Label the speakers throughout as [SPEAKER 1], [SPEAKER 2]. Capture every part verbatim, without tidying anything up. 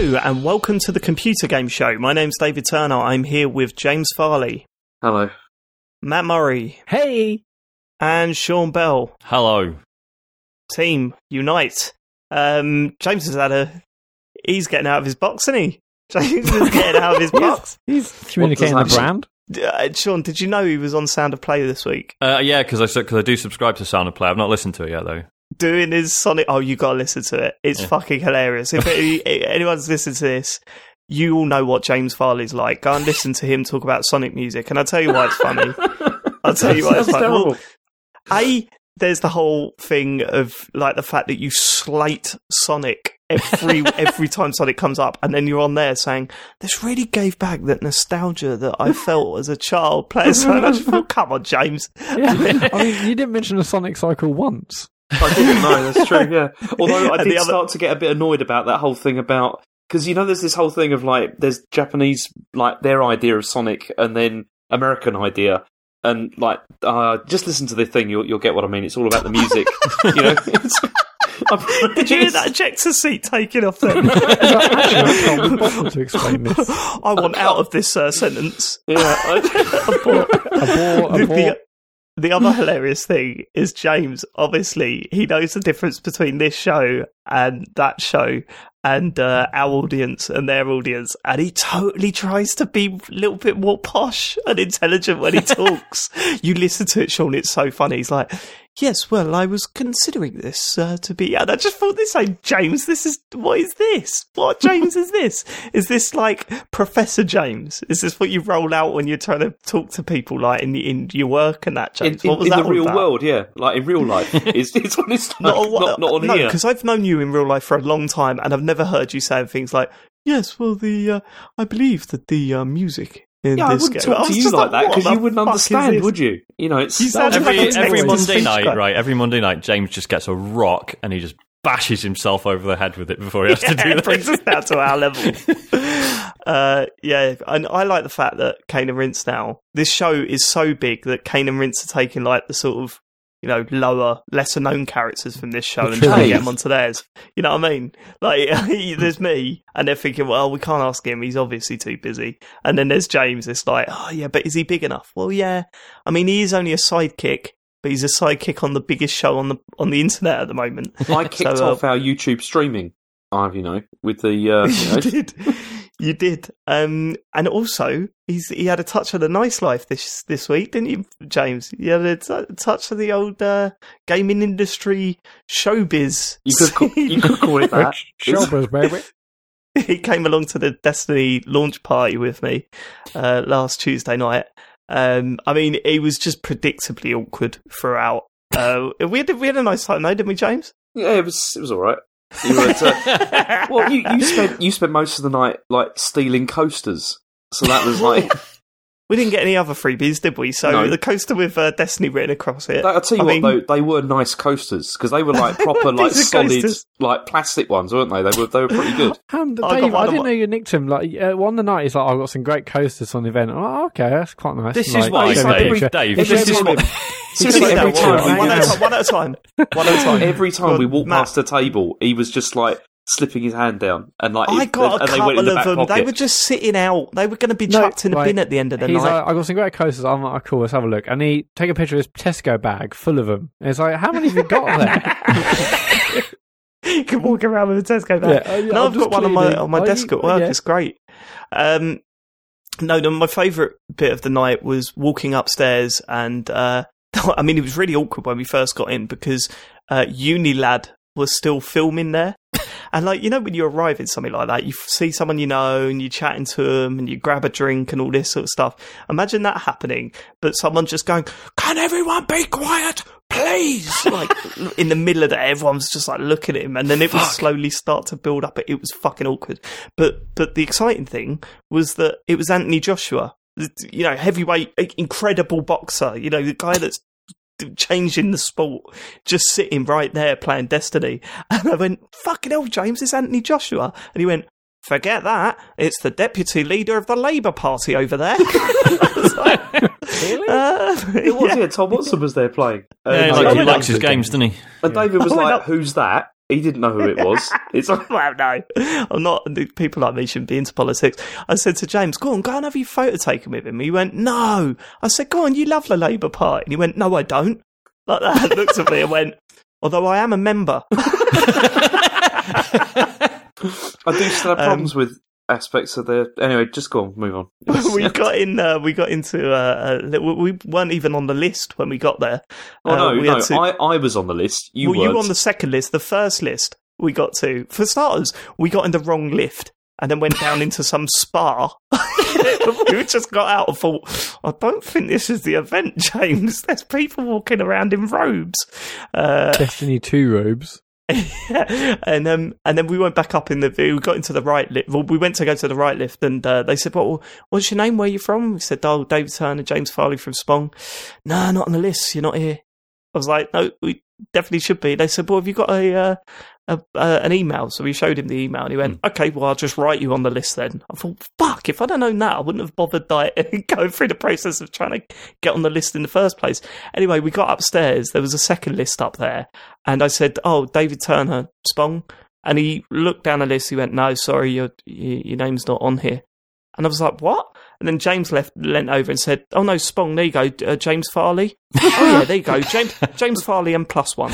[SPEAKER 1] Hello and welcome to the Computer Game Show. My name's David Turner. I'm here with James Farley.
[SPEAKER 2] Hello.
[SPEAKER 1] Matt Murray.
[SPEAKER 3] Hey.
[SPEAKER 1] And Sean Bell.
[SPEAKER 4] Hello.
[SPEAKER 1] Team, unite. Um, James has had a... He's getting out of his box, isn't he? James is getting out of his box.
[SPEAKER 3] He's communicating the brand.
[SPEAKER 1] Uh, Sean, did you know he was on Sound of Play this week?
[SPEAKER 4] Uh, yeah, because I, cause I do subscribe to Sound of Play. I've not listened to it yet, though.
[SPEAKER 1] Doing his Sonic... Oh, you got to listen to it. It's yeah. fucking hilarious. If it, anyone's listened to this, you all know what James Farley's like. Go and listen to him talk about Sonic music, and I'll tell you why it's funny. I'll tell you why it's funny. Well, A, there's the whole thing of like the fact that you slate Sonic every every time Sonic comes up, and then you're on there saying, this really gave back that nostalgia that I felt as a child playing Sonic. I just thought, come on, James.
[SPEAKER 3] Yeah. I mean, you didn't mention a Sonic cycle once.
[SPEAKER 2] I didn't know, that's true, yeah. Although I did other... start to get a bit annoyed about that whole thing about... Because, you know, there's this whole thing of, like, there's Japanese, like, their idea of Sonic, and then American idea. And, like, uh, just listen to the thing, you'll, you'll get what I mean. It's all about the music, you know? It's,
[SPEAKER 1] Did you hear that ejector seat taking off then?
[SPEAKER 3] to explain this.
[SPEAKER 1] I want out of this uh, sentence.
[SPEAKER 2] Yeah. I...
[SPEAKER 3] abort, abort, abort.
[SPEAKER 1] The, the other hilarious thing is James, obviously, he knows the difference between this show and that show and uh, our audience and their audience, and he totally tries to be a little bit more posh and intelligent when he talks. You listen to it, Sean, it's so funny. He's like, yes, well, I was considering this uh, to be... And I just thought, this ain't James. This is... What is this? What James is this? Is this like Professor James? Is this what you roll out when you're trying to talk to people like in, in your work and that, James?
[SPEAKER 2] In,
[SPEAKER 1] what was
[SPEAKER 2] in
[SPEAKER 1] that
[SPEAKER 2] the real
[SPEAKER 1] about?
[SPEAKER 2] world, yeah. Like in real life. It's, it's on this like,
[SPEAKER 1] not,
[SPEAKER 2] not, not on
[SPEAKER 1] no,
[SPEAKER 2] here.
[SPEAKER 1] because I've known you in real life for a long time and I've never heard you saying things like, yes, well, the uh, I believe that the uh, music... In
[SPEAKER 2] yeah, I
[SPEAKER 1] this
[SPEAKER 2] wouldn't
[SPEAKER 1] game.
[SPEAKER 2] talk to you like that because you wouldn't understand, would you? You know, it's
[SPEAKER 1] you
[SPEAKER 4] every,
[SPEAKER 1] like
[SPEAKER 4] every Monday night,
[SPEAKER 1] guy.
[SPEAKER 4] right? Every Monday night, James just gets a rock and he just bashes himself over the head with it before he has
[SPEAKER 1] yeah,
[SPEAKER 4] to do
[SPEAKER 1] it
[SPEAKER 4] that.
[SPEAKER 1] brings us down to our level. uh, yeah, and I like the fact that Kane and Rince now. This show is so big that Kane and Rince are taking like the sort of, you know, lower, lesser known characters from this show and trying to get them onto theirs. You know what I mean? Like, there's me, and they're thinking, well, we can't ask him, he's obviously too busy. And then there's James, it's like, oh yeah, but is he big enough? Well, yeah. I mean, he is only a sidekick, but he's a sidekick on the biggest show on the on the internet at the moment.
[SPEAKER 2] I kicked so, uh, off our YouTube streaming, uh, you know, with the... Uh, you, know.
[SPEAKER 1] you did. You did. Um, and also, he's he had a touch of the nice life this this week, didn't you, James? You had a t- touch of the old uh, gaming industry showbiz.
[SPEAKER 2] You could call, you could call it that.
[SPEAKER 3] Showbiz, baby.
[SPEAKER 1] He came along to the Destiny launch party with me uh, last Tuesday night. Um, I mean, he was just predictably awkward throughout. Uh, we had we had a nice time though, didn't we, James?
[SPEAKER 2] Yeah, it was it was all right. You were at, uh, well, you, you spent you spent most of the night like stealing coasters, so that was like
[SPEAKER 1] we didn't get any other freebies, did we? So
[SPEAKER 2] no.
[SPEAKER 1] The coaster with uh, Destiny written across it.
[SPEAKER 2] I'll tell you
[SPEAKER 1] I
[SPEAKER 2] what,
[SPEAKER 1] mean,
[SPEAKER 2] though, they were nice coasters because they were like proper, like solid, coasters. Like plastic ones, weren't they? They were they were pretty good.
[SPEAKER 3] And Dave, I, I didn't know you nicked him. Like uh, one of the night, he's like, "I've got some great coasters on the event." I'm like, oh, okay, that's quite nice.
[SPEAKER 4] This
[SPEAKER 3] and,
[SPEAKER 4] is
[SPEAKER 3] like,
[SPEAKER 4] why, Dave. Dave, Dave
[SPEAKER 2] this is what.
[SPEAKER 1] Seriously,
[SPEAKER 2] every time,
[SPEAKER 1] one, at a, one at a time. One at a time.
[SPEAKER 2] Every time
[SPEAKER 1] God,
[SPEAKER 2] we walked
[SPEAKER 1] Matt.
[SPEAKER 2] past the table, he was just like slipping his hand down, and like
[SPEAKER 1] I
[SPEAKER 2] it,
[SPEAKER 1] got
[SPEAKER 2] and
[SPEAKER 1] a
[SPEAKER 2] they went in
[SPEAKER 1] couple
[SPEAKER 2] the
[SPEAKER 1] of
[SPEAKER 2] back
[SPEAKER 1] them.
[SPEAKER 2] pocket.
[SPEAKER 1] They were just sitting out. They were going to be
[SPEAKER 3] No,
[SPEAKER 1] chucked in a
[SPEAKER 3] like,
[SPEAKER 1] bin at the end of the
[SPEAKER 3] he's
[SPEAKER 1] night.
[SPEAKER 3] like, I got some great coasters. I'm like, oh, cool, let's have a look. And he take a picture of his Tesco bag full of them. And it's like, how many have you got there?
[SPEAKER 1] You can walk around with a Tesco bag.
[SPEAKER 3] Yeah, uh, yeah,
[SPEAKER 1] no,
[SPEAKER 3] I'm
[SPEAKER 1] I've got one on my
[SPEAKER 3] cleaning.
[SPEAKER 1] on my
[SPEAKER 3] Are
[SPEAKER 1] desk
[SPEAKER 3] you-
[SPEAKER 1] at work.
[SPEAKER 3] yeah.
[SPEAKER 1] It's great. Um, no, no, my favourite bit of the night was walking upstairs, and uh, I mean, it was really awkward when we first got in because uh, Unilad was still filming there. And, like, you know, when you arrive in something like that, you see someone you know and you're chatting to them and you grab a drink and all this sort of stuff. Imagine that happening, but someone just going, can everyone be quiet, please? Like, in the middle of that, everyone's just, like, looking at him. And then it would slowly start to build up. It was fucking awkward. But but the exciting thing was that it was Anthony Joshua, you know, heavyweight, incredible boxer, you know, the guy that's changing the sport, just sitting right there playing Destiny. And I went, fucking hell, James, it's Anthony Joshua. And he went, forget that, it's the deputy leader of the Labour Party over there. I was like,
[SPEAKER 3] really?
[SPEAKER 1] Uh,
[SPEAKER 2] It was,
[SPEAKER 1] yeah.
[SPEAKER 2] yeah, Tom Watson was there playing.
[SPEAKER 4] Yeah,
[SPEAKER 2] And,
[SPEAKER 4] he,
[SPEAKER 2] like,
[SPEAKER 4] like, he
[SPEAKER 2] and
[SPEAKER 4] likes his games, doesn't he?
[SPEAKER 2] David was
[SPEAKER 1] I went
[SPEAKER 2] like,
[SPEAKER 1] up-
[SPEAKER 2] who's that? He didn't know who it was. It's like,
[SPEAKER 1] well, no, I'm not. People like me shouldn't be into politics. I said to James, "Go on, go and have your photo taken with him." He went, "No." I said, "Go on, you love the Labour Party." And he went, "No, I don't." Like that. Looked at me and went, "Although I am a member."
[SPEAKER 2] I do still have problems um, with aspects of the. Anyway, just go on, move on.
[SPEAKER 1] we got in. Uh, we got into. Uh, uh, we weren't even on the list when we got there.
[SPEAKER 2] Oh no,
[SPEAKER 1] uh, we
[SPEAKER 2] no,
[SPEAKER 1] to,
[SPEAKER 2] I, I was on the list. You
[SPEAKER 1] well,
[SPEAKER 2] weren't.
[SPEAKER 1] you were on the second list. The first list we got to. For starters, we got in the wrong lift and then went down into some spa. We just got out and thought, I don't think this is the event, James. There's people walking around in robes. Uh,
[SPEAKER 3] Destiny two robes.
[SPEAKER 1] Yeah. And um, and then we went back up in the. We got into the right lift. Well, we went to go to the right lift, and uh, they said, "Well, what's your name? Where are you from?" We said, "Oh, David Turner, James Farley from Spong." No, not on the list. You're not here. I was like, "No, we definitely should be." They said, "Well, have you got a, uh, a uh, an email?" So we showed him the email, and he went, mm. "Okay, well, I'll just write you on the list then." I thought, "Fuck! If I'd have known that, I wouldn't have bothered like, going through the process of trying to get on the list in the first place." Anyway, we got upstairs. There was a second list up there, and I said, "Oh, David Turner, Spong," and he looked down the list. He went, "No, sorry, your your name's not on here." And I was like, "What?" And then James left, leant over and said, "Oh no, Spong, there you go, uh, James Farley." Oh yeah, there you go, James James Farley and plus one.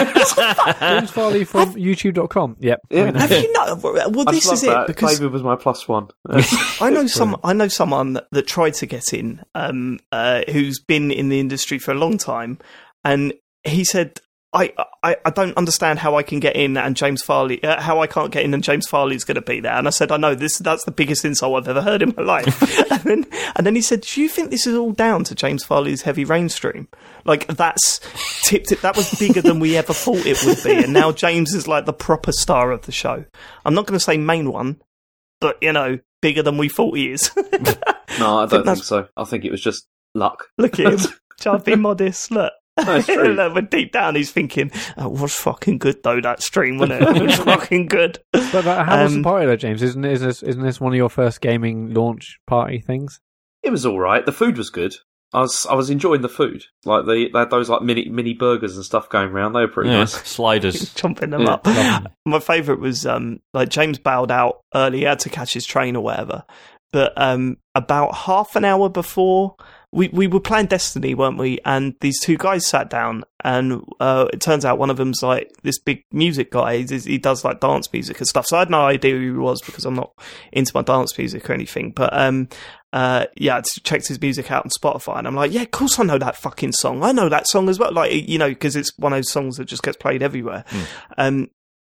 [SPEAKER 1] What?
[SPEAKER 3] James Farley from YouTube dot com. Yep.
[SPEAKER 2] Yeah.
[SPEAKER 1] Have you know? Well,
[SPEAKER 2] I
[SPEAKER 1] this is it
[SPEAKER 2] that.
[SPEAKER 1] because
[SPEAKER 2] David was my plus one.
[SPEAKER 1] I know some. I know someone that, that tried to get in, um, uh, who's been in the industry for a long time, and he said, I, I, I don't understand how I can get in and James Farley, uh, how I can't get in and James Farley's going to be there." And I said, "I know this. That's the biggest insult I've ever heard in my life." and then, and then he said, "Do you think this is all down to James Farley's Heavy Rain stream? Like that's tipped it. That was bigger than we ever thought it would be, and now James is like the proper star of the show. I'm not going to say main one, but you know, bigger than we thought he is."
[SPEAKER 2] No, I don't I think, think so. I think it was just luck.
[SPEAKER 1] Look at him. Try to be modest. Look.
[SPEAKER 2] That's true.
[SPEAKER 1] But deep down, he's thinking, "Oh, it was fucking good though. That stream, wasn't it? It was fucking good."
[SPEAKER 3] But, but how um, was the party though, James? Isn't is this, isn't this one of your first gaming launch party things?
[SPEAKER 2] It was all right. The food was good. I was I was enjoying the food. Like they, they had those like mini mini burgers and stuff going around. They were pretty
[SPEAKER 4] yeah,
[SPEAKER 2] nice.
[SPEAKER 4] Sliders,
[SPEAKER 1] chomping them
[SPEAKER 2] yeah.
[SPEAKER 1] up. My favourite was um, like James bowed out early. He had to catch his train or whatever. But um, about half an hour before. We we were playing Destiny, weren't we? And these two guys sat down, and uh, it turns out one of them's like this big music guy. He, he does like dance music and stuff. So I had no idea who he was because I'm not into my dance music or anything. But um, uh, yeah, I checked his music out on Spotify, and I'm like, yeah, of course I know that fucking song. I know that song as well. Like, you know, because it's one of those songs that just gets played everywhere. Mm. Um,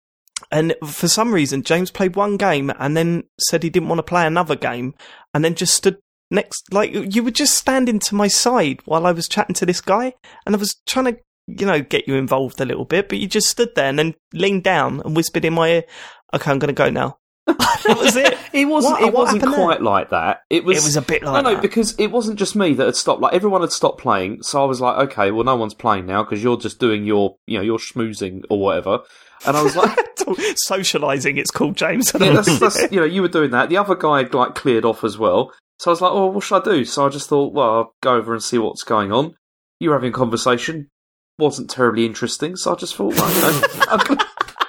[SPEAKER 1] and for some reason, James played one game and then said he didn't want to play another game, and then just stood next, like you were just standing to my side while I was chatting to this guy, and I was trying to, you know, get you involved a little bit, but you just stood there and then leaned down and whispered in my ear, "Okay, I'm going to go now." That was it.
[SPEAKER 2] It wasn't.
[SPEAKER 1] What,
[SPEAKER 2] it wasn't quite
[SPEAKER 1] there?
[SPEAKER 2] like that. It was.
[SPEAKER 1] It was a bit like
[SPEAKER 2] no, no,
[SPEAKER 1] that.
[SPEAKER 2] because it wasn't just me that had stopped. Like everyone had stopped playing, so I was like, okay, well, no one's playing now because you're just doing your, you know, you're schmoozing or whatever. And I was like,
[SPEAKER 1] socialising. It's called, James.
[SPEAKER 2] Yeah, that's, that's, you know, you were doing that. The other guy had like cleared off as well. So I was like, oh, what should I do? So I just thought, well, I'll go over and see what's going on. You were having a conversation. Wasn't terribly interesting, so I just thought, well, you know, I'm gonna,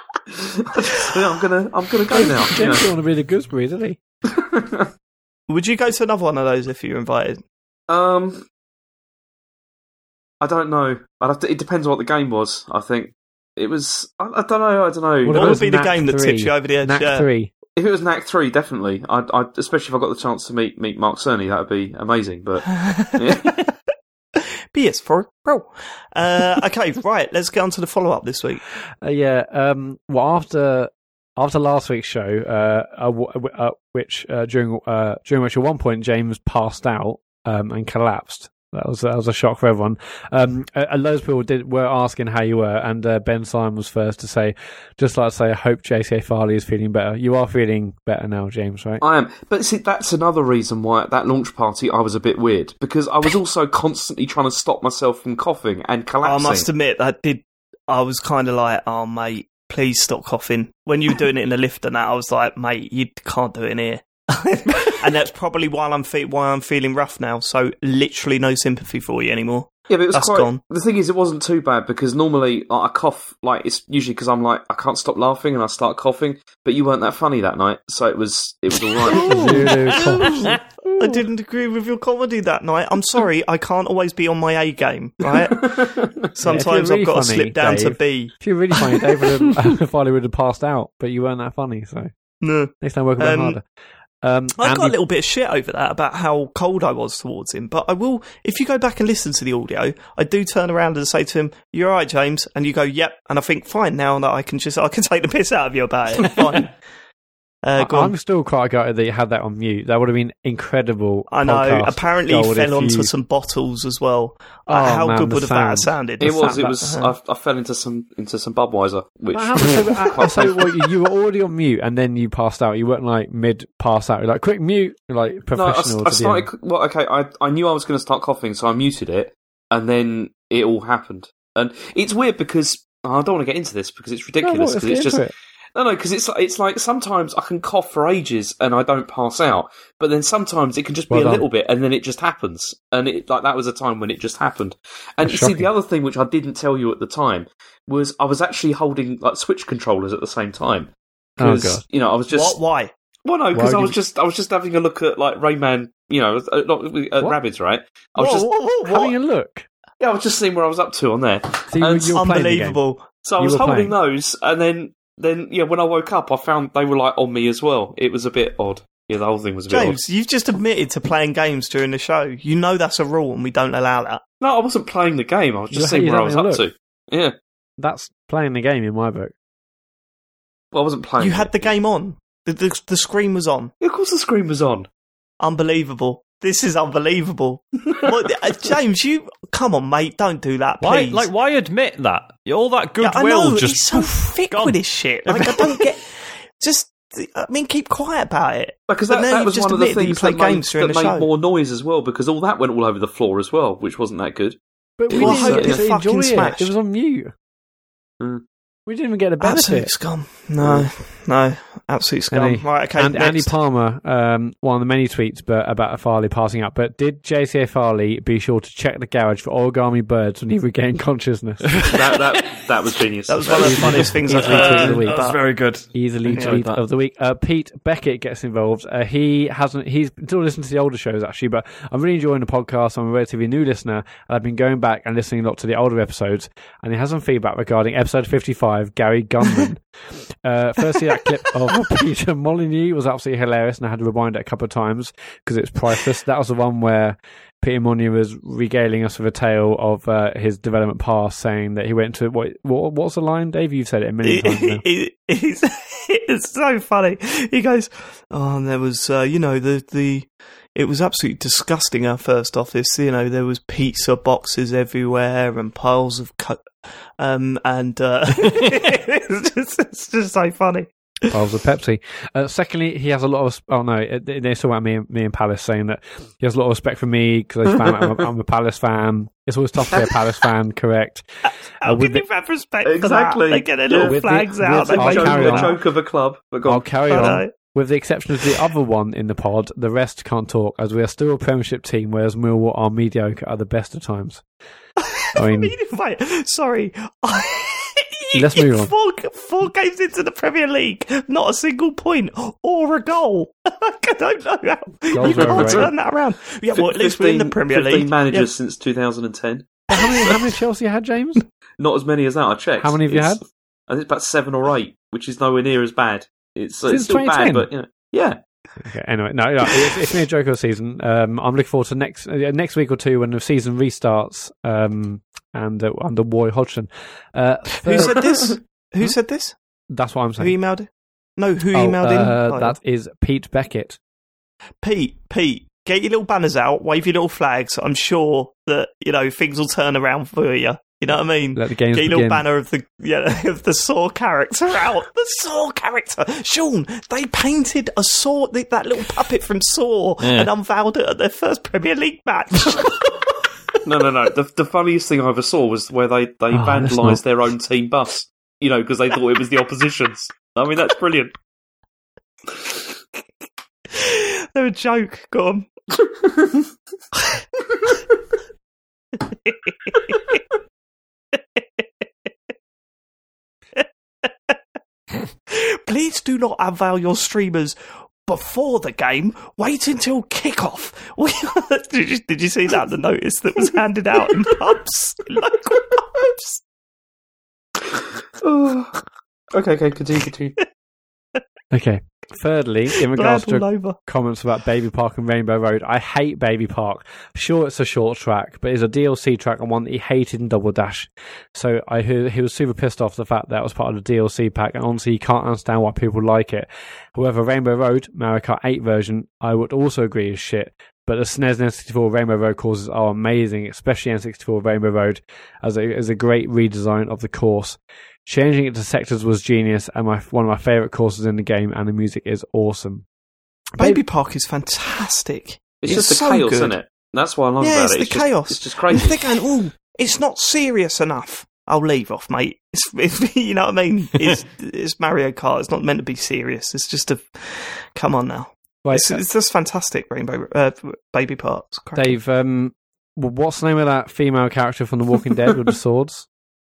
[SPEAKER 2] I just, I'm gonna, I'm gonna go now.
[SPEAKER 3] James doesn't want to be the gooseberry, does he?
[SPEAKER 1] Would you go to another one of those if you were invited?
[SPEAKER 2] Um, I don't know. I'd have to. It depends on what the game was. I think it was. I, I don't know. I don't know.
[SPEAKER 1] What, what would be the game that tipped you over the edge?
[SPEAKER 3] Knack
[SPEAKER 1] yeah.
[SPEAKER 3] three.
[SPEAKER 2] If it was Knack three, definitely. I, I, especially if I got the chance to meet meet Mark Cerny, that would be amazing. But yeah.
[SPEAKER 1] P S four Pro. Uh, okay, right. Let's get on to the follow up this week.
[SPEAKER 3] Uh, yeah. Um. Well, after after last week's show, uh, uh, uh which uh, during uh during which at one point James passed out um and collapsed. That was that was a shock for everyone. Um, uh, loads of people did were asking how you were, and uh, Ben Simon was first to say, just like to say, I hope J C A Farley is feeling better. You are feeling better now, James, right?
[SPEAKER 2] I am, but see, that's another reason why at that launch party I was a bit weird because I was also constantly trying to stop myself from coughing and collapsing.
[SPEAKER 1] I must admit, I did. I was kind of like, oh mate, please stop coughing. When you were doing it in the lift and that, I was like, mate, you can't do it in here. And that's probably why I'm fe- why I'm feeling rough now. So literally no sympathy for you anymore.
[SPEAKER 2] Yeah, but it was
[SPEAKER 1] That's
[SPEAKER 2] quite.
[SPEAKER 1] gone.
[SPEAKER 2] The thing is, it wasn't too bad because normally like, I cough. Like it's usually because I'm like I can't stop laughing and I start coughing. But you weren't that funny that night, so it was it was all right.
[SPEAKER 1] I didn't agree with your comedy that night. I'm sorry, I can't always be on my A game, right? Sometimes
[SPEAKER 3] yeah, really
[SPEAKER 1] I've got to
[SPEAKER 3] funny,
[SPEAKER 1] slip down
[SPEAKER 3] Dave,
[SPEAKER 1] to B.
[SPEAKER 3] If you're really funny, Dave would have, Farley would have passed out, but you weren't that funny, so
[SPEAKER 1] No.
[SPEAKER 3] next time work a bit
[SPEAKER 1] Um,
[SPEAKER 3] harder. Um,
[SPEAKER 1] I
[SPEAKER 3] Andy-
[SPEAKER 1] got a little bit of shit over that about how cold I was towards him, but I will, if you go back and listen to the audio, I do turn around and say to him, "You're all right, James," and you go, "Yep," and I think, fine, now that I can just, I can take the piss out of you about it, fine. Uh, go
[SPEAKER 3] I-
[SPEAKER 1] on.
[SPEAKER 3] I'm still quite gutted that you had that on mute. That would have been incredible.
[SPEAKER 1] I know.
[SPEAKER 3] podcast
[SPEAKER 1] Apparently, he
[SPEAKER 3] gold
[SPEAKER 1] fell
[SPEAKER 3] if
[SPEAKER 1] onto
[SPEAKER 3] you-
[SPEAKER 1] some bottles as well.
[SPEAKER 3] Oh,
[SPEAKER 1] Uh, how
[SPEAKER 3] man,
[SPEAKER 1] good
[SPEAKER 3] the
[SPEAKER 1] would have that
[SPEAKER 3] sound.
[SPEAKER 1] sounded?
[SPEAKER 2] It
[SPEAKER 1] The
[SPEAKER 2] was.
[SPEAKER 1] sound-
[SPEAKER 2] It was.
[SPEAKER 1] uh,
[SPEAKER 2] I, I fell into some into some Budweiser, which.
[SPEAKER 3] But how- so, uh, so what, you- you were already on mute and then you passed out. You weren't like mid pass out. You're like quick mute, You're like
[SPEAKER 2] No, I,
[SPEAKER 3] professional.
[SPEAKER 2] I
[SPEAKER 3] to the
[SPEAKER 2] started.
[SPEAKER 3] end.
[SPEAKER 2] Well, okay, I I knew I was going to start coughing, so I muted it, and then it all happened. And it's weird because oh, I don't want to get into this because it's
[SPEAKER 3] No,
[SPEAKER 2] ridiculous.
[SPEAKER 3] what, let's
[SPEAKER 2] Because
[SPEAKER 3] get
[SPEAKER 2] it's just
[SPEAKER 3] into it.
[SPEAKER 2] no, no. Because it's it's like sometimes I can cough for ages and I don't pass out, but then sometimes it can just be
[SPEAKER 3] Well
[SPEAKER 2] a
[SPEAKER 3] done.
[SPEAKER 2] little bit and then it just happens. And it like that was a time when it just happened. And
[SPEAKER 3] That's
[SPEAKER 2] you see,
[SPEAKER 3] shocking.
[SPEAKER 2] the other thing which I didn't tell you at the time was I was actually holding like Switch controllers at the same time.
[SPEAKER 3] Oh,
[SPEAKER 2] Because
[SPEAKER 3] God.
[SPEAKER 2] you know I was just
[SPEAKER 1] what? Why?
[SPEAKER 2] well, no,
[SPEAKER 3] Why
[SPEAKER 2] because I
[SPEAKER 3] would
[SPEAKER 2] was
[SPEAKER 3] you-
[SPEAKER 2] just I was just having a look at like Rayman, you know, uh, not uh,
[SPEAKER 3] What?
[SPEAKER 2] Rabbids, right? I was
[SPEAKER 1] Whoa,
[SPEAKER 2] just
[SPEAKER 1] whoa, whoa, what?
[SPEAKER 3] Having a look.
[SPEAKER 2] yeah, I was just seeing where I was up to on there.
[SPEAKER 3] So you,
[SPEAKER 2] And
[SPEAKER 3] you were playing the game.
[SPEAKER 1] Unbelievable.
[SPEAKER 2] So I
[SPEAKER 3] You
[SPEAKER 2] was
[SPEAKER 3] were
[SPEAKER 2] holding
[SPEAKER 3] playing.
[SPEAKER 2] those, and then then yeah, when I woke up, I found they were like on me as well. It was a bit odd. Yeah, the whole thing was a bit
[SPEAKER 1] James, you've just admitted to playing games during the show. You know that's a rule and we don't allow that.
[SPEAKER 2] odd. No, I wasn't playing the game. I was just
[SPEAKER 3] You're-
[SPEAKER 2] seeing
[SPEAKER 3] you're
[SPEAKER 2] where I was
[SPEAKER 3] having
[SPEAKER 2] up
[SPEAKER 3] a
[SPEAKER 2] to. Yeah,
[SPEAKER 3] That's playing the game in my book.
[SPEAKER 2] well, I wasn't playing.
[SPEAKER 1] You had
[SPEAKER 2] it.
[SPEAKER 1] the game on. The, the, the screen was on.
[SPEAKER 2] Yeah, of course, the screen was on.
[SPEAKER 1] Unbelievable. This is unbelievable. What, uh, James, you... Come on, mate. Don't do that,
[SPEAKER 4] Why?
[SPEAKER 1] please.
[SPEAKER 4] Like, why admit that? All that
[SPEAKER 1] Yeah, I
[SPEAKER 4] goodwill
[SPEAKER 1] know,
[SPEAKER 4] just
[SPEAKER 1] he's so thick
[SPEAKER 4] gone.
[SPEAKER 1] with this shit. Like, I don't get... Just... I mean, keep quiet about it.
[SPEAKER 2] Because
[SPEAKER 1] But
[SPEAKER 2] that,
[SPEAKER 1] now
[SPEAKER 2] that
[SPEAKER 1] you've
[SPEAKER 2] was
[SPEAKER 1] just
[SPEAKER 2] one of the
[SPEAKER 1] admitted that you
[SPEAKER 2] things
[SPEAKER 1] play
[SPEAKER 2] that made,
[SPEAKER 1] games during
[SPEAKER 2] that
[SPEAKER 1] the
[SPEAKER 2] made
[SPEAKER 1] show.
[SPEAKER 2] more noise as well. Because all that went all over the floor as well, which wasn't that good.
[SPEAKER 3] But we
[SPEAKER 1] Well, I
[SPEAKER 3] didn't
[SPEAKER 1] hope
[SPEAKER 3] get
[SPEAKER 1] you're
[SPEAKER 3] to
[SPEAKER 1] fucking
[SPEAKER 3] enjoy it.
[SPEAKER 1] smashed.
[SPEAKER 3] It was on mute.
[SPEAKER 2] Mm.
[SPEAKER 3] We didn't even get a benefit.
[SPEAKER 1] Absolute scum. No, no. Absolute scum.
[SPEAKER 3] Andy,
[SPEAKER 1] right, okay,
[SPEAKER 3] and Andy
[SPEAKER 1] next.
[SPEAKER 3] Palmer, um, one of the many tweets but about Farley passing out. But did J C A Farley be sure to check the garage for origami birds when he regained consciousness?
[SPEAKER 2] that, that that was genius.
[SPEAKER 1] That was one of the funniest things I've
[SPEAKER 3] Easily tweet of
[SPEAKER 1] heard.
[SPEAKER 3] the week.
[SPEAKER 4] That's
[SPEAKER 1] but-
[SPEAKER 4] very good.
[SPEAKER 3] Easily
[SPEAKER 4] Enjoyed
[SPEAKER 3] tweet
[SPEAKER 4] that.
[SPEAKER 3] of the week. Uh, Pete Beckett gets involved. Uh, he hasn't. He's still listening to the older shows actually, but I'm really enjoying the podcast. I'm a relatively new listener. And I've been going back and listening a lot to the older episodes, and he has some feedback regarding episode fifty-five, Gary Gunman. uh, firstly, that clip of Peter Molyneux was absolutely hilarious, and I had to rewind it a couple of times because it's priceless. That was the one where Peter Molyneux was regaling us with a tale of uh, his development past, saying that he went to what? What what's the line, Dave? You've said it a million times now.
[SPEAKER 1] It- it's, it's so funny. He goes, "Oh, and there was, uh, you know, the the." It was absolutely disgusting. Our first office, you know, there was pizza boxes everywhere and piles of, co- um, and uh, it's, just, it's just so funny.
[SPEAKER 3] Piles of Pepsi. Uh, secondly, he has a lot of. Oh no, it- they talk about me, me and Palace, saying that he has a lot of respect for me because I found out I'm, a- I'm a Palace fan. It's always tough to be a Palace fan, correct?
[SPEAKER 1] How
[SPEAKER 3] Uh, with
[SPEAKER 1] can you
[SPEAKER 3] the-
[SPEAKER 1] have respect
[SPEAKER 2] Exactly.
[SPEAKER 1] for that? They get their
[SPEAKER 2] Yeah.
[SPEAKER 1] little
[SPEAKER 3] With the-
[SPEAKER 1] flags
[SPEAKER 3] with
[SPEAKER 1] out.
[SPEAKER 3] the-
[SPEAKER 1] They
[SPEAKER 3] I'll
[SPEAKER 1] make
[SPEAKER 2] joke,
[SPEAKER 3] carry
[SPEAKER 2] the
[SPEAKER 3] on.
[SPEAKER 2] joke of a club. But go
[SPEAKER 3] I'll
[SPEAKER 2] on.
[SPEAKER 3] carry
[SPEAKER 1] I
[SPEAKER 3] on.
[SPEAKER 1] know.
[SPEAKER 3] With the exception of the other one in the pod, the rest can't talk, as we are still a Premiership team, whereas Millwall are mediocre at the best of times. I mean,
[SPEAKER 1] Wait, sorry.
[SPEAKER 3] Let's move on.
[SPEAKER 1] Four, four games into the Premier League, not a single point or a goal. I don't know how
[SPEAKER 3] Goals
[SPEAKER 1] you
[SPEAKER 3] are
[SPEAKER 1] can't
[SPEAKER 3] overrated.
[SPEAKER 1] turn that around. Yeah, well, at least we're in the Premier
[SPEAKER 2] fifteen
[SPEAKER 1] League.
[SPEAKER 2] managers since two thousand ten.
[SPEAKER 3] how many, how many Chelsea had, James?
[SPEAKER 2] Not as many as that. I checked.
[SPEAKER 3] How many have you
[SPEAKER 2] It's-
[SPEAKER 3] had?
[SPEAKER 2] I think it's about seven or eight, which is nowhere near as bad. It's, uh,
[SPEAKER 3] Since
[SPEAKER 2] it's still
[SPEAKER 3] twenty
[SPEAKER 2] bad,
[SPEAKER 3] ten?
[SPEAKER 2] but you know, yeah.
[SPEAKER 3] Okay, anyway, no, no it's, it's been a joke of the season. Um, I'm looking forward to next uh, next week or two when the season restarts. Um, and uh, under Roy Hodgson. Uh,
[SPEAKER 1] Who said this? Who said this?
[SPEAKER 3] That's what I'm
[SPEAKER 1] Who
[SPEAKER 3] saying.
[SPEAKER 1] emailed it? No, who
[SPEAKER 3] Oh,
[SPEAKER 1] emailed in?
[SPEAKER 3] uh,
[SPEAKER 1] Oh,
[SPEAKER 3] that is Pete Beckett.
[SPEAKER 1] Pete, Pete, get your little banners out, wave your little flags. I'm sure that, you know, things will turn around for you. You know what I mean?
[SPEAKER 3] Let the games
[SPEAKER 1] Get your little
[SPEAKER 3] begin.
[SPEAKER 1] banner of the yeah, of the Saw character out. The Saw character. Sean, they painted a Saw, that little puppet from Saw,
[SPEAKER 4] Yeah.
[SPEAKER 1] and unveiled it at their first Premier League match.
[SPEAKER 2] No, no, no. The, the funniest thing I ever saw was where they, they
[SPEAKER 3] Oh, that's
[SPEAKER 2] vandalised
[SPEAKER 3] not-
[SPEAKER 2] their own team bus, you know, because they thought it was the opposition's. I mean, that's brilliant.
[SPEAKER 1] They're a joke. Go on. Please do not unveil your streamers before the game. Wait until kickoff. did, you, did you see that? The notice that was handed out in pubs, local pubs.
[SPEAKER 2] Oh. Okay, okay, continue, continue.
[SPEAKER 3] Okay. Thirdly, in regards
[SPEAKER 1] Glad
[SPEAKER 3] to
[SPEAKER 1] all over.
[SPEAKER 3] comments about Baby Park and Rainbow Road, I hate Baby Park. Sure, it's a short track, but it's a D L C track and one that he hated in Double Dash. So I heard he was super pissed off the fact that it was part of the D L C pack, and honestly, he can't understand why people like it. However, Rainbow Road, Mario Kart eight version, I would also agree is shit. But the S N E S and N sixty-four Rainbow Road courses are amazing, especially N sixty-four Rainbow Road, as a, as a great redesign of the course. Changing it to sectors was genius, and my one of my favourite courses in the game, and the music is awesome.
[SPEAKER 1] Baby Park is fantastic.
[SPEAKER 2] It's,
[SPEAKER 1] it's
[SPEAKER 2] just
[SPEAKER 1] so
[SPEAKER 2] the chaos,
[SPEAKER 1] good.
[SPEAKER 2] isn't it? That's what I love
[SPEAKER 1] yeah,
[SPEAKER 2] about
[SPEAKER 1] it's
[SPEAKER 2] it.
[SPEAKER 1] the
[SPEAKER 2] It's
[SPEAKER 1] chaos.
[SPEAKER 2] Just, it's just crazy.
[SPEAKER 1] And they're going, oh, it's not serious enough. I'll leave off, mate. It's, it's, you know what I mean? It's, it's Mario Kart. It's not meant to be serious. It's just a... Come on now.
[SPEAKER 3] Right,
[SPEAKER 1] it's, it's just fantastic, Rainbow uh, Baby Park.
[SPEAKER 3] Dave, um, what's the name of that female character from The Walking Dead with the swords?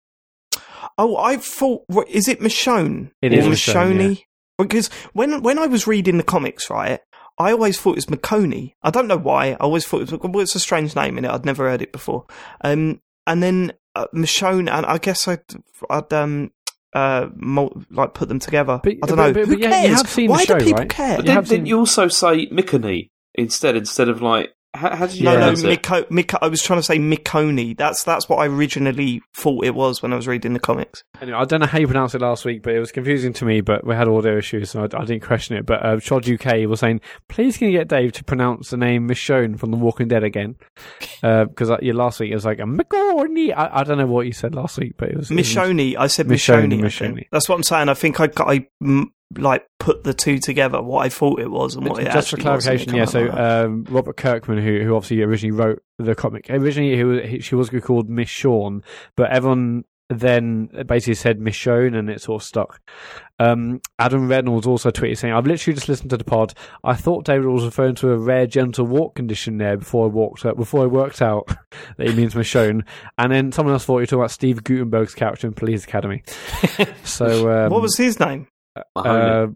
[SPEAKER 1] Oh, I thought... What, is it Michonne?
[SPEAKER 3] It
[SPEAKER 1] or
[SPEAKER 3] is Michonne, yeah.
[SPEAKER 1] Because when, when I was reading the comics, right, I always thought it was Michonne. I don't know why. I always thought it was... Well, it's a strange name in it. I'd never heard it before. Um, and then uh, Michonne, and I guess I'd... I'd um, Uh, mul- like put them together.
[SPEAKER 3] But,
[SPEAKER 1] I don't
[SPEAKER 3] but,
[SPEAKER 1] know.
[SPEAKER 3] But,
[SPEAKER 1] Who
[SPEAKER 3] but yeah,
[SPEAKER 1] cares?
[SPEAKER 3] you have seen
[SPEAKER 1] Why
[SPEAKER 3] the show,
[SPEAKER 1] do people
[SPEAKER 3] right?
[SPEAKER 1] care?
[SPEAKER 2] But
[SPEAKER 3] You
[SPEAKER 2] then,
[SPEAKER 3] have
[SPEAKER 2] didn't
[SPEAKER 3] seen-
[SPEAKER 2] you also say Mikoni instead, instead of like, how, how did you
[SPEAKER 1] No,
[SPEAKER 3] Yeah.
[SPEAKER 1] no,
[SPEAKER 2] pronounce it?
[SPEAKER 1] Miko, Miko, I was trying to say Mikoni. That's that's what I originally thought it was when I was reading the comics.
[SPEAKER 3] Anyway, I don't know how you pronounced it last week, but it was confusing to me. But we had audio issues, so I, I didn't question it. But uh, Chod U K was saying, "Please, can you get Dave to pronounce the name Michonne from The Walking Dead again?" Because uh, yeah, last week it was like a Mikoni. I, I don't know what you said last week, but it was
[SPEAKER 1] Michonne. I said
[SPEAKER 3] Michonne,
[SPEAKER 1] Michonne. I
[SPEAKER 3] Michonne.
[SPEAKER 1] think. That's what I'm saying. I think I, I mm, like put the two together, what I thought it was and what it
[SPEAKER 3] Just for
[SPEAKER 1] actually was, and it
[SPEAKER 3] clarification,
[SPEAKER 1] come
[SPEAKER 3] yeah.
[SPEAKER 1] out
[SPEAKER 3] So
[SPEAKER 1] like that.
[SPEAKER 3] um, Robert Kirkman, who who obviously originally wrote the comic, originally he was, he, she was called Miss Shawn, but everyone then basically said Michonne, and it sort of stuck. Um, Adam Reynolds also tweeted saying, "I've literally just listened to the pod. I thought David was referring to a rare gentle walk condition there before I walked out, before I worked out that he means Michonne." And then someone else thought you were talking about Steve Gutenberg's character in Police Academy. So um,
[SPEAKER 1] What was his name?
[SPEAKER 3] uh,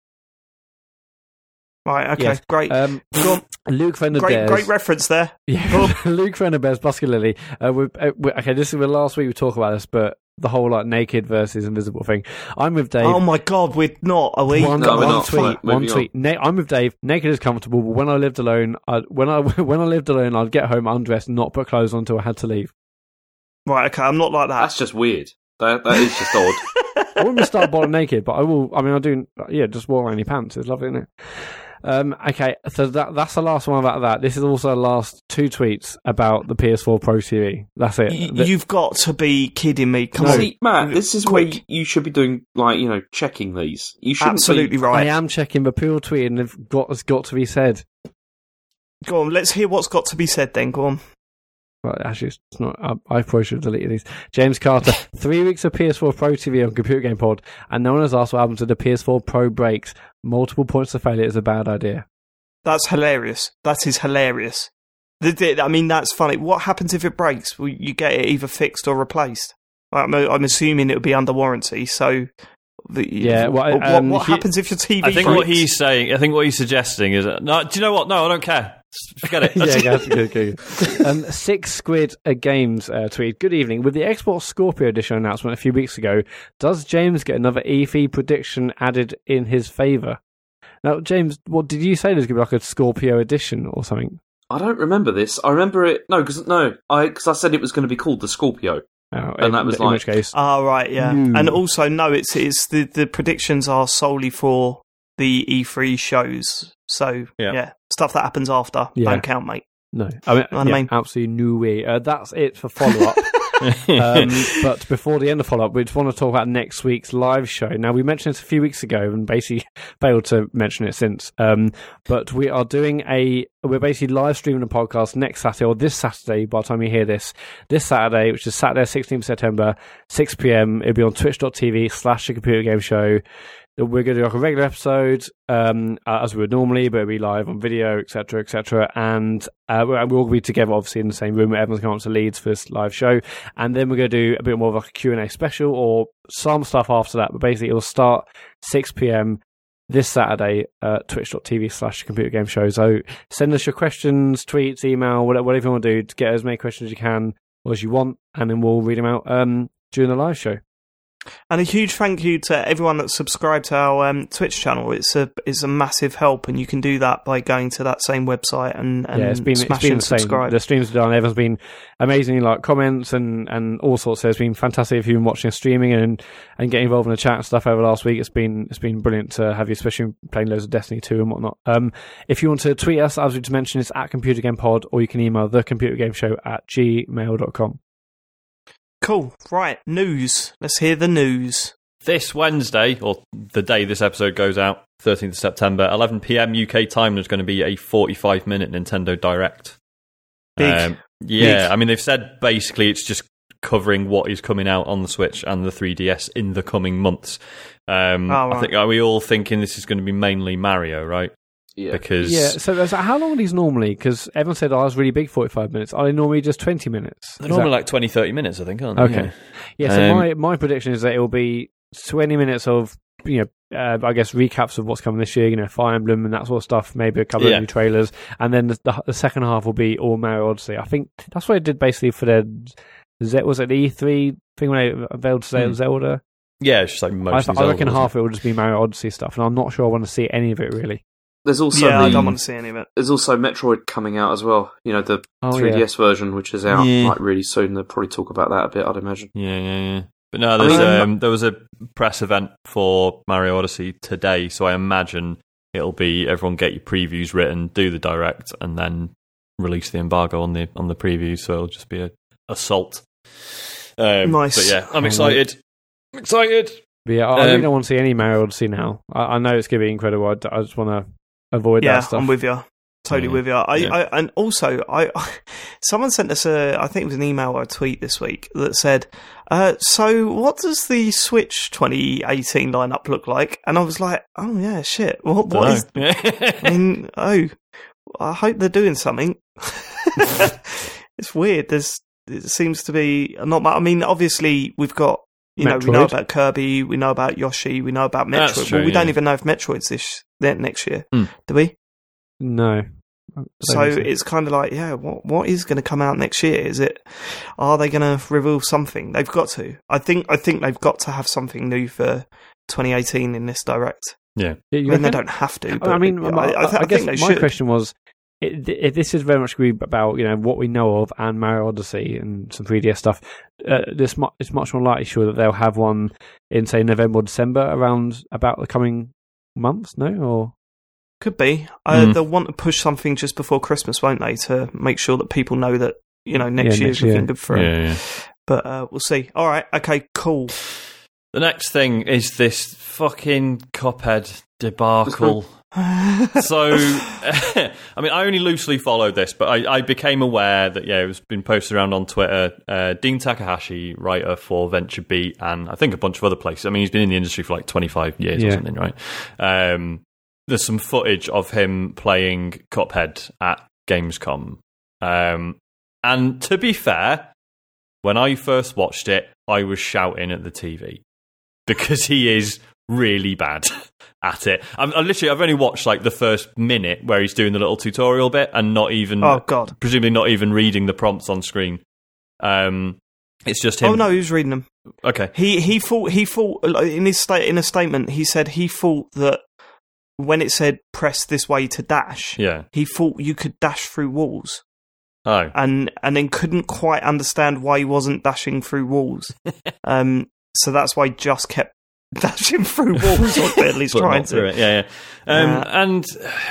[SPEAKER 1] Right. Okay.
[SPEAKER 3] yes.
[SPEAKER 1] Great.
[SPEAKER 3] um,
[SPEAKER 1] Go on.
[SPEAKER 3] Luke Fender
[SPEAKER 1] Great. Great reference there.
[SPEAKER 3] Yeah, Luke Frennebear's Busky Uh, we, uh, we, okay, this is the last week we talk about this, but the whole like naked versus invisible thing. I'm with Dave.
[SPEAKER 1] Oh my God, we're not. Are we?
[SPEAKER 3] One,
[SPEAKER 2] No, we're
[SPEAKER 3] one
[SPEAKER 2] not.
[SPEAKER 3] tweet.
[SPEAKER 2] Fine,
[SPEAKER 3] One
[SPEAKER 2] moving
[SPEAKER 3] tweet. Na- I'm with Dave. Naked is comfortable, but when I lived alone, I, when I when I lived alone, I'd get home undressed, and not put clothes on until I had to leave.
[SPEAKER 1] Right. Okay. I'm not like that.
[SPEAKER 2] That's just weird. That that is just odd.
[SPEAKER 3] I wouldn't start bottom naked, but I will. I mean, I do. Yeah, just wear around your pants. It's lovely, isn't it? Um, okay, so that that's the last one about that. This is also the last two tweets about the P S four Pro T V. That's it.
[SPEAKER 1] Y-
[SPEAKER 3] The-
[SPEAKER 1] You've got to be kidding me. Come
[SPEAKER 3] No.
[SPEAKER 1] on.
[SPEAKER 2] See, Matt, this is where
[SPEAKER 1] Quick.
[SPEAKER 2] you, you should be doing, like, you know, checking these. You shouldn't
[SPEAKER 1] Absolutely
[SPEAKER 2] be,
[SPEAKER 1] right.
[SPEAKER 3] I am checking, but people tweeting and they've got has got to be said.
[SPEAKER 1] Go on, let's hear what's got to be said then. Go on.
[SPEAKER 3] Well, actually, it's not. I, I probably should have deleted these. James Carter, three weeks of P S four Pro T V on Computer Game Pod, and no one has asked what happened to the P S four Pro breaks. Multiple points of failure is a bad idea.
[SPEAKER 1] That's hilarious. That is hilarious. The, the, I mean, that's funny. What happens if it breaks? Well, you get it either fixed or replaced. I'm, I'm assuming it would be under warranty, so... The,
[SPEAKER 3] Yeah, well,
[SPEAKER 1] what,
[SPEAKER 3] um,
[SPEAKER 1] what
[SPEAKER 3] he-
[SPEAKER 1] happens if your T V
[SPEAKER 4] I think
[SPEAKER 1] breaks?
[SPEAKER 4] what he's saying, I think what he's suggesting is, no, do you know what? No, I don't care. Forget it.
[SPEAKER 3] yeah, guys, good, good, good. Um, Six Squid uh, Games uh, tweet. Good evening. With the Xbox Scorpio edition announcement a few weeks ago, does James get another E F I prediction added in his favour? Now, James, what did you say? There's going to be like a Scorpio edition or something?
[SPEAKER 2] I don't remember this. I remember it. No, because no, I because I said it was going to be called the Scorpio.
[SPEAKER 3] Oh,
[SPEAKER 2] And
[SPEAKER 3] in,
[SPEAKER 2] that was
[SPEAKER 3] in
[SPEAKER 2] like-
[SPEAKER 3] which case,
[SPEAKER 1] Oh, right, yeah.
[SPEAKER 3] No.
[SPEAKER 1] And also, no, it's it's the, the predictions are solely for the E three shows. So,
[SPEAKER 4] Yeah.
[SPEAKER 1] yeah, stuff that happens after.
[SPEAKER 3] Yeah.
[SPEAKER 1] Don't count, mate.
[SPEAKER 3] no. I mean,
[SPEAKER 1] Know what I
[SPEAKER 3] yeah,
[SPEAKER 1] mean?
[SPEAKER 3] absolutely no way. Uh, that's it for follow up. um, but before the end of follow up, we just want to talk about next week's live show. Now, we mentioned this a few weeks ago and basically failed to mention it since. Um, but we are doing a, we're basically live streaming a podcast next Saturday, or this Saturday, by the time you hear this, this Saturday, which is Saturday, sixteenth of September, six p.m. It'll be on twitch.tv slash the computer game show. we're going to do like a regular episode um, as we would normally, but it'll be live on video, et cetera, et cetera. And uh, we'll all be together, obviously, in the same room. Everyone's coming up to Leeds for this live show. And then we're going to do a bit more of like a Q and A special or some stuff after that. But basically, it'll start six p.m. this Saturday at twitch.tv slash computer game show. So send us your questions, tweets, email, whatever, whatever you want to do to get as many questions as you can or as you want. And then we'll read them out um, during the live show.
[SPEAKER 1] And a huge thank you to everyone that's subscribed to our um, Twitch channel. It's a it's a massive help, and you can do that by going to that same website and, and
[SPEAKER 3] yeah, it's been,
[SPEAKER 1] smash
[SPEAKER 3] it's been
[SPEAKER 1] and subscribe.
[SPEAKER 3] The streams are done. Everyone's been amazingly like comments and, and all sorts. So it's been fantastic if you've been watching streaming and, and getting involved in the chat and stuff over last week. It's been it's been brilliant to have you, especially playing loads of Destiny two and whatnot. Um, if you want to tweet us, as we just mentioned, it's at Computer Game Pod, or you can email thecomputergameshow at gmail dot com.
[SPEAKER 1] Cool. Right, news. Let's hear the news.
[SPEAKER 4] This Wednesday, or the day this episode goes out, thirteenth of September, eleven p.m. U K time, there's going to be a forty-five minute Nintendo Direct.
[SPEAKER 1] Big.
[SPEAKER 4] Um, yeah,
[SPEAKER 1] Big.
[SPEAKER 4] I mean, they've said basically it's just covering what is coming out on the Switch and the three D S in the coming months. Um,
[SPEAKER 1] oh, right.
[SPEAKER 4] I think, are we all thinking this is going to be mainly Mario, right?
[SPEAKER 2] Yeah.
[SPEAKER 4] Because
[SPEAKER 3] Yeah, so that's, how long are these normally? Because everyone said, oh, it's really big, forty-five minutes. Are they normally just twenty minutes?
[SPEAKER 4] they're
[SPEAKER 3] Is
[SPEAKER 4] normally
[SPEAKER 3] that-
[SPEAKER 4] like twenty, thirty minutes, I think, aren't they?
[SPEAKER 3] Okay. Yeah, so
[SPEAKER 4] Um,
[SPEAKER 3] my, my prediction is that it will be twenty minutes of, you know, uh, I guess recaps of what's coming this year, you know, Fire Emblem and that sort of stuff, maybe a couple
[SPEAKER 4] Yeah.
[SPEAKER 3] of new trailers, and then the, the, the second half will be all Mario Odyssey. I think that's what it did basically for their, Z- was it the E three thing when they unveiled
[SPEAKER 4] Hmm.
[SPEAKER 3] Zelda?
[SPEAKER 4] Yeah, it's just like
[SPEAKER 3] I,
[SPEAKER 4] mostly
[SPEAKER 3] I reckon
[SPEAKER 4] Zelda,
[SPEAKER 3] half of it will just be Mario Odyssey stuff, and I'm not sure I want to see any of it really.
[SPEAKER 2] There's also
[SPEAKER 1] yeah,
[SPEAKER 2] the,
[SPEAKER 1] I don't want to see any of it.
[SPEAKER 2] there's also Metroid coming out as well. You know, the
[SPEAKER 3] Oh,
[SPEAKER 2] three D S
[SPEAKER 3] yeah.
[SPEAKER 2] version, which is out
[SPEAKER 4] Yeah.
[SPEAKER 2] like really soon. They'll probably talk about that a bit, I'd imagine.
[SPEAKER 4] Yeah, yeah, yeah. But no, there's,
[SPEAKER 2] I mean,
[SPEAKER 4] um, there was a press event for Mario Odyssey today, so I imagine it'll be everyone get your previews written, do the direct, and then release the embargo on the on the previews. So it'll just be a assault. Um,
[SPEAKER 1] Nice.
[SPEAKER 4] But yeah, I'm excited. I'm excited.
[SPEAKER 3] But yeah, I, I really
[SPEAKER 4] Um,
[SPEAKER 3] don't want to see any Mario Odyssey now. I, I know it's going to be incredible. I, d- I just want to avoid
[SPEAKER 1] Yeah,
[SPEAKER 3] that stuff.
[SPEAKER 1] I'm with you. Totally
[SPEAKER 4] Yeah.
[SPEAKER 1] with you. I,
[SPEAKER 4] Yeah.
[SPEAKER 1] I, and also, I, I, someone sent us a, I think it was an email or a tweet this week that said, uh, so what does the Switch twenty eighteen lineup look like? And I was like, oh yeah, shit. What, what is, I mean, oh, I hope they're doing something. It's weird. There's, it seems to be not much. I mean, obviously we've got, you know, we know
[SPEAKER 3] Metroid.
[SPEAKER 1] about Kirby, we know about Yoshi, we know about Metroid.
[SPEAKER 4] That's true,
[SPEAKER 1] well, we don't
[SPEAKER 4] yeah.
[SPEAKER 1] even know if Metroid's this, then next year,
[SPEAKER 4] Hmm.
[SPEAKER 1] do we?
[SPEAKER 3] No. I don't
[SPEAKER 1] So
[SPEAKER 3] think
[SPEAKER 1] it's kind of like, yeah, what what is going to come out next year? Is it? Are they going to reveal something? They've got to. I think. I think they've got to have something new for twenty eighteen in this direct.
[SPEAKER 4] Yeah.
[SPEAKER 3] Yeah,
[SPEAKER 1] I
[SPEAKER 3] you
[SPEAKER 1] mean, they
[SPEAKER 3] reckon?
[SPEAKER 1] don't have to. But
[SPEAKER 3] I mean,
[SPEAKER 1] I,
[SPEAKER 3] I,
[SPEAKER 1] I, th-
[SPEAKER 3] I
[SPEAKER 1] I
[SPEAKER 3] guess
[SPEAKER 1] think they
[SPEAKER 3] my
[SPEAKER 1] should.
[SPEAKER 3] question was, it, it, this is very much agree about, you know, what we know of and Mario Odyssey and some three D S stuff. Uh, this mu- it's much more likely, sure, that they'll have one in, say, November or December, around about the coming months, no? Or
[SPEAKER 1] Could be. Uh,
[SPEAKER 4] Mm.
[SPEAKER 1] They'll want to push something just before Christmas, won't they, to make sure that people know that, you know, next
[SPEAKER 3] Yeah,
[SPEAKER 1] year's
[SPEAKER 3] next year.
[SPEAKER 1] looking good for
[SPEAKER 4] Yeah,
[SPEAKER 1] it.
[SPEAKER 4] yeah.
[SPEAKER 1] But uh, we'll see. All right. Okay. Cool.
[SPEAKER 4] The next thing is this fucking Cuphead debacle. So, I mean, I only loosely followed this, but I, I became aware that, yeah, it was been posted around on Twitter. Uh, Dean Takahashi, writer for Venture Beat, and I think a bunch of other places. I mean, he's been in the industry for like twenty-five years or
[SPEAKER 3] Yeah.
[SPEAKER 4] something, right? Um, there's some footage of him playing Cuphead at Gamescom. Um, and to be fair, when I first watched it, I was shouting at the T V because he is really bad at it. I'm, I literally, I've only watched like the first minute where he's doing the little tutorial bit and not even,
[SPEAKER 1] Oh God.
[SPEAKER 4] presumably not even reading the prompts on screen. Um, it's just him.
[SPEAKER 1] Oh no, he was reading them.
[SPEAKER 4] Okay.
[SPEAKER 1] He he thought he thought in his sta- in a statement he said he thought that when it said press this way to dash,
[SPEAKER 4] Yeah.
[SPEAKER 1] he thought you could dash through walls,
[SPEAKER 4] Oh.
[SPEAKER 1] and and then couldn't quite understand why he wasn't dashing through walls. um, so that's why he just kept dashing through walls, or at least
[SPEAKER 4] But
[SPEAKER 1] trying
[SPEAKER 4] not through
[SPEAKER 1] to.
[SPEAKER 4] it. Yeah, yeah. Um,
[SPEAKER 1] Uh,
[SPEAKER 4] and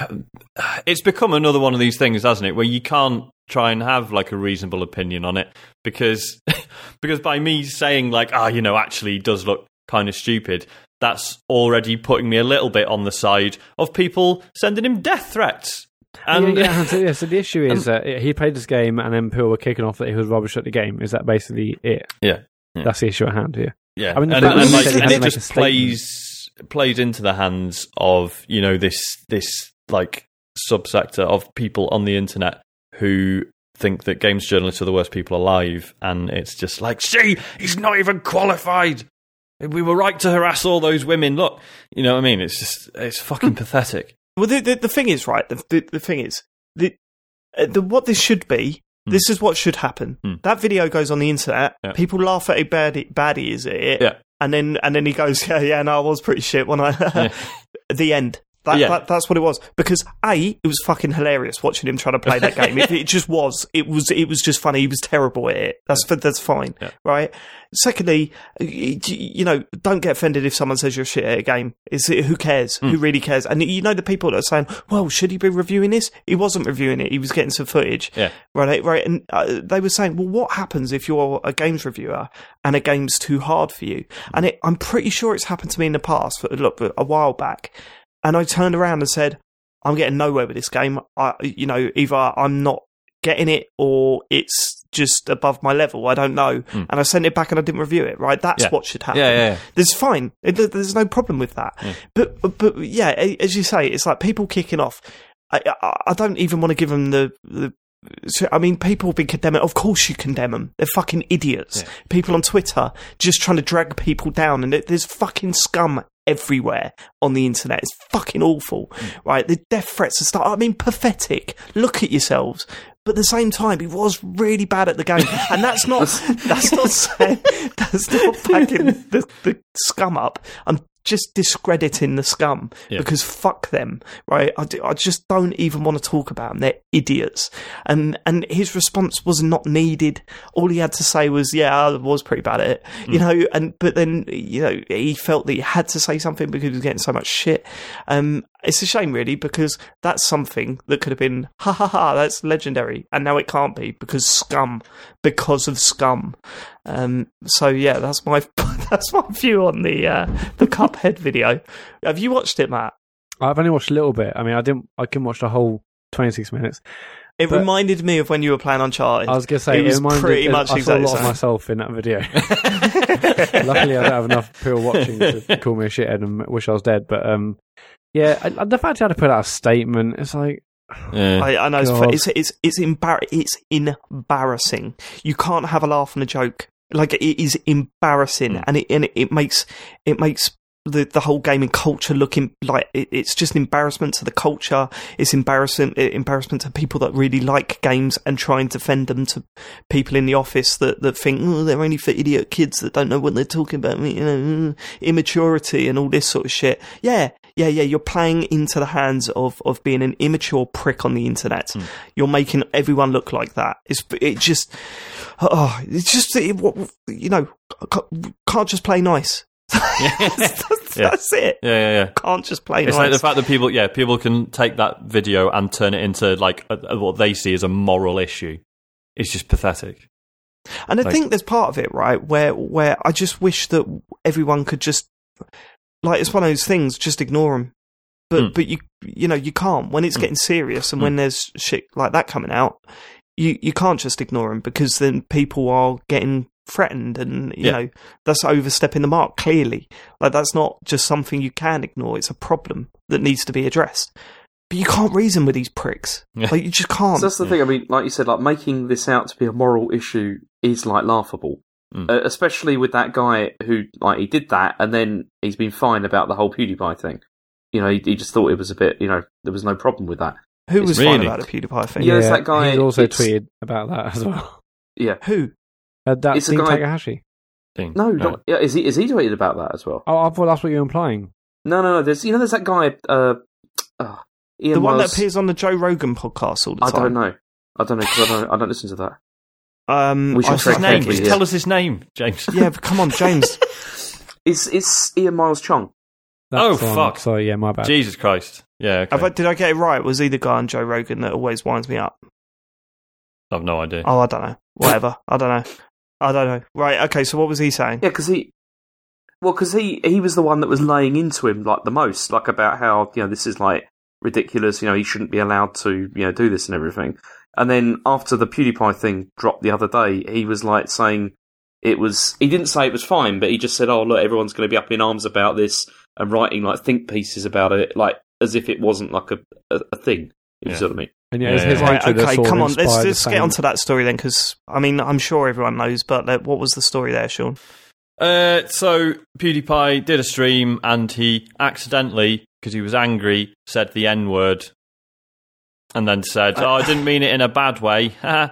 [SPEAKER 4] uh, it's become another one of these things, hasn't it, where you can't try and have like a reasonable opinion on it because because by me saying like, ah, oh, you know, actually he does look kind of stupid, that's already putting me a little bit on the side of people sending him death threats. And
[SPEAKER 3] yeah, yeah, so, yeah, so the issue is that he played this game and then people were kicking off that he was rubbish at the game. Is that basically it?
[SPEAKER 4] Yeah, yeah.
[SPEAKER 3] That's the issue at hand here.
[SPEAKER 4] yeah,
[SPEAKER 3] I mean, the
[SPEAKER 4] and,
[SPEAKER 3] fact
[SPEAKER 4] and,
[SPEAKER 3] that he
[SPEAKER 4] like,
[SPEAKER 3] said he
[SPEAKER 4] and
[SPEAKER 3] had
[SPEAKER 4] it
[SPEAKER 3] to make
[SPEAKER 4] just
[SPEAKER 3] a statement.
[SPEAKER 4] plays. played into the hands of, you know, this this like subsector of people on the internet who think that games journalists are the worst people alive, and it's just like, see, he's not even qualified. We were right to harass all those women. Look, you know what I mean? It's just, it's fucking pathetic.
[SPEAKER 1] Well, the, the the thing is, right? The the, the thing is, the, uh, the what this should be. Mm. This is what should happen. Mm. That video goes on the internet. Yeah. People laugh at a baddie, baddie is it?
[SPEAKER 4] Yeah.
[SPEAKER 1] And then and then he goes, yeah, yeah, no, I was pretty shit when I. Yeah. The end. That, yeah. that, that's what it was. Because A, it was fucking hilarious watching him trying to play that game. It, it just was. It was. It was just funny. He was terrible at it. That's yeah. that's fine, yeah. right? Secondly, you know, don't get offended if someone says you're shit at a game. Is it, who cares? Mm. Who really cares? And you know the people that are saying, "Well, should he be reviewing this?" He wasn't reviewing it. He was getting some footage,
[SPEAKER 4] yeah.
[SPEAKER 1] right? Right. And uh, they were saying, "Well, what happens if you're a games reviewer and a game's too hard for you?" And it, I'm pretty sure it's happened to me in the past. Look, a while back. And I turned around and said, I'm getting nowhere with this game. I, you know, either I'm not getting it or it's just above my level. I don't know. Mm. And I sent it back and I didn't review it, right? That's
[SPEAKER 4] yeah.
[SPEAKER 1] what should happen.
[SPEAKER 4] Yeah, yeah, yeah.
[SPEAKER 1] There's fine. It, there's no problem with that. Yeah. But, but, but, yeah, as you say, it's like people kicking off. I, I, I don't even want to give them the... the So, I mean, people have been condemning. Of course you condemn them. They're fucking idiots. Yeah. People on Twitter just trying to drag people down, and there's fucking scum everywhere on the internet. It's fucking awful, mm. right? The death threats and stuff. I mean, pathetic. Look at yourselves. But at the same time, he was really bad at the game, and that's not that's not saying that's not backing the, the scum up. I'm just discrediting the scum yeah. because fuck them, right? I, do, I just don't even want to talk about them. They're idiots. And and his response was not needed. All he had to say was, yeah, I was pretty bad at it, mm. you know, and but then, you know, he felt that he had to say something because he was getting so much shit. Um, it's a shame, really, because that's something that could have been, ha ha ha, that's legendary. And now it can't be because scum, because of scum. Um, so yeah, that's my that's my view on the uh, the Cuphead video. Have you watched it, Matt?
[SPEAKER 3] I've only watched a little bit. I mean, I didn't. I couldn't watch the whole twenty-six minutes.
[SPEAKER 1] It but reminded me of when you were playing Uncharted.
[SPEAKER 3] I was going to say,
[SPEAKER 1] it,
[SPEAKER 3] it
[SPEAKER 1] was
[SPEAKER 3] reminded,
[SPEAKER 1] pretty
[SPEAKER 3] it,
[SPEAKER 1] much
[SPEAKER 3] I
[SPEAKER 1] exactly
[SPEAKER 3] saw a lot of myself in that video. Luckily, I don't have enough people watching to call me a shithead and wish I was dead. But um, yeah, I, the fact you had to put out a statement, it's like.
[SPEAKER 1] Yeah. I, I know it's it's it's it's, embar- it's embarrassing. You can't have a laugh and a joke. Like, it is embarrassing, mm. and it and it, it makes it makes the the whole gaming culture looking like it, it's just an embarrassment to the culture. It's embarrassing embarrassment to people that really like games and try and defend them to people in the office that, that think, oh, they're only for idiot kids that don't know what they're talking about. You know, immaturity and all this sort of shit. Yeah. Yeah, yeah, you're playing into the hands of, of being an immature prick on the internet. Mm. You're making everyone look like that. It's it just, oh, it's just, it, you know, can't just play nice. that's, that's,
[SPEAKER 4] yeah.
[SPEAKER 1] that's it.
[SPEAKER 4] Yeah, yeah, yeah.
[SPEAKER 1] Can't just play
[SPEAKER 4] it's
[SPEAKER 1] nice.
[SPEAKER 4] It's like the fact that people, yeah, people can take that video and turn it into like a, a, what they see as a moral issue. It's just pathetic.
[SPEAKER 1] And I
[SPEAKER 4] like,
[SPEAKER 1] think there's part of it, right, where where I just wish that everyone could just. Like, it's one of those things, just ignore them. But, mm. but you, you know, you can't. When it's mm. getting serious and mm. when there's shit like that coming out, you, you can't just ignore them because then people are getting threatened and, you yeah. know, that's overstepping the mark, clearly. Like, that's not just something you can ignore. It's a problem that needs to be addressed. But you can't reason with these pricks. Yeah. Like, you just can't.
[SPEAKER 2] So that's the
[SPEAKER 1] yeah.
[SPEAKER 2] thing. I mean, like you said, like, making this out to be a moral issue is, like, laughable. Mm. Uh, especially with that guy who, like, he did that and then he's been fine about the whole PewDiePie thing. You know, he, he just thought it was a bit, you know, there was no problem with that.
[SPEAKER 1] Who was
[SPEAKER 4] really?
[SPEAKER 1] fine about the PewDiePie thing?
[SPEAKER 2] Yeah, yeah, it's that guy.
[SPEAKER 3] He's also tweeted about that as well.
[SPEAKER 2] Yeah.
[SPEAKER 1] Who?
[SPEAKER 3] Uh, that
[SPEAKER 2] it's
[SPEAKER 3] Dean
[SPEAKER 2] guy...
[SPEAKER 3] Takahashi.
[SPEAKER 4] Thing.
[SPEAKER 2] No, no. Not, yeah, is he, is he tweeted about that as well?
[SPEAKER 3] Oh, I thought that's what you're implying.
[SPEAKER 2] No, no, no. There's, you know, there's that guy, uh, uh, Ian
[SPEAKER 1] the one
[SPEAKER 2] Miles...
[SPEAKER 1] that appears on the Joe Rogan podcast all the time.
[SPEAKER 2] I don't know. I don't know, because I don't, I don't listen to that.
[SPEAKER 1] Um,
[SPEAKER 4] we should his name. Just tell us his name, James.
[SPEAKER 1] Yeah, but come on, James.
[SPEAKER 2] it's it's Ian Miles Chong.
[SPEAKER 3] That's
[SPEAKER 4] oh
[SPEAKER 3] on,
[SPEAKER 4] fuck!
[SPEAKER 3] Sorry, yeah, my bad.
[SPEAKER 4] Jesus Christ! Yeah. Okay.
[SPEAKER 1] I, did I get it right? Was he the guy on Joe Rogan that always winds me up?
[SPEAKER 4] I have no idea.
[SPEAKER 1] Oh, I don't know. Whatever. I don't know. I don't know. Right. Okay. So what was he saying?
[SPEAKER 2] Yeah, because he, well, because he he was the one that was laying into him like the most, like about how, you know, this is like ridiculous. You know, he shouldn't be allowed to, you know, do this and everything. And then after the PewDiePie thing dropped the other day, he was like saying it was, he didn't say it was fine, but he just said, oh, look, everyone's going to be up in arms about this and writing like think pieces about it, like as if it wasn't like a a, a thing. You
[SPEAKER 4] Yeah.
[SPEAKER 2] see what I mean?
[SPEAKER 3] And yeah,
[SPEAKER 4] Yeah,
[SPEAKER 3] his, his
[SPEAKER 1] Right,
[SPEAKER 3] hatred
[SPEAKER 1] okay,
[SPEAKER 3] sort of
[SPEAKER 1] come on, let's,
[SPEAKER 3] inspired
[SPEAKER 1] let's
[SPEAKER 3] the
[SPEAKER 1] get
[SPEAKER 3] same-
[SPEAKER 1] onto that story then, because, I mean, I'm sure everyone knows, but uh, what was the story there, Sean?
[SPEAKER 4] Uh, so PewDiePie did a stream and he accidentally, because he was angry, said the N word, and then said, "Oh, I didn't mean it in a bad way."
[SPEAKER 1] I,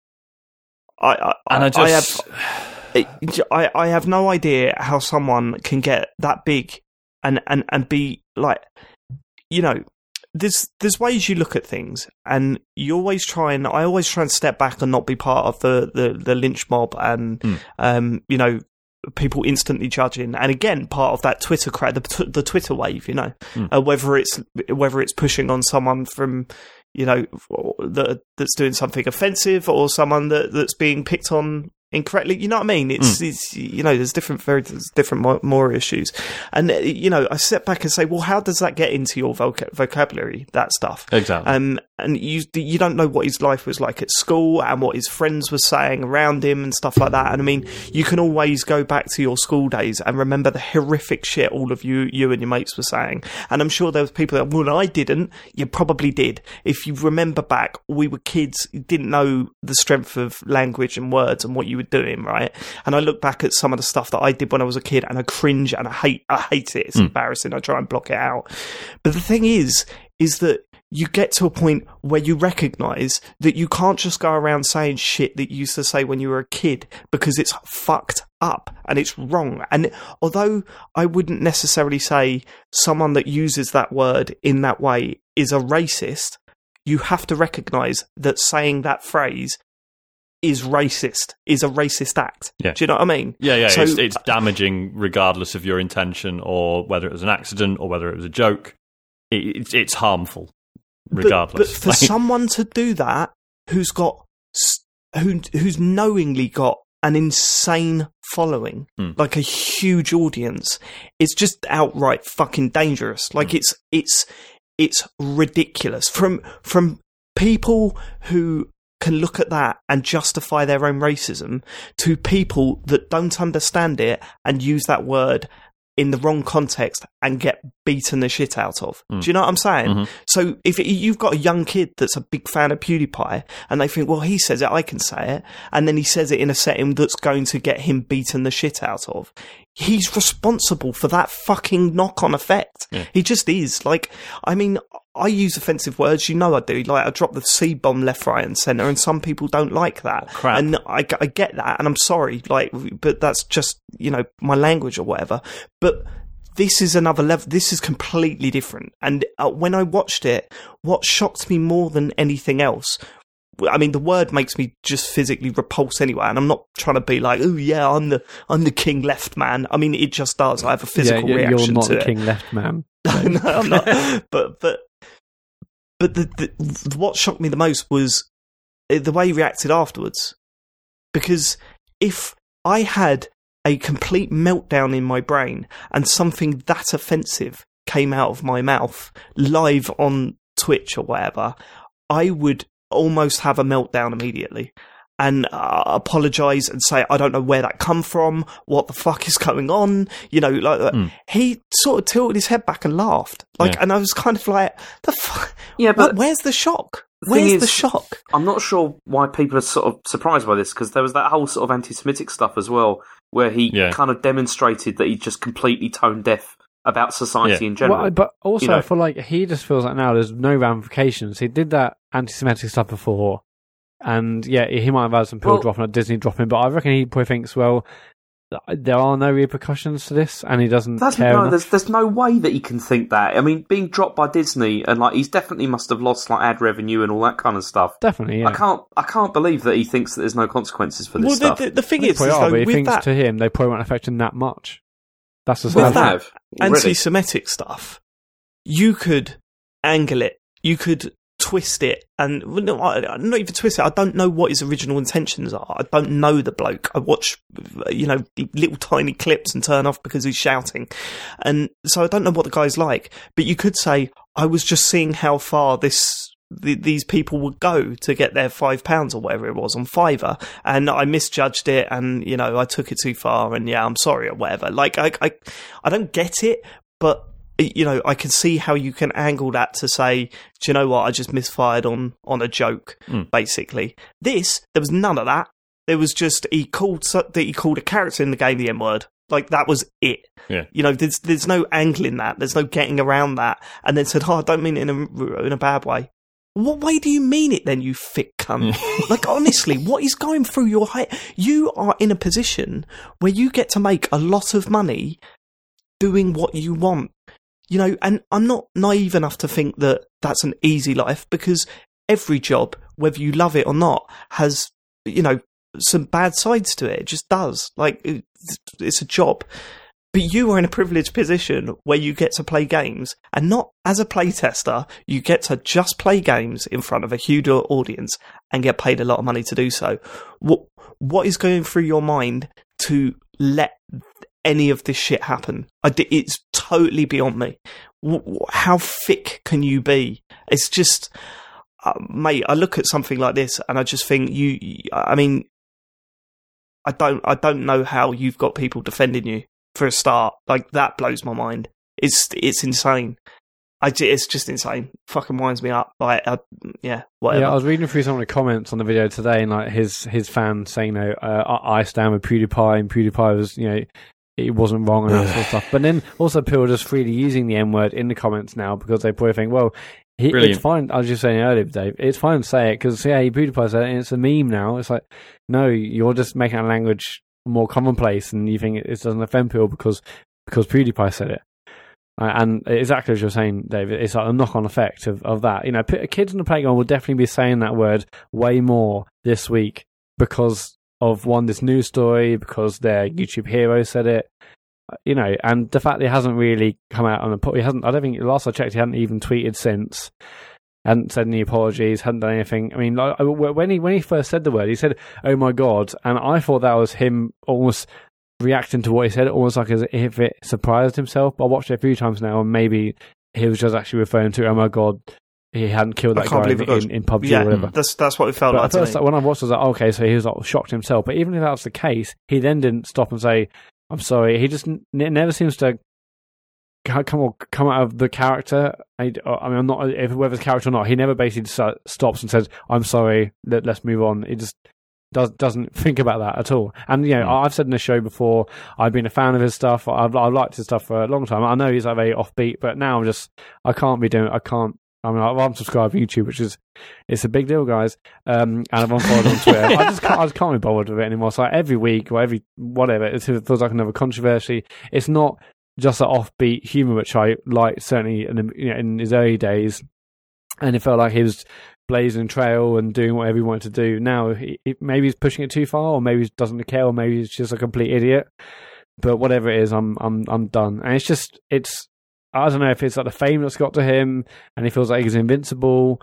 [SPEAKER 1] I,
[SPEAKER 4] And I just,
[SPEAKER 1] I have, I, I have no idea how someone can get that big and, and, and be like, you know, there's there's ways you look at things, and you always try and I always try and step back and not be part of the, the, the lynch mob and
[SPEAKER 4] Mm.
[SPEAKER 1] um you know, people instantly judging, and again part of that Twitter crowd, the, the Twitter wave, you know,
[SPEAKER 4] Mm.
[SPEAKER 1] uh, whether it's whether it's pushing on someone from, you know, that that's doing something offensive, or someone that that's being picked on incorrectly. You know what I mean? It's,
[SPEAKER 4] Mm.
[SPEAKER 1] it's you know, there's different, very there's different more, more issues. And, uh, you know, I step back and say, well, how does that get into your voc- vocabulary, that stuff?
[SPEAKER 4] exactly.
[SPEAKER 1] Um, and you you don't know what his life was like at school and what his friends were saying around him and stuff like that. And I mean, you can always go back to your school days and remember the horrific shit all of you you and your mates were saying. And I'm sure there was people that, well, I didn't. You probably did. If you remember back, we were kids, didn't know the strength of language and words and what you were doing, right? And I look back at some of the stuff that I did when I was a kid, and I cringe and I hate I hate it. It's
[SPEAKER 4] Mm.
[SPEAKER 1] embarrassing. I try and block it out. But the thing is, is that you get to a point where you recognise that you can't just go around saying shit that you used to say when you were a kid, because it's fucked up and it's wrong. And although I wouldn't necessarily say someone that uses that word in that way is a racist, you have to recognise that saying that phrase is racist, is a racist act.
[SPEAKER 4] Yeah.
[SPEAKER 1] Do you know what I mean?
[SPEAKER 4] Yeah, yeah,
[SPEAKER 1] So-
[SPEAKER 4] it's, it's damaging regardless of your intention, or whether it was an accident or whether it was a joke. It, it's, it's harmful
[SPEAKER 1] But-
[SPEAKER 4] regardless.
[SPEAKER 1] But, for
[SPEAKER 4] Like-
[SPEAKER 1] someone to do that, who's got, s- who who's knowingly got an insane following,
[SPEAKER 4] Hmm.
[SPEAKER 1] like a huge audience, it's just outright fucking dangerous. Like
[SPEAKER 4] Hmm.
[SPEAKER 1] it's it's it's ridiculous from from people who can look at that and justify their own racism, to people that don't understand it and use that word in the wrong context and get beaten the shit out of.
[SPEAKER 4] Mm.
[SPEAKER 1] Do you know what I'm saying?
[SPEAKER 4] Mhm.
[SPEAKER 1] So if it, you've got a young kid that's a big fan of PewDiePie and they think, well, he says it, I can say it, and then he says it in a setting that's going to get him beaten the shit out of, he's responsible for that fucking knock-on effect.
[SPEAKER 4] Yeah.
[SPEAKER 1] He just is. Like, I mean, I use offensive words, you know I do. Like, I drop the C-bomb left, right and centre, and some people don't like that.
[SPEAKER 4] Crap.
[SPEAKER 1] And I, I get that, and I'm sorry, like, but that's just, you know, my language or whatever. But this is another level. This is completely different. And uh, when I watched it, what shocked me more than anything else, I mean, the word makes me just physically repulse anyway, and I'm not trying to be like, oh yeah, I'm the I'm the king left man. I mean, it just does. I have a physical
[SPEAKER 3] yeah, you're,
[SPEAKER 1] reaction
[SPEAKER 3] you're not
[SPEAKER 1] to
[SPEAKER 3] the
[SPEAKER 1] it.
[SPEAKER 3] king left man.
[SPEAKER 1] no, I'm not. But but but the, the what shocked me the most was the way he reacted afterwards. Because if I had a complete meltdown in my brain and something that offensive came out of my mouth live on Twitch or whatever, I would almost have a meltdown immediately and uh, apologise and say, I don't know where that come from, what the fuck is going on, you know, like
[SPEAKER 4] Mm.
[SPEAKER 1] he sort of tilted his head back and laughed, like,
[SPEAKER 4] Yeah.
[SPEAKER 1] and I was kind of like, the fuck,
[SPEAKER 2] Yeah, but
[SPEAKER 1] where's the shock?
[SPEAKER 2] the thing
[SPEAKER 1] Where's
[SPEAKER 2] is-
[SPEAKER 1] the shock?
[SPEAKER 2] I'm not sure why people are sort of surprised by this, because there was that whole sort of anti-Semitic stuff as well, where he
[SPEAKER 4] Yeah.
[SPEAKER 2] kind of demonstrated that he's just completely tone deaf about society
[SPEAKER 4] Yeah.
[SPEAKER 2] in general.
[SPEAKER 3] Well, but also,
[SPEAKER 2] you know.
[SPEAKER 3] I feel like he just feels like now there's no ramifications. He did that anti-Semitic stuff before, and yeah, he might have had some people
[SPEAKER 2] Well-
[SPEAKER 3] dropping, like Disney dropping, but I reckon he probably thinks, well, there are no repercussions to this, and he doesn't
[SPEAKER 2] That's,
[SPEAKER 3] care
[SPEAKER 2] no,
[SPEAKER 3] enough.
[SPEAKER 2] there's there's no way that he can think that. I mean, being dropped by Disney, and like he's definitely must have lost like ad revenue and all that kind of stuff.
[SPEAKER 3] Definitely, yeah.
[SPEAKER 2] I can't I can't believe that he thinks that there's no consequences for this
[SPEAKER 1] Well,
[SPEAKER 2] stuff.
[SPEAKER 1] the, the, the thing
[SPEAKER 3] They
[SPEAKER 1] is, is
[SPEAKER 3] probably are,
[SPEAKER 1] though,
[SPEAKER 3] but he
[SPEAKER 1] with
[SPEAKER 3] thinks
[SPEAKER 1] that
[SPEAKER 3] to him they probably won't affect him that much. That's the
[SPEAKER 1] With
[SPEAKER 3] sad
[SPEAKER 1] that-
[SPEAKER 3] thing.
[SPEAKER 2] have already.
[SPEAKER 1] anti-Semitic stuff, you could angle it, you could twist it, and well, no, I, not even twist it. I don't know what his original intentions are. I don't know the bloke. I watch, you know, little tiny clips and turn off because he's shouting, and so I don't know what the guy's like. But you could say, I was just seeing how far this. The, these people would go to get their five pounds or whatever it was on Fiverr, and I misjudged it, and you know I took it too far, and yeah, I'm sorry or whatever. Like I, I, I don't get it, but you know, I can see how you can angle that to say, do you know what? I just misfired on on a joke. Mm. Basically, this there was none of that. There was just he called that he called a character in the game the N word. Like that was it.
[SPEAKER 4] Yeah.
[SPEAKER 1] You know, there's there's no angling that. There's no getting around that. And then said, "Oh, I don't mean it in a in a bad way." What way do you mean it then, you thick cunt? Like, honestly, what is going through your head? You are in a position where you get to make a lot of money doing what you want. You know, and I'm not naive enough to think that that's an easy life, because every job, whether you love it or not, has, you know, some bad sides to it. It just does. Like, it's a job. But you are in a privileged position where you get to play games, and not as a playtester, you get to just play games in front of a huge audience and get paid a lot of money to do so. What What is going through your mind to let any of this shit happen? I, it's totally beyond me. How thick can you be? It's just, uh, mate, I look at something like this and I just think you, I mean, I don't, I don't know how you've got people defending you. For a start, like that blows my mind. It's it's insane. I it's just insane. Fucking winds me up. Like, I, yeah, whatever.
[SPEAKER 3] Yeah, I was reading through some of the comments on the video today, and like his his fans saying, "You know, uh, I stand with PewDiePie," and PewDiePie was, you know, it wasn't wrong and that sort of stuff. But then also people are just freely using the N word in the comments now because they probably think, well, he, it's fine. I was just saying earlier, Dave, it's fine to say it because yeah, PewDiePie said it, and it's a meme now. It's like, no, you're just making a language more commonplace, and you think it doesn't offend people because because PewDiePie said it. Uh, and exactly as you're saying, David, it's like a knock-on effect of, of that. You know, p- kids in the playground will definitely be saying that word way more this week because of, one, this news story, because their YouTube hero said it, you know, and the fact that he hasn't really come out on a... He hasn't, I don't think, last I checked, he hadn't even tweeted since. Hadn't said any apologies, hadn't done anything. I mean, like, when he when he first said the word, he said, "Oh my God," and I thought that was him almost reacting to what he said, almost like as if it surprised himself. But I watched it a few times now, and maybe he was just actually referring to, "Oh my God, he hadn't killed that guy in, in, in P U B G
[SPEAKER 1] yeah,
[SPEAKER 3] or whatever."
[SPEAKER 1] That's that's what it felt
[SPEAKER 3] but
[SPEAKER 1] like.
[SPEAKER 3] At first,
[SPEAKER 1] to me.
[SPEAKER 3] When I watched, I was like, oh, "Okay, so he was like shocked himself." But even if that was the case, he then didn't stop and say, "I'm sorry." He just n- never seems to come on, come out of the character. I, I mean, I'm not if whether it's character or not. He never basically stops and says, "I'm sorry, let, let's move on." He just does doesn't think about that at all. And you know, mm. I've said in the show before, I've been a fan of his stuff. I've I've liked his stuff for a long time. I know he's like very offbeat, but now I'm just I can't be doing. I can't. I mean, I've unsubscribed to YouTube, which is it's a big deal, guys. Um, and I've unfollowed on Twitter. I just can't, I just can't be bothered with it anymore. So like, every week or every whatever, it feels like another controversy. It's not just that offbeat humour, which I liked certainly in, you know, in his early days, and it felt like he was blazing a trail and doing whatever he wanted to do. Now, he, maybe he's pushing it too far, or maybe he doesn't care, or maybe he's just a complete idiot. But whatever it is, I'm I'm I'm done. And it's just it's I don't know if it's like the fame that's got to him, and he feels like he's invincible,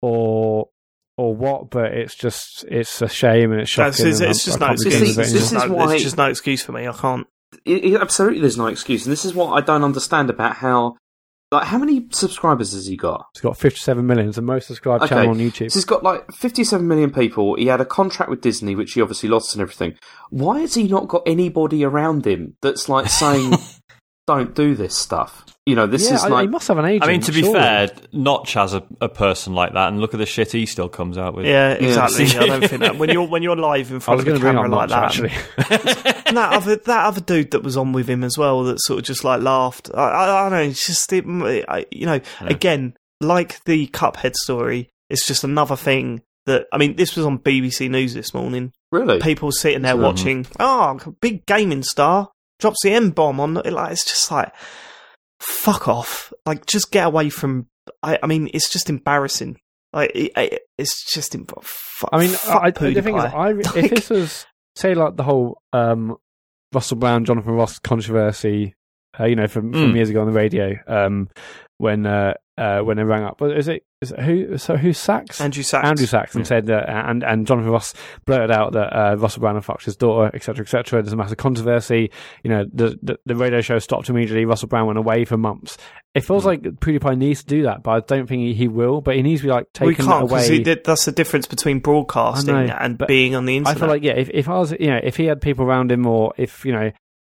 [SPEAKER 3] or or what. But it's just it's a shame and it's shocking.
[SPEAKER 1] It's, it's just no excuse. This is why it's just no excuse for me. I can't.
[SPEAKER 2] It, it, absolutely, there's no excuse, and this is what I don't understand about how, like, how many subscribers has he got?
[SPEAKER 3] He's got fifty-seven million. It's the most subscribed okay. channel on YouTube.
[SPEAKER 2] So he's got like fifty-seven million people. He had a contract with Disney, which he obviously lost and everything. Why has he not got anybody around him that's like saying, "Don't do this stuff"? You know, this
[SPEAKER 3] yeah,
[SPEAKER 2] is
[SPEAKER 3] I,
[SPEAKER 2] like.
[SPEAKER 3] He must have an agent.
[SPEAKER 4] I mean, to be
[SPEAKER 3] surely.
[SPEAKER 4] fair, Notch has a, a person like that, and look at the shit he still comes out with.
[SPEAKER 1] Yeah, exactly. Yeah. I don't think that when you're when you're live in front of a camera like
[SPEAKER 3] Notch,
[SPEAKER 1] that,
[SPEAKER 3] actually.
[SPEAKER 1] and that other that other dude that was on with him as well, that sort of just like laughed. I, I, I don't know. It's just it, I, you know, yeah. again, like the Cuphead story, it's just another thing that I mean. This was on B B C News this morning.
[SPEAKER 2] Really,
[SPEAKER 1] people sitting there mm-hmm. watching. Oh, big gaming star drops the M bomb on. Like it's just like. Fuck off! Like, just get away from. I, I mean, it's just embarrassing. Like, it, it, it's just. Fuck,
[SPEAKER 3] I mean,
[SPEAKER 1] fuck
[SPEAKER 3] I, the thing is, I, like, if this was say like the whole um, Russell Brand, Jonathan Ross controversy, uh, you know, from, from mm. years ago on the radio, um, when uh, uh, when they rang up, but is it is it, who? So who's Sachs?
[SPEAKER 1] Andrew Sachs.
[SPEAKER 3] Andrew Sachs, and yeah. said that, and and Jonathan Ross blurted out that uh, Russell Brand fucked his daughter, et cetera, et cetera. There's a massive controversy. You know, the, the the radio show stopped immediately. Russell Brand went away for months. It feels mm. like PewDiePie needs to do that, but I don't think he, he will. But he needs to be like taken
[SPEAKER 1] well,
[SPEAKER 3] away.
[SPEAKER 1] He did, that's the difference between broadcasting know, and being on the internet.
[SPEAKER 3] I feel like yeah, if if I was, you know, if he had people around him, or if you know.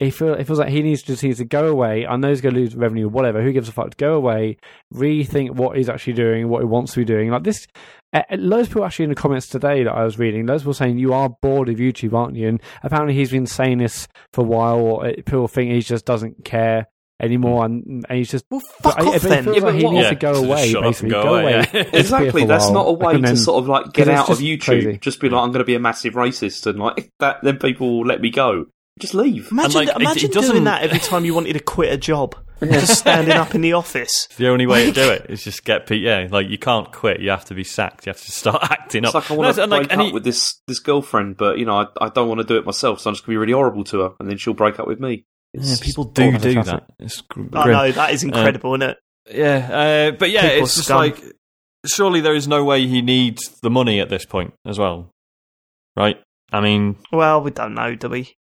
[SPEAKER 3] He feel it feels like he needs to he to go away. I know he's going to lose revenue, whatever. Who gives a fuck? Go away, rethink what he's actually doing, what he wants to be doing. Like this, uh, loads of people actually in the comments today that I was reading, loads of people saying you are bored of YouTube, aren't you? And apparently he's been saying this for a while. Or people think he just doesn't care anymore, and, and he's just
[SPEAKER 1] well, fuck
[SPEAKER 3] but,
[SPEAKER 1] off
[SPEAKER 3] but
[SPEAKER 1] then.
[SPEAKER 3] He feels
[SPEAKER 2] Yeah,
[SPEAKER 3] like he
[SPEAKER 2] what,
[SPEAKER 3] needs
[SPEAKER 4] yeah,
[SPEAKER 3] to go away. Basically,
[SPEAKER 4] go,
[SPEAKER 3] go away.
[SPEAKER 4] away. Yeah.
[SPEAKER 2] Exactly. That's
[SPEAKER 3] while,
[SPEAKER 2] not a way
[SPEAKER 3] then,
[SPEAKER 2] to sort of like get out of YouTube.
[SPEAKER 3] Crazy.
[SPEAKER 2] Just be like, I'm going to be a massive racist, and like that, then people will let me go. Just leave.
[SPEAKER 1] Imagine,
[SPEAKER 4] like,
[SPEAKER 1] imagine
[SPEAKER 4] it, it
[SPEAKER 1] doing that every time you wanted to quit a job. Just standing up in the office.
[SPEAKER 4] The only way to do it is just get people. Yeah, like you can't quit. You have to be sacked. You have to start acting
[SPEAKER 2] It's
[SPEAKER 4] up.
[SPEAKER 2] like I want to
[SPEAKER 4] No,
[SPEAKER 2] break
[SPEAKER 4] like,
[SPEAKER 2] up
[SPEAKER 4] he,
[SPEAKER 2] with this this girlfriend, but you know I, I don't want to do it myself, so I'm just going to be really horrible to her, and then she'll break up with me.
[SPEAKER 4] yeah, people do
[SPEAKER 3] Oh,
[SPEAKER 4] do
[SPEAKER 3] fantastic.
[SPEAKER 4] that. It's gr-
[SPEAKER 1] I
[SPEAKER 4] grim.
[SPEAKER 1] know, that is incredible, isn't it?
[SPEAKER 4] Yeah, uh, but yeah,
[SPEAKER 1] People
[SPEAKER 4] it's just
[SPEAKER 1] scum.
[SPEAKER 4] like surely there is no way he needs the money at this point as well, right? I mean,
[SPEAKER 1] Well, we don't know, do we?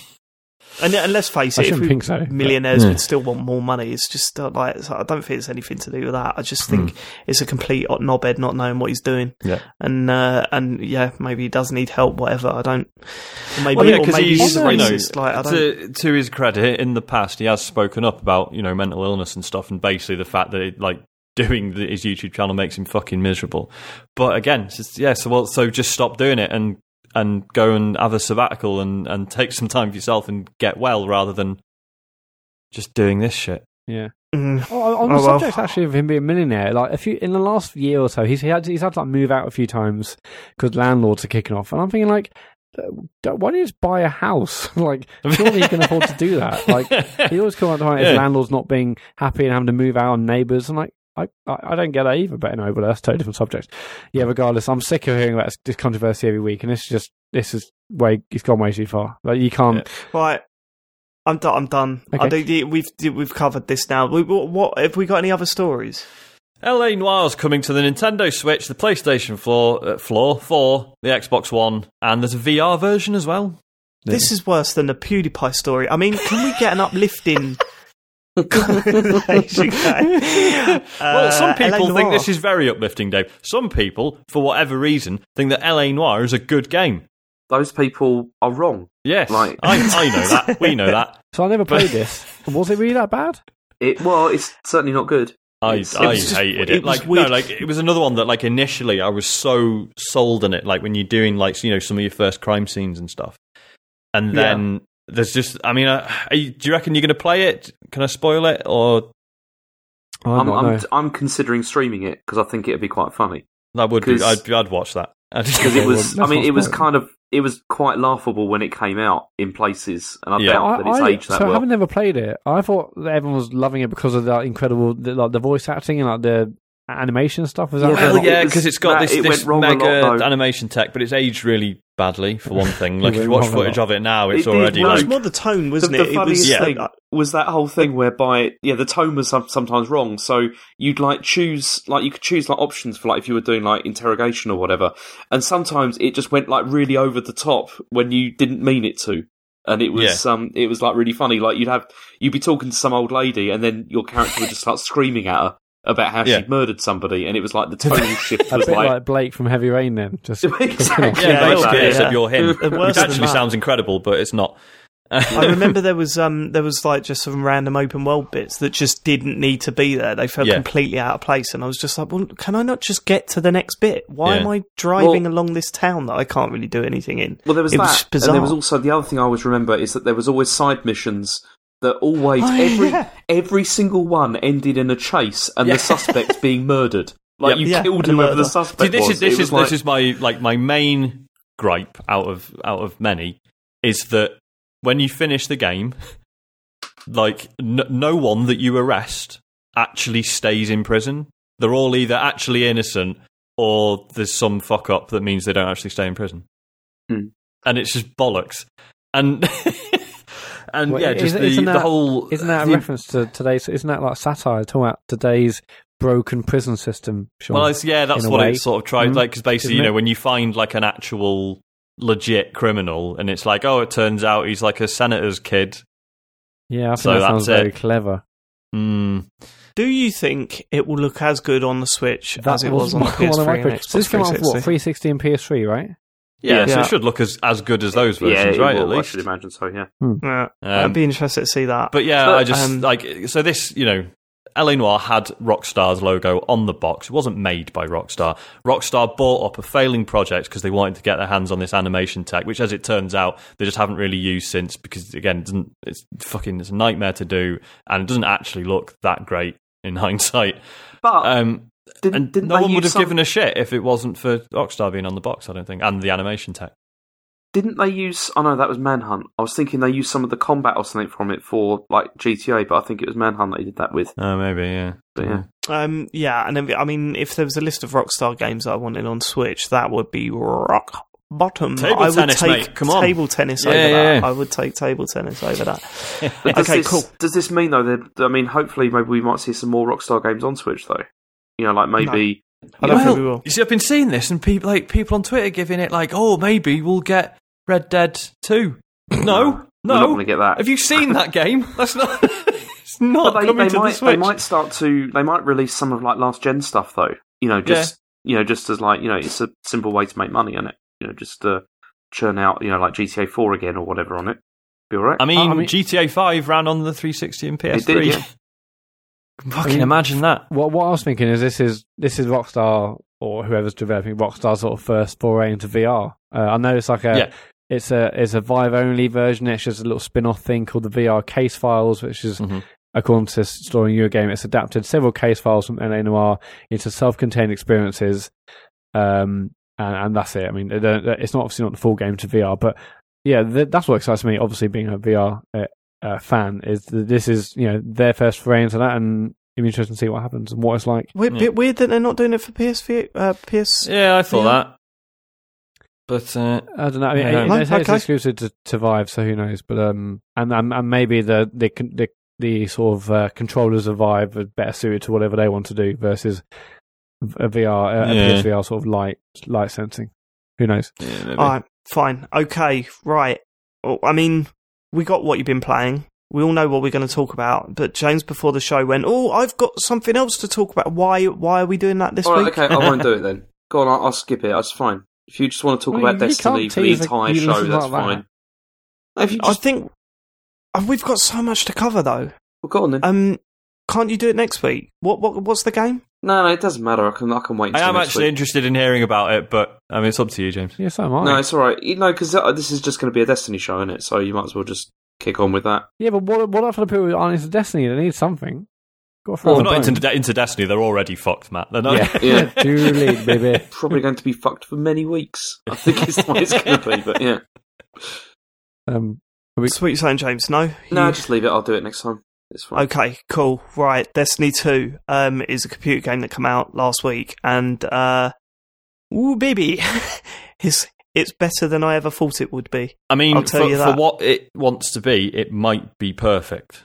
[SPEAKER 1] And, and let's face
[SPEAKER 3] I
[SPEAKER 1] it, if
[SPEAKER 3] shouldn't
[SPEAKER 1] we,
[SPEAKER 3] think so.
[SPEAKER 1] millionaires
[SPEAKER 4] Yeah.
[SPEAKER 1] would still want more money. It's just uh, like it's- I don't think it's anything to do with that. I just think it's a complete knobhead not knowing what he's doing.
[SPEAKER 4] yeah.
[SPEAKER 1] And uh, and yeah, maybe he does need help. Whatever. I don't. Or maybe,
[SPEAKER 4] Well, yeah,
[SPEAKER 1] or
[SPEAKER 4] because
[SPEAKER 1] maybe
[SPEAKER 4] he's,
[SPEAKER 1] he's
[SPEAKER 4] you know,
[SPEAKER 1] racist. Like I don't.
[SPEAKER 4] to, to his credit, in the past, he has spoken up about, you know, mental illness and stuff, and basically the fact that it, like, doing the, his YouTube channel makes him fucking miserable. But again, it's just, yeah, so well, so just stop doing it and and go and have a sabbatical and, and take some time for yourself and get well rather than just doing this shit.
[SPEAKER 3] Yeah.
[SPEAKER 1] Mm.
[SPEAKER 3] Oh, on the
[SPEAKER 1] Oh, well.
[SPEAKER 3] subject actually of him being a millionaire, like a few in the last year or so, he's he had he's had to like move out a few times because landlords are kicking off, and I'm thinking like, why don't you just buy a house? Like, surely he can afford to do that. Like, he always come up to his
[SPEAKER 4] Yeah.
[SPEAKER 3] landlords not being happy and having to move out on neighbours. I'm like, I, I I don't get that either. But anyway, but that's a totally different subject. Yeah, regardless, I'm sick of hearing about this controversy every week, and this is just this is way he's gone way too far. Like, you can't.
[SPEAKER 1] Right. I'm done. I'm done.
[SPEAKER 3] Okay.
[SPEAKER 1] I think we've we've covered this now. We, what, what have we got? Any other stories?
[SPEAKER 4] L A Noir's coming to the Nintendo Switch, the PlayStation floor, uh, floor four, the Xbox One, and there's a V R version as well.
[SPEAKER 1] This is worse than the PewDiePie story. I mean, can we get an uplifting conversation going?
[SPEAKER 4] Well, some
[SPEAKER 1] Uh,
[SPEAKER 4] people
[SPEAKER 1] L A
[SPEAKER 4] think
[SPEAKER 1] Noire.
[SPEAKER 4] this is very uplifting, Dave. Some people, for whatever reason, think that L A Noir is a good game.
[SPEAKER 2] Those people are wrong.
[SPEAKER 4] Yes,
[SPEAKER 2] Right.
[SPEAKER 4] I, I know that. We know that.
[SPEAKER 3] So I never played this. Was it really that bad?
[SPEAKER 2] It well, it's certainly not good.
[SPEAKER 4] I,
[SPEAKER 2] It's-
[SPEAKER 4] I
[SPEAKER 1] was just-
[SPEAKER 4] hated
[SPEAKER 1] it
[SPEAKER 4] it.
[SPEAKER 1] was
[SPEAKER 4] Like
[SPEAKER 1] weird.
[SPEAKER 4] no, like it was another one that like initially I was so sold on it. Like when you're doing like you know some of your first crime scenes and stuff, and then there's just I mean, uh, are you, do you reckon you're going to play it? Can I spoil it or
[SPEAKER 3] I
[SPEAKER 2] I'm
[SPEAKER 3] don't
[SPEAKER 2] I'm,
[SPEAKER 3] know.
[SPEAKER 2] I'm considering streaming it because I think it'd be quite funny.
[SPEAKER 4] that would be?
[SPEAKER 2] 'Cause-
[SPEAKER 4] I'd, I'd watch that.
[SPEAKER 2] Because it
[SPEAKER 3] well,
[SPEAKER 2] was, I
[SPEAKER 3] let's
[SPEAKER 2] mean,
[SPEAKER 3] not
[SPEAKER 2] it was
[SPEAKER 3] spoil it.
[SPEAKER 2] kind of, it was quite laughable when it came out in places, and I
[SPEAKER 4] Yeah.
[SPEAKER 2] doubt that it's
[SPEAKER 3] I, I,
[SPEAKER 2] aged that
[SPEAKER 3] so
[SPEAKER 2] well.
[SPEAKER 3] having never played it, I thought that everyone was loving it because of that incredible, the, like the voice acting and like the animation stuff. Was that
[SPEAKER 2] Yeah,
[SPEAKER 3] right?
[SPEAKER 2] Well,
[SPEAKER 4] Well, yeah,
[SPEAKER 2] it was-
[SPEAKER 4] because it's got
[SPEAKER 2] that-
[SPEAKER 4] this,
[SPEAKER 2] it
[SPEAKER 4] this
[SPEAKER 2] went wrong a
[SPEAKER 4] mega
[SPEAKER 2] lot, though.
[SPEAKER 4] animation tech, but it's aged really badly for one thing. Like
[SPEAKER 3] It
[SPEAKER 4] if you
[SPEAKER 3] went
[SPEAKER 4] watch
[SPEAKER 3] wrong a
[SPEAKER 4] footage
[SPEAKER 3] lot.
[SPEAKER 4] of it now, it's
[SPEAKER 2] It did,
[SPEAKER 4] already
[SPEAKER 1] Well, it
[SPEAKER 4] like
[SPEAKER 1] was more the tone,
[SPEAKER 2] The,
[SPEAKER 1] wasn't
[SPEAKER 2] the
[SPEAKER 1] it? It
[SPEAKER 2] funniest
[SPEAKER 1] was
[SPEAKER 4] Yeah.
[SPEAKER 2] thing was that whole thing whereby, yeah, the tone was some- sometimes wrong. So you'd like choose, like you could choose like options for like if you were doing like interrogation or whatever, and sometimes it just went like really over the top when you didn't mean it to. And it was um, it was like really funny. Like you'd have you'd be talking to some old lady, and then your character would just start screaming at her about how
[SPEAKER 4] Yeah.
[SPEAKER 2] she'd murdered somebody, and it was like the tone shift
[SPEAKER 3] A
[SPEAKER 2] was
[SPEAKER 3] bit like,
[SPEAKER 2] like,
[SPEAKER 3] Blake from Heavy Rain, then just
[SPEAKER 2] Exactly.
[SPEAKER 4] yeah,
[SPEAKER 1] Yeah,
[SPEAKER 4] basically,
[SPEAKER 1] okay,
[SPEAKER 4] except
[SPEAKER 1] yeah.
[SPEAKER 4] you're him,
[SPEAKER 1] And
[SPEAKER 4] which
[SPEAKER 1] worse than
[SPEAKER 4] actually
[SPEAKER 1] that.
[SPEAKER 4] sounds incredible, but it's not.
[SPEAKER 1] I remember there was um there was like just some random open world bits that just didn't need to be there. They felt
[SPEAKER 4] Yeah.
[SPEAKER 1] completely out of place, and I was just like, well, can I not just get to the next bit? Why
[SPEAKER 4] Yeah.
[SPEAKER 1] am I driving
[SPEAKER 2] Well-
[SPEAKER 1] along this town that I can't really do anything in?
[SPEAKER 2] Well, there was
[SPEAKER 1] It
[SPEAKER 2] that,
[SPEAKER 1] was
[SPEAKER 2] and
[SPEAKER 1] bizarre.
[SPEAKER 2] there was also the other thing I always remember is that there was always side missions that always
[SPEAKER 1] Oh,
[SPEAKER 2] every
[SPEAKER 1] yeah.
[SPEAKER 2] every single one ended in a chase and
[SPEAKER 4] Yeah.
[SPEAKER 2] the suspect being murdered. Like
[SPEAKER 4] Yep.
[SPEAKER 2] you
[SPEAKER 1] Yeah,
[SPEAKER 2] killed
[SPEAKER 1] and
[SPEAKER 2] whoever the
[SPEAKER 1] murder.
[SPEAKER 2] suspect
[SPEAKER 4] See, this
[SPEAKER 2] was.
[SPEAKER 4] is this
[SPEAKER 2] It was
[SPEAKER 4] is
[SPEAKER 2] like,
[SPEAKER 4] this is my like my main gripe out of out of many is that when you finish the game, like n- no one that you arrest actually stays in prison. They're all either actually innocent or there's some fuck up that means they don't actually stay in prison,
[SPEAKER 2] Hmm.
[SPEAKER 4] and it's just bollocks. And and
[SPEAKER 3] Well,
[SPEAKER 4] yeah, just
[SPEAKER 3] isn't-
[SPEAKER 4] the,
[SPEAKER 3] isn't
[SPEAKER 4] the
[SPEAKER 3] that-
[SPEAKER 4] whole
[SPEAKER 3] Isn't that a
[SPEAKER 4] the-
[SPEAKER 3] reference to today's? Isn't that like satire talking about today's broken prison system? Sean?
[SPEAKER 4] Well, it's, yeah, that's
[SPEAKER 3] in a
[SPEAKER 4] what
[SPEAKER 3] way.
[SPEAKER 4] it sort of tries.
[SPEAKER 3] Mhm.
[SPEAKER 4] Like, because basically,
[SPEAKER 3] Isn't
[SPEAKER 4] you know,
[SPEAKER 3] it?
[SPEAKER 4] when you find like an actual legit criminal, and it's like, oh, it turns out he's like a senator's kid.
[SPEAKER 3] yeah, I think
[SPEAKER 4] so
[SPEAKER 3] that sounds
[SPEAKER 4] that's it.
[SPEAKER 3] very clever.
[SPEAKER 4] Mm.
[SPEAKER 1] Do you think it will look as good on the Switch
[SPEAKER 3] That
[SPEAKER 1] as it was on the
[SPEAKER 3] one
[SPEAKER 1] P S
[SPEAKER 3] of my
[SPEAKER 1] three and
[SPEAKER 3] questions. So this
[SPEAKER 1] Xbox
[SPEAKER 3] came out
[SPEAKER 1] three
[SPEAKER 3] for what,
[SPEAKER 1] sixty?
[SPEAKER 3] three sixty and P S three, right?
[SPEAKER 4] Yeah, so
[SPEAKER 1] Yeah.
[SPEAKER 4] it should look as, as good as those versions,
[SPEAKER 2] yeah,
[SPEAKER 4] right?
[SPEAKER 2] It
[SPEAKER 4] At
[SPEAKER 2] will, I
[SPEAKER 4] least.
[SPEAKER 2] should imagine so. Yeah.
[SPEAKER 1] Yeah,
[SPEAKER 4] Um,
[SPEAKER 1] I'd be interested to see that.
[SPEAKER 4] But yeah,
[SPEAKER 2] But,
[SPEAKER 4] I just
[SPEAKER 1] um,
[SPEAKER 4] like so this. You know, L A Noire had Rockstar's logo on the box. It wasn't made by Rockstar. Rockstar bought up a failing project because they wanted to get their hands on this animation tech, which, as it turns out, they just haven't really used since. Because again, it doesn't, it's fucking it's a nightmare to do, and it doesn't actually look that great in hindsight.
[SPEAKER 2] But
[SPEAKER 4] Um,
[SPEAKER 2] didn't,
[SPEAKER 4] and
[SPEAKER 2] didn't
[SPEAKER 4] no
[SPEAKER 2] they
[SPEAKER 4] one would
[SPEAKER 2] use
[SPEAKER 4] have
[SPEAKER 2] some,
[SPEAKER 4] given a shit if it wasn't for Rockstar being on the box, I don't think, and the animation tech.
[SPEAKER 2] Didn't they use? Oh no, that was Manhunt. I was thinking they used some of the combat or something from it for like G T A, but I think it was Manhunt they did that with.
[SPEAKER 4] Oh, maybe, yeah.
[SPEAKER 2] But yeah,
[SPEAKER 1] Um, yeah, and then, I mean, if there was a list of Rockstar games that I wanted on Switch, that would be rock bottom.
[SPEAKER 4] Table
[SPEAKER 1] I would
[SPEAKER 4] tennis,
[SPEAKER 1] take
[SPEAKER 4] mate. Come on.
[SPEAKER 1] table tennis
[SPEAKER 4] Yeah,
[SPEAKER 1] over
[SPEAKER 4] yeah,
[SPEAKER 1] that.
[SPEAKER 4] yeah.
[SPEAKER 1] I would take table tennis over that.
[SPEAKER 2] But does
[SPEAKER 1] Okay,
[SPEAKER 2] this,
[SPEAKER 1] cool.
[SPEAKER 2] Does this mean though that I mean, hopefully, maybe we might see some more Rockstar games on Switch though? You know, like maybe.
[SPEAKER 1] I don't
[SPEAKER 4] Well,
[SPEAKER 1] think we will.
[SPEAKER 4] You see, I've been seeing this, and people like people on Twitter giving it like, "Oh, maybe we'll get Red Dead two." No,
[SPEAKER 2] We're not
[SPEAKER 4] no.
[SPEAKER 2] going to get that.
[SPEAKER 4] Have you seen that game? That's not. It's not
[SPEAKER 2] But they,
[SPEAKER 4] coming
[SPEAKER 2] they
[SPEAKER 4] to
[SPEAKER 2] might
[SPEAKER 4] the Switch.
[SPEAKER 2] they might start to they might release some of like last gen stuff though. You know, just you know, just as like you know, it's a simple way to make money on it. You know, just to churn out you know like G T A four again or whatever on it. Be alright.
[SPEAKER 4] I mean,
[SPEAKER 3] I mean-
[SPEAKER 4] G T A five ran on the three sixty and P S three.
[SPEAKER 2] It did, yeah.
[SPEAKER 4] Fucking
[SPEAKER 3] I mean,
[SPEAKER 4] imagine that.
[SPEAKER 3] What what I was thinking is this is this is Rockstar or whoever's developing Rockstar's sort of first foray into V R. Uh, I know it's like a
[SPEAKER 4] Yeah.
[SPEAKER 3] it's a it's a Vive only version. It's just a little spin off thing called the V R Case Files, which is
[SPEAKER 4] Mhm.
[SPEAKER 3] according to Story Your Game, it's adapted several case files from L A Noire into self contained experiences. Um, and, and that's it. I mean, they don't- it's not obviously not the full game to V R, but yeah, th- that's what excites me. Obviously, being a V R uh, uh, fan, is that this is you know their first foray into that, and it'll be interesting to see what happens and what it's like.
[SPEAKER 1] We're a
[SPEAKER 4] Yeah.
[SPEAKER 1] bit weird that they're not doing it for P S V, uh, P S.
[SPEAKER 4] Yeah, I thought
[SPEAKER 1] Yeah.
[SPEAKER 4] that. But uh,
[SPEAKER 3] I don't know. I mean,
[SPEAKER 4] Yeah.
[SPEAKER 3] it,
[SPEAKER 1] No,
[SPEAKER 3] they say it's
[SPEAKER 1] okay.
[SPEAKER 3] exclusive to, to Vive, so who knows? But um, and and, and maybe the the con- the, the sort of uh, controllers of Vive are better suited to whatever they want to do versus a V R, uh, a
[SPEAKER 4] Yeah.
[SPEAKER 3] P S V R sort of light light sensing. Who knows?
[SPEAKER 4] yeah, maybe.
[SPEAKER 1] All right, fine, okay, right. Well, I mean, we got what you've been playing. We all know what we're going to talk about. But James, before the show, went, "Oh, I've got something else to talk about. Why? Why are we doing that this
[SPEAKER 2] All right,
[SPEAKER 1] week?"
[SPEAKER 2] okay, I won't do it then. Go on, I'll, I'll skip it. That's fine. If you just want to talk
[SPEAKER 3] Well,
[SPEAKER 2] about
[SPEAKER 3] you
[SPEAKER 2] Destiny
[SPEAKER 3] can't
[SPEAKER 2] for the
[SPEAKER 3] tease the-
[SPEAKER 2] entire
[SPEAKER 3] you
[SPEAKER 2] show,
[SPEAKER 3] listen
[SPEAKER 2] that's
[SPEAKER 3] like that.
[SPEAKER 2] fine. If you
[SPEAKER 1] I
[SPEAKER 2] just,
[SPEAKER 1] think uh, we've got so much to cover, though.
[SPEAKER 2] well, go on then.
[SPEAKER 1] Um, can't you do it next week? What? What? What's the game?
[SPEAKER 2] no, no, it doesn't matter. I can, I can wait.
[SPEAKER 4] I
[SPEAKER 2] Until
[SPEAKER 4] am
[SPEAKER 2] next
[SPEAKER 4] actually
[SPEAKER 2] week.
[SPEAKER 4] interested in hearing about it, but I mean, it's up to you, James.
[SPEAKER 3] Yeah, so am I.
[SPEAKER 2] No, it's all right. You know, because this is just going to be a Destiny show, isn't it? So you might as well just kick on with that.
[SPEAKER 3] Yeah, but what what for the people who aren't into Destiny? They need something. Got to throw
[SPEAKER 4] Well,
[SPEAKER 3] a
[SPEAKER 4] they're not
[SPEAKER 3] bone.
[SPEAKER 4] into, into Destiny. They're already fucked, Matt. They're not.
[SPEAKER 3] Yeah,
[SPEAKER 2] Yeah.
[SPEAKER 3] too late, baby.
[SPEAKER 2] Probably going to be fucked for many weeks. I think it's what it's going to be, but yeah.
[SPEAKER 3] Um, we,
[SPEAKER 1] So what are you saying, James? No.
[SPEAKER 2] No,
[SPEAKER 1] You-
[SPEAKER 2] just leave it. I'll do it next time. It's fine.
[SPEAKER 1] Okay, cool. Right, Destiny two um, is a computer game that came out last week, and uh, ooh, baby, it's it's better than I ever thought it would be.
[SPEAKER 4] I mean,
[SPEAKER 1] I'll tell
[SPEAKER 4] for,
[SPEAKER 1] you
[SPEAKER 4] for
[SPEAKER 1] that.
[SPEAKER 4] what it wants to be, it might be perfect.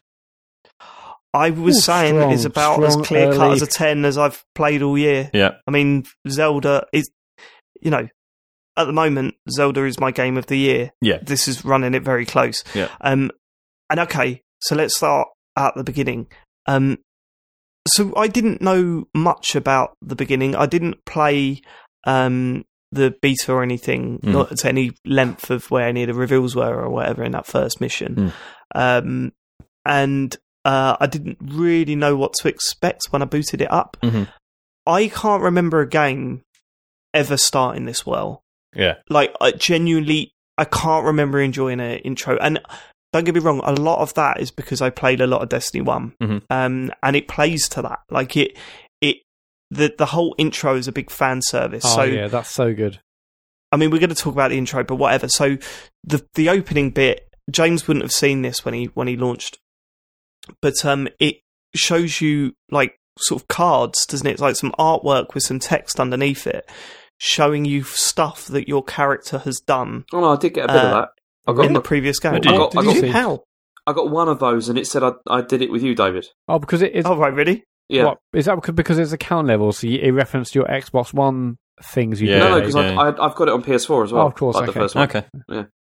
[SPEAKER 1] I was
[SPEAKER 3] Ooh,
[SPEAKER 1] saying
[SPEAKER 3] strong,
[SPEAKER 1] it's about as
[SPEAKER 3] strong
[SPEAKER 1] clear cut
[SPEAKER 3] early-
[SPEAKER 1] as a ten as I've played all year.
[SPEAKER 4] Yeah.
[SPEAKER 1] I mean, Zelda is, you know, at the moment, Zelda is my game of the year.
[SPEAKER 4] Yeah.
[SPEAKER 1] This is running it very close.
[SPEAKER 4] Yeah.
[SPEAKER 1] Um, and okay, so let's start at the beginning. Um, so I didn't know much about the beginning. I didn't play um, the beta or anything,
[SPEAKER 4] Mm.
[SPEAKER 1] not to any length of where any of the reveals were or whatever in that first mission.
[SPEAKER 4] Mm.
[SPEAKER 1] Um, and uh, I didn't really know what to expect when I booted it up.
[SPEAKER 4] Mhm.
[SPEAKER 1] I can't remember a game ever starting this well.
[SPEAKER 4] Yeah.
[SPEAKER 1] Like, I genuinely, I can't remember enjoying an intro. And don't get me wrong, a lot of that is because I played a lot of Destiny one.
[SPEAKER 4] Mhm.
[SPEAKER 1] Um, and it plays to that. Like, it, it, the, the whole intro is a big fan service.
[SPEAKER 3] oh
[SPEAKER 1] so,
[SPEAKER 3] yeah, that's so good.
[SPEAKER 1] I mean, we're going to talk about the intro, but whatever. So, the, the opening bit, James wouldn't have seen this when he, when he launched. But, um, it shows you, like, sort of cards, doesn't it? It's like some artwork with some text underneath it, showing you stuff that your character has done
[SPEAKER 2] Oh no, I did get a bit
[SPEAKER 1] Uh,
[SPEAKER 2] of that. I got
[SPEAKER 1] in the
[SPEAKER 2] the-
[SPEAKER 1] previous game.
[SPEAKER 4] Oh, did you?
[SPEAKER 2] I got,
[SPEAKER 3] Did
[SPEAKER 2] I
[SPEAKER 3] you
[SPEAKER 2] got,
[SPEAKER 3] see?
[SPEAKER 1] How?
[SPEAKER 2] I got one of those, and it said I, I did it with you, David.
[SPEAKER 3] Oh, because it, it's
[SPEAKER 1] Oh, right, really?
[SPEAKER 2] Yeah.
[SPEAKER 3] what, is that because- because it's account level? So you, it referenced your Xbox One things you
[SPEAKER 4] Yeah,
[SPEAKER 2] no, no,
[SPEAKER 3] did.
[SPEAKER 2] because
[SPEAKER 4] yeah.
[SPEAKER 2] I, I, I've got it on P S four as well.
[SPEAKER 3] Oh, of course,
[SPEAKER 2] like the
[SPEAKER 3] okay.
[SPEAKER 2] first one.
[SPEAKER 4] Okay.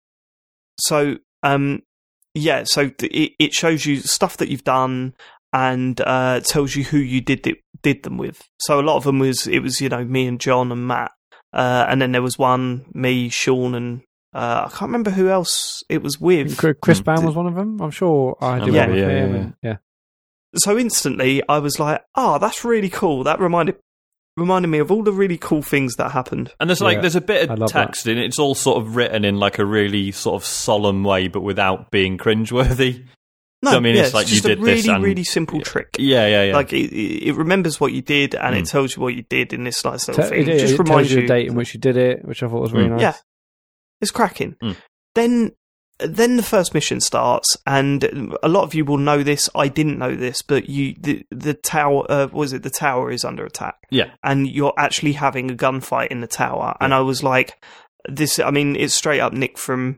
[SPEAKER 1] So, um, yeah, so th- it, it shows you stuff that you've done and uh, tells you who you did it, did them with. So a lot of them was, it was, you know, me and John and Matt uh, and then there was one me, Sean, and uh, I can't remember who else it was with.
[SPEAKER 3] Chris Bam was one of them. I'm sure I did
[SPEAKER 1] yeah,
[SPEAKER 3] one with
[SPEAKER 4] yeah,
[SPEAKER 3] him.
[SPEAKER 4] yeah.
[SPEAKER 3] And, yeah.
[SPEAKER 1] So instantly, I was like, "Oh, that's really cool." That reminded reminded me of all the really cool things that happened.
[SPEAKER 4] And there's like
[SPEAKER 3] Yeah,
[SPEAKER 4] there's a bit
[SPEAKER 3] I
[SPEAKER 4] of
[SPEAKER 3] love
[SPEAKER 4] text in it. It's all sort of written in like a really sort of solemn way, but without being cringeworthy.
[SPEAKER 1] No,
[SPEAKER 4] So, I mean,
[SPEAKER 1] yeah,
[SPEAKER 4] it's like
[SPEAKER 1] just
[SPEAKER 4] you
[SPEAKER 1] a
[SPEAKER 4] did
[SPEAKER 1] really,
[SPEAKER 4] this and-
[SPEAKER 1] really simple trick.
[SPEAKER 4] Yeah, yeah, yeah.
[SPEAKER 1] Like it, it remembers what you did, and
[SPEAKER 4] Mm.
[SPEAKER 1] it tells you what you did in this nice little
[SPEAKER 3] Te-
[SPEAKER 1] thing.
[SPEAKER 3] it,
[SPEAKER 1] It just
[SPEAKER 3] it
[SPEAKER 1] reminds
[SPEAKER 3] tells you
[SPEAKER 1] you
[SPEAKER 3] the date in which you did it, which I thought was really
[SPEAKER 4] Mm.
[SPEAKER 3] nice.
[SPEAKER 1] Yeah, it's cracking.
[SPEAKER 4] Mm.
[SPEAKER 1] Then, then the first mission starts, and a lot of you will know this. I didn't know this, but you the the tower. Uh, what was it? The tower is under attack.
[SPEAKER 4] Yeah.
[SPEAKER 1] and you're actually having a gunfight in the tower. And I was like, this. I mean, it's straight up Nick from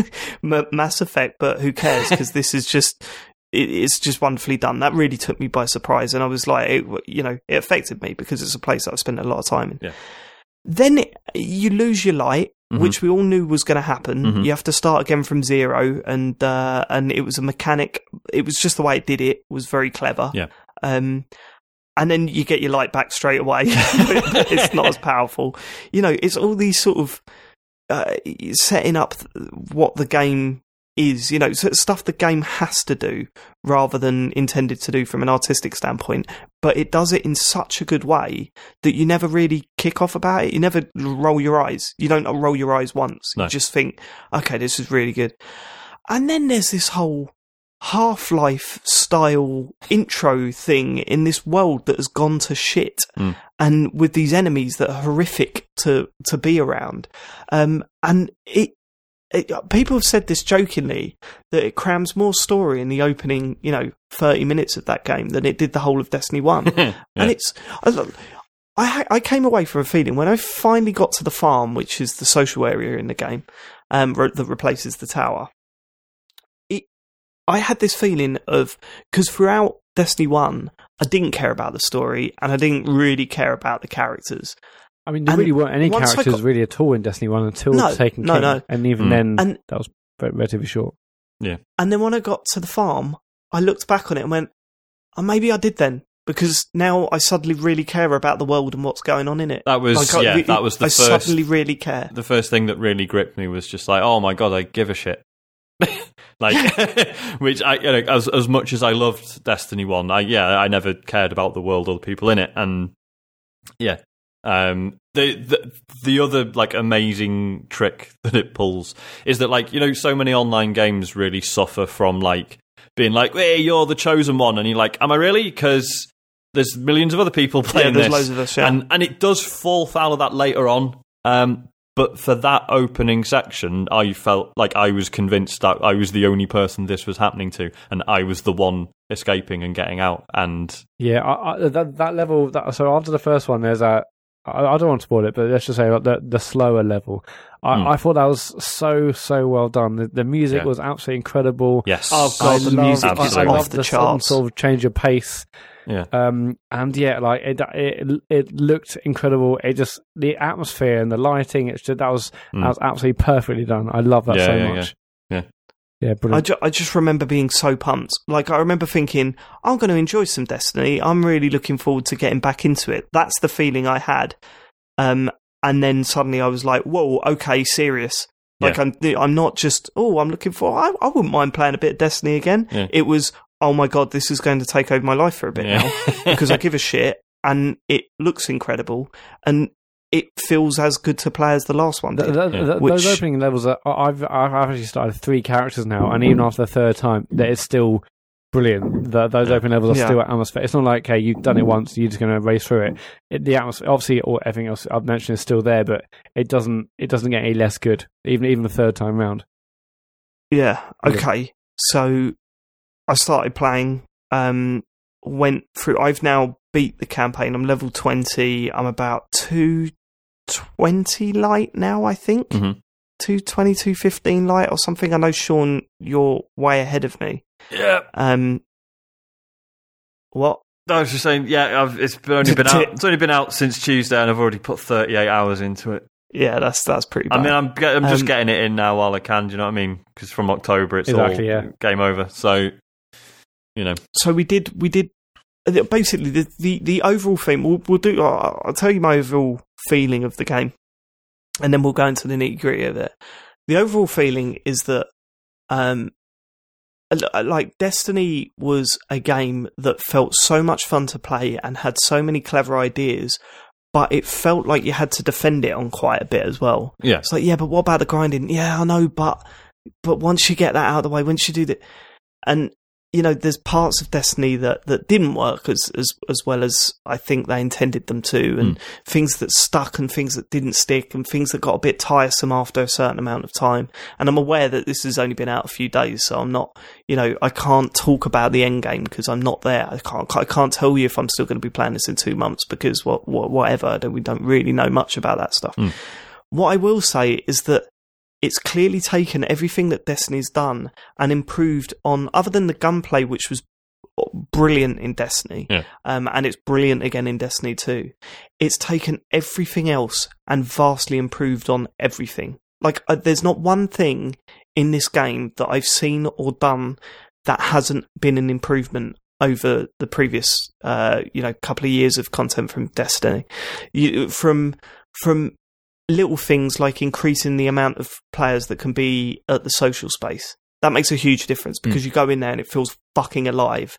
[SPEAKER 1] M- Mass Effect, but who cares? Because this is just. it- It's just wonderfully done. That really took me by surprise, and I was like, it, you know, it affected me because it's a place that I've spent a lot of time in.
[SPEAKER 4] Yeah.
[SPEAKER 1] Then it, you lose your light,
[SPEAKER 4] Mhm.
[SPEAKER 1] which we all knew was going to happen.
[SPEAKER 4] Mhm.
[SPEAKER 1] You have to start again from zero, and uh, and it was a mechanic. It was just the way it did it was very clever.
[SPEAKER 4] Yeah.
[SPEAKER 1] Um, and then you get your light back straight away. But it's not as powerful. You know, it's all these sort of uh, setting up what the game is, you know, so stuff the game has to do rather than intended to do from an artistic standpoint, but it does it in such a good way that you never really kick off about it. You never roll your eyes. You don't roll your eyes once.
[SPEAKER 4] No.
[SPEAKER 1] You just think, okay, this is really good. And then there's this whole Half-Life style intro thing in this world that has gone to shit,
[SPEAKER 4] Mm.
[SPEAKER 1] and with these enemies that are horrific to, to be around. Um, and it, It, people have said this jokingly, that it crams more story in the opening, you know, thirty minutes of that game than it did the whole of Destiny one.
[SPEAKER 4] Yeah.
[SPEAKER 1] And it's, I, I, I came away from a feeling when I finally got to the farm, which is the social area in the game, um, re- that replaces the tower. It, I had this feeling of, because throughout Destiny one, I didn't care about the story and I didn't really care about the characters.
[SPEAKER 3] I mean, there
[SPEAKER 1] And
[SPEAKER 3] really weren't any
[SPEAKER 1] once I
[SPEAKER 3] characters
[SPEAKER 1] got-
[SPEAKER 3] really at all in Destiny one until
[SPEAKER 1] No,
[SPEAKER 3] Taken
[SPEAKER 1] no,
[SPEAKER 3] King,
[SPEAKER 1] no.
[SPEAKER 3] and even
[SPEAKER 4] Mm.
[SPEAKER 3] then,
[SPEAKER 1] And-
[SPEAKER 3] that was re- relatively short.
[SPEAKER 1] And then when I got to the farm, I looked back on it and went, oh, maybe I did then. Because now I suddenly really care about the world and what's going on in it.
[SPEAKER 4] That was
[SPEAKER 1] Like, I
[SPEAKER 4] yeah.
[SPEAKER 1] re-
[SPEAKER 4] that was the
[SPEAKER 1] I
[SPEAKER 4] first.
[SPEAKER 1] suddenly really care.
[SPEAKER 4] The first thing that really gripped me was just like, oh my god, I give a shit. Like, which I, you know, as as much as I loved Destiny One, I yeah, I never cared about the world or the people in it, and yeah, um, the the the other like amazing trick that it pulls is that, like, you know, so many online games really suffer from like being like, hey, you're the chosen one, and you're like, am I really? Because there's millions of other people playing
[SPEAKER 1] Yeah, there's
[SPEAKER 4] this,
[SPEAKER 1] loads of us, yeah.
[SPEAKER 4] and and it does fall foul of that later on. Um, but for that opening section, I felt like I was convinced that I was the only person this was happening to, and I was the one escaping and getting out. And
[SPEAKER 3] Yeah, I, I, that that level. That, so after the first one, there's a. I, I don't want to spoil it, but let's just say like, the the slower level. I,
[SPEAKER 4] Hmm.
[SPEAKER 3] I thought that was so so well done. The, the music
[SPEAKER 4] Yeah.
[SPEAKER 3] was absolutely incredible.
[SPEAKER 4] yes,
[SPEAKER 1] Oh, God,
[SPEAKER 3] I
[SPEAKER 1] the
[SPEAKER 3] loved-
[SPEAKER 1] music
[SPEAKER 3] I,
[SPEAKER 1] is
[SPEAKER 3] I
[SPEAKER 1] off
[SPEAKER 3] loved
[SPEAKER 1] the
[SPEAKER 3] the sudden
[SPEAKER 1] charts.
[SPEAKER 3] sort of change of pace.
[SPEAKER 4] yeah,
[SPEAKER 3] Um, and yeah, like it, it, it looked incredible. It just the atmosphere and the lighting. It's just, that was
[SPEAKER 4] Mm.
[SPEAKER 3] that was absolutely perfectly done. I love that
[SPEAKER 4] Yeah,
[SPEAKER 3] so
[SPEAKER 4] yeah,
[SPEAKER 3] much.
[SPEAKER 4] yeah.
[SPEAKER 3] yeah,
[SPEAKER 1] I,
[SPEAKER 3] brilliant.
[SPEAKER 1] ju- I just remember being so pumped. Like, I remember thinking, I'm going to enjoy some Destiny. I'm really looking forward to getting back into it. That's the feeling I had. Um, and then suddenly I was like, whoa, okay, serious. Like,
[SPEAKER 4] Yeah.
[SPEAKER 1] I'm I'm not just, oh, I'm looking for, I, I wouldn't mind playing a bit of Destiny again.
[SPEAKER 4] Yeah.
[SPEAKER 1] It was, oh my God, this is going to take over my life for a bit
[SPEAKER 4] Yeah.
[SPEAKER 1] now. Because I give a shit, and it looks incredible, and it feels as good to play as the last one
[SPEAKER 3] Th-
[SPEAKER 1] did.
[SPEAKER 3] th-
[SPEAKER 4] Yeah.
[SPEAKER 3] th-
[SPEAKER 1] Which-
[SPEAKER 3] Those opening levels, are, I've I've actually started three characters now, and even after the third time, that is still brilliant. The, those open levels are
[SPEAKER 1] Yeah.
[SPEAKER 3] still atmosphere. It's not like, okay, you've done it once, you're just going to race through it. it. The atmosphere, obviously, all everything else I've mentioned is still there, but it doesn't it doesn't get any less good, even even the third time round.
[SPEAKER 1] Yeah.
[SPEAKER 3] Yeah.
[SPEAKER 1] Okay. So I started playing. Um, went through. I've now beat the campaign. I'm level twenty. I'm about two twenty light now. I think
[SPEAKER 4] Mhm.
[SPEAKER 1] two twenty, two fifteen light or something. I know, Sean, you're way ahead of me.
[SPEAKER 4] yeah.
[SPEAKER 1] Um, what?
[SPEAKER 4] I was just saying, yeah, I've, it's been only been out. It's only been out since Tuesday, and I've already put thirty-eight hours into it.
[SPEAKER 1] Yeah, that's that's pretty bad.
[SPEAKER 4] I mean, I'm get, I'm just
[SPEAKER 1] Um,
[SPEAKER 4] getting it in now while I can. Do you know what I mean? Because from October, it's
[SPEAKER 3] Exactly,
[SPEAKER 4] all
[SPEAKER 3] yeah.
[SPEAKER 4] game over. So, you know,
[SPEAKER 1] so we did we did basically the the, the overall theme. We'll, we'll do. I'll, I'll tell you my overall feeling of the game. and then we'll go into the nitty gritty of it. The overall feeling is that, um, like Destiny was a game that felt so much fun to play and had so many clever ideas, but it felt like you had to defend it on quite a bit as well.
[SPEAKER 4] Yeah.
[SPEAKER 1] It's like, yeah, but what about the grinding? Yeah, I know, but but once you get that out of the way, once you do that, and you know, there's parts of Destiny that, that didn't work as, as as well as I think they intended them to, and mm. things that stuck and things that didn't stick and things that got a bit tiresome after a certain amount of time. And I'm aware that this has only been out a few days, so I'm not, you know, I can't talk about the end game because I'm not there. I can't I can't tell you if I'm still going to be playing this in two months because what, what whatever, we don't really know much about that stuff. Mm. What I will say is that it's clearly taken everything that Destiny's done and improved on, other than the gunplay, which was brilliant in Destiny,
[SPEAKER 4] yeah.
[SPEAKER 1] um, and it's brilliant again in Destiny two. It's taken everything else and vastly improved on everything. Like, uh, there's not one thing in this game that I've seen or done that hasn't been an improvement over the previous, uh, you know, couple of years of content from Destiny. You, from from little things like increasing the amount of players that can be at the social space. That makes a huge difference because mm. you go in there and it feels fucking alive.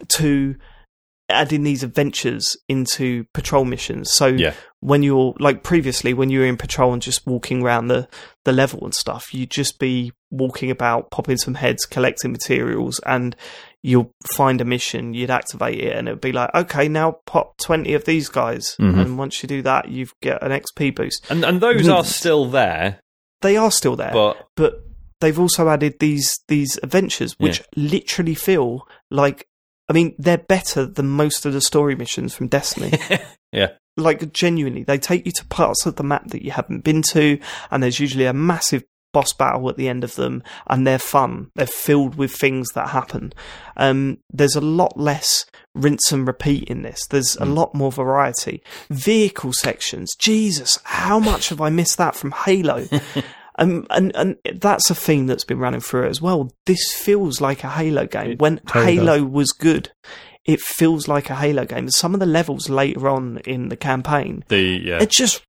[SPEAKER 1] To adding these adventures into patrol missions. So
[SPEAKER 4] yeah.
[SPEAKER 1] when you're, like previously, when you were in patrol and just walking around the, the level and stuff, you'd just be walking about, popping some heads, collecting materials, and you'll find a mission, you'd activate it, and it'd be like, okay, now pop twenty of these guys. Mm-hmm. And once you do that, you get an X P boost.
[SPEAKER 4] And and those are still there.
[SPEAKER 1] They are still there.
[SPEAKER 4] But,
[SPEAKER 1] but they've also added these these adventures, which yeah. literally feel like, I mean, they're better than most of the story missions from Destiny.
[SPEAKER 4] yeah.
[SPEAKER 1] Like, genuinely, they take you to parts of the map that you haven't been to, and there's usually a massive boss battle at the end of them, and they're fun. They're filled with things that happen. Um, there's a lot less rinse and repeat in this. There's mm. a lot more variety. Vehicle sections. Jesus, how much have I missed that from Halo? Um, and and that's a theme that's been running through it as well. This feels like a Halo game.
[SPEAKER 3] It
[SPEAKER 1] when
[SPEAKER 3] totally
[SPEAKER 1] Halo
[SPEAKER 3] does.
[SPEAKER 1] was good, it feels like a Halo game. And some of the levels later on in the campaign,
[SPEAKER 4] the yeah.
[SPEAKER 1] it's just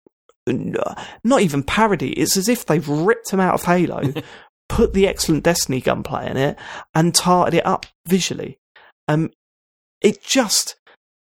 [SPEAKER 1] not even parody. It's as if they've ripped them out of Halo, put the excellent Destiny gunplay in it, and tarted it up visually. Um, it just...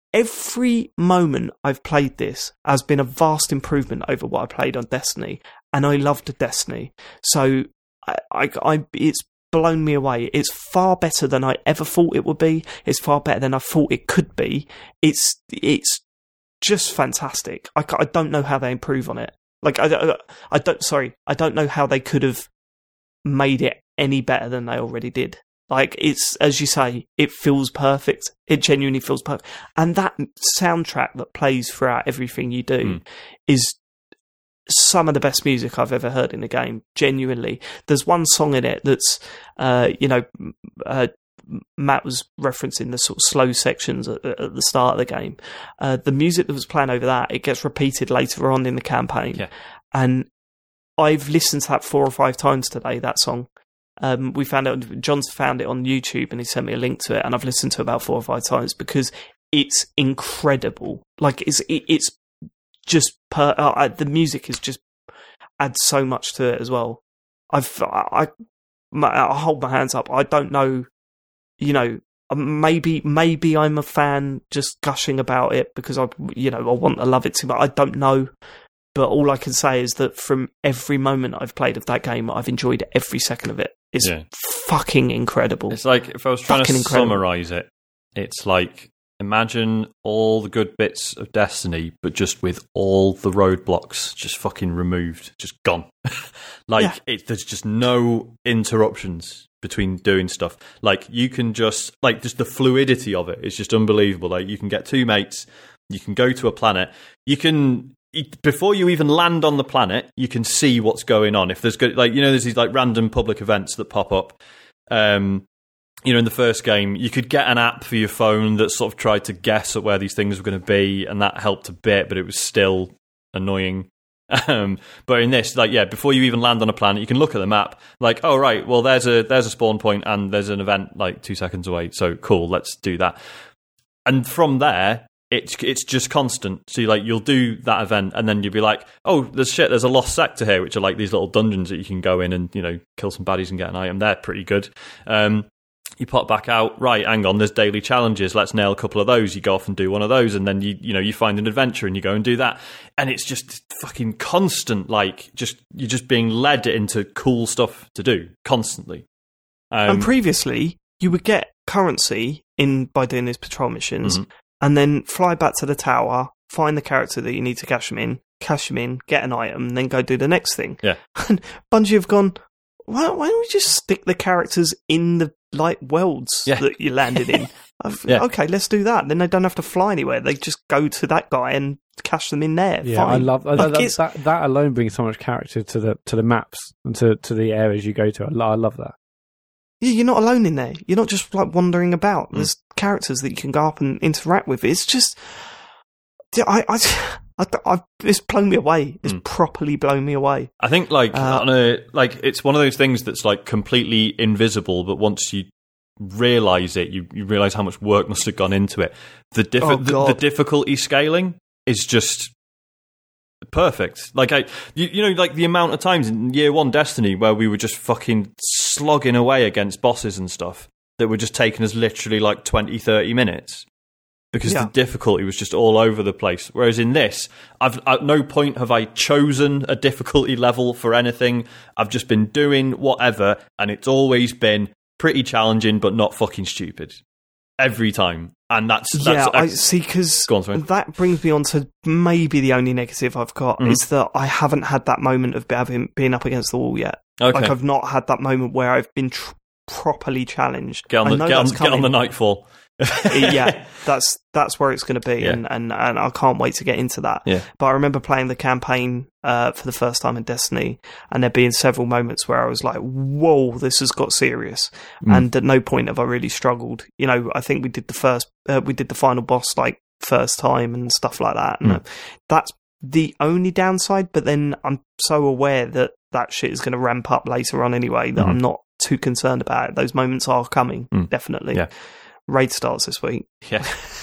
[SPEAKER 1] Every moment I've played this has been a vast improvement over what I played on Destiny, and I loved Destiny. So I, I, I, it's blown me away. It's far better than I ever thought it would be. It's far better than I thought it could be. It's it's just fantastic. I, I don't know how they improve on it. Like I, I, I don't. Sorry, I don't know how they could have made it any better than they already did. Like, it's, as you say, it feels perfect. It genuinely feels perfect. And that soundtrack that plays throughout everything you do mm. is some of the best music I've ever heard in a game, genuinely. There's one song in it that's, uh, you know, uh, Matt was referencing the sort of slow sections at, at the start of the game. Uh, the music that was playing over that, it gets repeated later on in the campaign.
[SPEAKER 4] Yeah.
[SPEAKER 1] And I've listened to that four or five times today, that song. Um, we found it, John's found it on YouTube and he sent me a link to it, and I've listened to it about four or five times because it's incredible. Like, it's it, it's just per, uh, the music is just adds so much to it as well. I've I, I I hold my hands up. I don't know, you know, maybe maybe I'm a fan just gushing about it because I you know I want to love it too much. I don't know. But all I can say is that from every moment I've played of that game, I've enjoyed every second of it. It's yeah. fucking incredible.
[SPEAKER 4] It's like, if I was trying
[SPEAKER 1] fucking
[SPEAKER 4] to
[SPEAKER 1] incredible.
[SPEAKER 4] summarise it, it's like, imagine all the good bits of Destiny, but just with all the roadblocks just fucking removed, just gone. like, yeah. it, there's just no interruptions between doing stuff. Like, you can just, like, just the fluidity of it is just unbelievable. Like, you can get two mates, you can go to a planet, you can... Before you even land on the planet, you can see what's going on. If there's good, like, you know, there's these like random public events that pop up. Um, you know, in the first game, you could get an app for your phone that sort of tried to guess at where these things were going to be, and that helped a bit, but it was still annoying. Um, but in this, like, yeah, before you even land on a planet, you can look at the map, like, oh right, well there's a there's a spawn point and there's an event like two seconds away. So cool, let's do that. And from there, it's it's just constant. So you like you'll do that event, and then you'll be like, oh, there's shit. There's a lost sector here, which are like these little dungeons that you can go in and you know kill some baddies and get an item. They're pretty good. Um, you pop back out, right? Hang on, there's daily challenges. Let's nail a couple of those. You go off and do one of those, and then you you know you find an adventure and you go and do that, and it's just fucking constant. Like just you're just being led into cool stuff to do constantly. Um,
[SPEAKER 1] and previously, you would get currency in by doing these patrol missions, mm-hmm. and then fly back to the tower, find the character that you need to cash them in, cash them in, get an item, and then go do the next thing.
[SPEAKER 4] Yeah.
[SPEAKER 1] And Bungie have gone, why, why don't we just stick the characters in the like worlds yeah. that you landed in? yeah. Okay, let's do that. Then they don't have to fly anywhere. They just go to that guy and cash them in there.
[SPEAKER 3] Yeah,
[SPEAKER 1] Fine.
[SPEAKER 3] I love
[SPEAKER 1] like
[SPEAKER 3] that, that. That alone brings so much character to the to the maps and to, to the areas you go to. I, I love that.
[SPEAKER 1] Yeah, you're not alone in there. You're not just like wandering about. There's mm. characters that you can go up and interact with. It's just, I, I, I, I it's blown me away. It's mm. properly blown me away.
[SPEAKER 4] I think like uh, on a like it's one of those things that's like completely invisible, but once you realize it, you you realize how much work must have gone into it. The diff- oh, the, the difficulty scaling is just perfect. Like I, you, you know, like the amount of times in year one Destiny where we were just fucking slogging away against bosses and stuff that were just taking us literally like twenty, thirty minutes because yeah. the difficulty was just all over the place. Whereas in this, I've at no point have I chosen a difficulty level for anything. I've just been doing whatever, and it's always been pretty challenging, but not fucking stupid every time. And that's, that's
[SPEAKER 1] yeah, I see, because that brings me on to maybe the only negative I've got mm-hmm. is that I haven't had that moment of having being up against the wall yet.
[SPEAKER 4] Okay.
[SPEAKER 1] Like I've not had that moment where I've been tr- properly challenged.
[SPEAKER 4] Get on the, get on, get on the Nightfall.
[SPEAKER 1] yeah, that's that's where it's going to be,
[SPEAKER 4] yeah.
[SPEAKER 1] and, and, and I can't wait to get into that.
[SPEAKER 4] Yeah.
[SPEAKER 1] But I remember playing the campaign uh, for the first time in Destiny, and there being several moments where I was like, "Whoa, this has got serious." Mm. And at no point have I really struggled. You know, I think we did the first, uh, we did the final boss like first time and stuff like that. And
[SPEAKER 4] mm.
[SPEAKER 1] uh, that's the only downside. But then I'm so aware that that shit is going to ramp up later on anyway that mm. I'm not too concerned about it. Those moments are coming,
[SPEAKER 4] mm.
[SPEAKER 1] definitely.
[SPEAKER 4] Yeah.
[SPEAKER 1] Raid starts this week.
[SPEAKER 4] Yeah.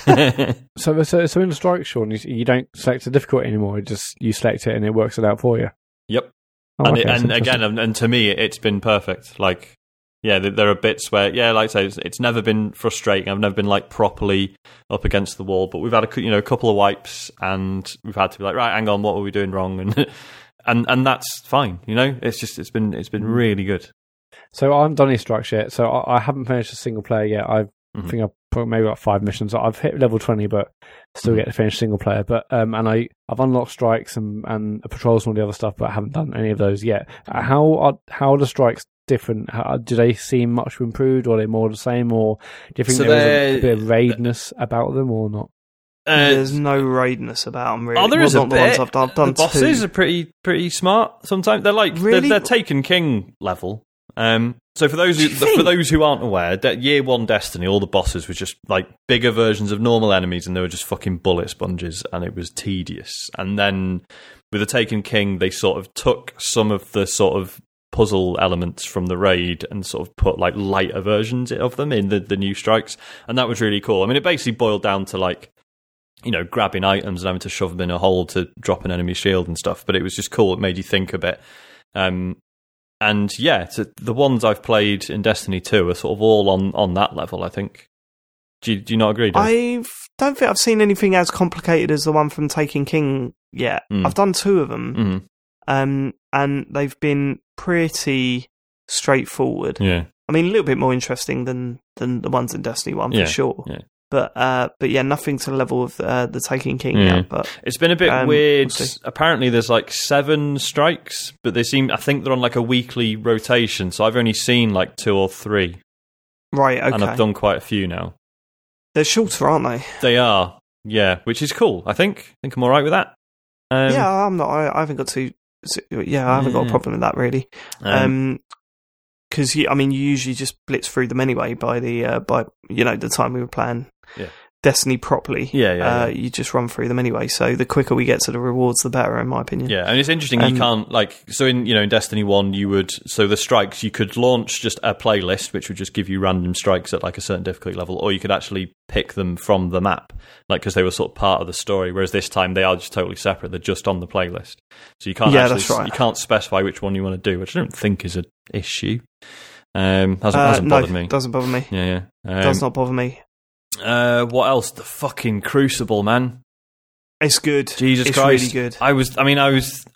[SPEAKER 3] so, so, so in the strike, Sean, you, you don't select the difficulty anymore. You just you select it and it works it out for you.
[SPEAKER 4] Yep.
[SPEAKER 3] Oh,
[SPEAKER 4] and
[SPEAKER 3] okay,
[SPEAKER 4] it, and again, and, and to me, it's been perfect. Like, yeah, there are bits where, yeah, like I say, it's, it's never been frustrating. I've never been like properly up against the wall, but we've had a you know a couple of wipes, and we've had to be like, right, hang on, what were we doing wrong? And and and that's fine. You know, it's just it's been it's been really good.
[SPEAKER 3] So I haven't done any strikes yet. So I, I haven't finished a single player yet. I've
[SPEAKER 4] Mm-hmm.
[SPEAKER 3] I think I've put maybe got five missions. I've hit level twenty, but still mm-hmm. get to finish single player. But um, and I I've unlocked strikes and and patrols and all the other stuff, but I haven't done any of those yet. How are how are the strikes different? How, do they seem much improved, or are they more the same, or do you think so there's a, a bit of raidness about them, or not?
[SPEAKER 1] Uh, There's no raidness about them, really.
[SPEAKER 4] Oh, there is
[SPEAKER 1] well,
[SPEAKER 4] a
[SPEAKER 1] not
[SPEAKER 4] bit.
[SPEAKER 1] The, ones I've done, I've done
[SPEAKER 4] the bosses
[SPEAKER 1] two.
[SPEAKER 4] are pretty pretty smart. Sometimes they're like
[SPEAKER 1] really?
[SPEAKER 4] they're, they're Taken King level. Um, so for those who for those who aren't aware, that year one Destiny, all the bosses were just like bigger versions of normal enemies, and they were just fucking bullet sponges, and it was tedious. And then with the Taken King, they sort of took some of the sort of puzzle elements from the raid and sort of put like lighter versions of them in the, the new strikes, and that was really cool. I mean, it basically boiled down to like, you know, grabbing items and having to shove them in a hole to drop an enemy shield and stuff, but it was just cool. It made you think a bit. Um, and yeah, so the ones I've played in Destiny two are sort of all on, on that level, I think. Do you, do you not agree, Dave?
[SPEAKER 1] I don't think I've seen anything as complicated as the one from Taken King yet.
[SPEAKER 4] Mm.
[SPEAKER 1] I've done two of them,
[SPEAKER 4] mm-hmm.
[SPEAKER 1] um, and they've been pretty straightforward.
[SPEAKER 4] Yeah.
[SPEAKER 1] I mean, a little bit more interesting than, than the ones in Destiny one,
[SPEAKER 4] yeah.
[SPEAKER 1] for sure.
[SPEAKER 4] Yeah.
[SPEAKER 1] But uh, but yeah, nothing to the level of uh, the Taken King
[SPEAKER 4] yeah.
[SPEAKER 1] yet. But
[SPEAKER 4] it's been a bit
[SPEAKER 1] um,
[SPEAKER 4] weird.
[SPEAKER 1] We'll
[SPEAKER 4] Apparently, there's like seven strikes, but they seem. I think they're on like a weekly rotation. So I've only seen like two or three.
[SPEAKER 1] Right. Okay.
[SPEAKER 4] And I've done quite a few now.
[SPEAKER 1] They're shorter, aren't they?
[SPEAKER 4] They are. Yeah, which is cool. I think. I think I'm all right with that. Um,
[SPEAKER 1] yeah, I'm not. I, I haven't got to. Yeah, I haven't
[SPEAKER 4] yeah.
[SPEAKER 1] got a problem with that really. Um, because um, I mean, you usually just blitz through them anyway by the uh, by you know the time we were playing.
[SPEAKER 4] Yeah.
[SPEAKER 1] Destiny properly.
[SPEAKER 4] Yeah, yeah,
[SPEAKER 1] uh,
[SPEAKER 4] yeah.
[SPEAKER 1] You just run through them anyway. So the quicker we get to the rewards, the better, in my opinion.
[SPEAKER 4] Yeah, and it's interesting. Um, you can't like so in you know in Destiny one, you would so the strikes you could launch just a playlist, which would just give you random strikes at like a certain difficulty level, or you could actually pick them from the map, like because they were sort of part of the story. Whereas this time they are just totally separate; they're just on the playlist, so you can't
[SPEAKER 1] yeah,
[SPEAKER 4] actually
[SPEAKER 1] that's right.
[SPEAKER 4] you can't specify which one you want to do, which I don't think is an issue. Um, hasn't,
[SPEAKER 1] uh,
[SPEAKER 4] hasn't
[SPEAKER 1] no,
[SPEAKER 4] bothered me.
[SPEAKER 1] Doesn't bother me.
[SPEAKER 4] Yeah, yeah. Um,
[SPEAKER 1] Does not bother me.
[SPEAKER 4] Uh, what else? The fucking Crucible, man.
[SPEAKER 1] It's good.
[SPEAKER 4] Jesus
[SPEAKER 1] it's
[SPEAKER 4] Christ.
[SPEAKER 1] really good.
[SPEAKER 4] I was, I mean, I was,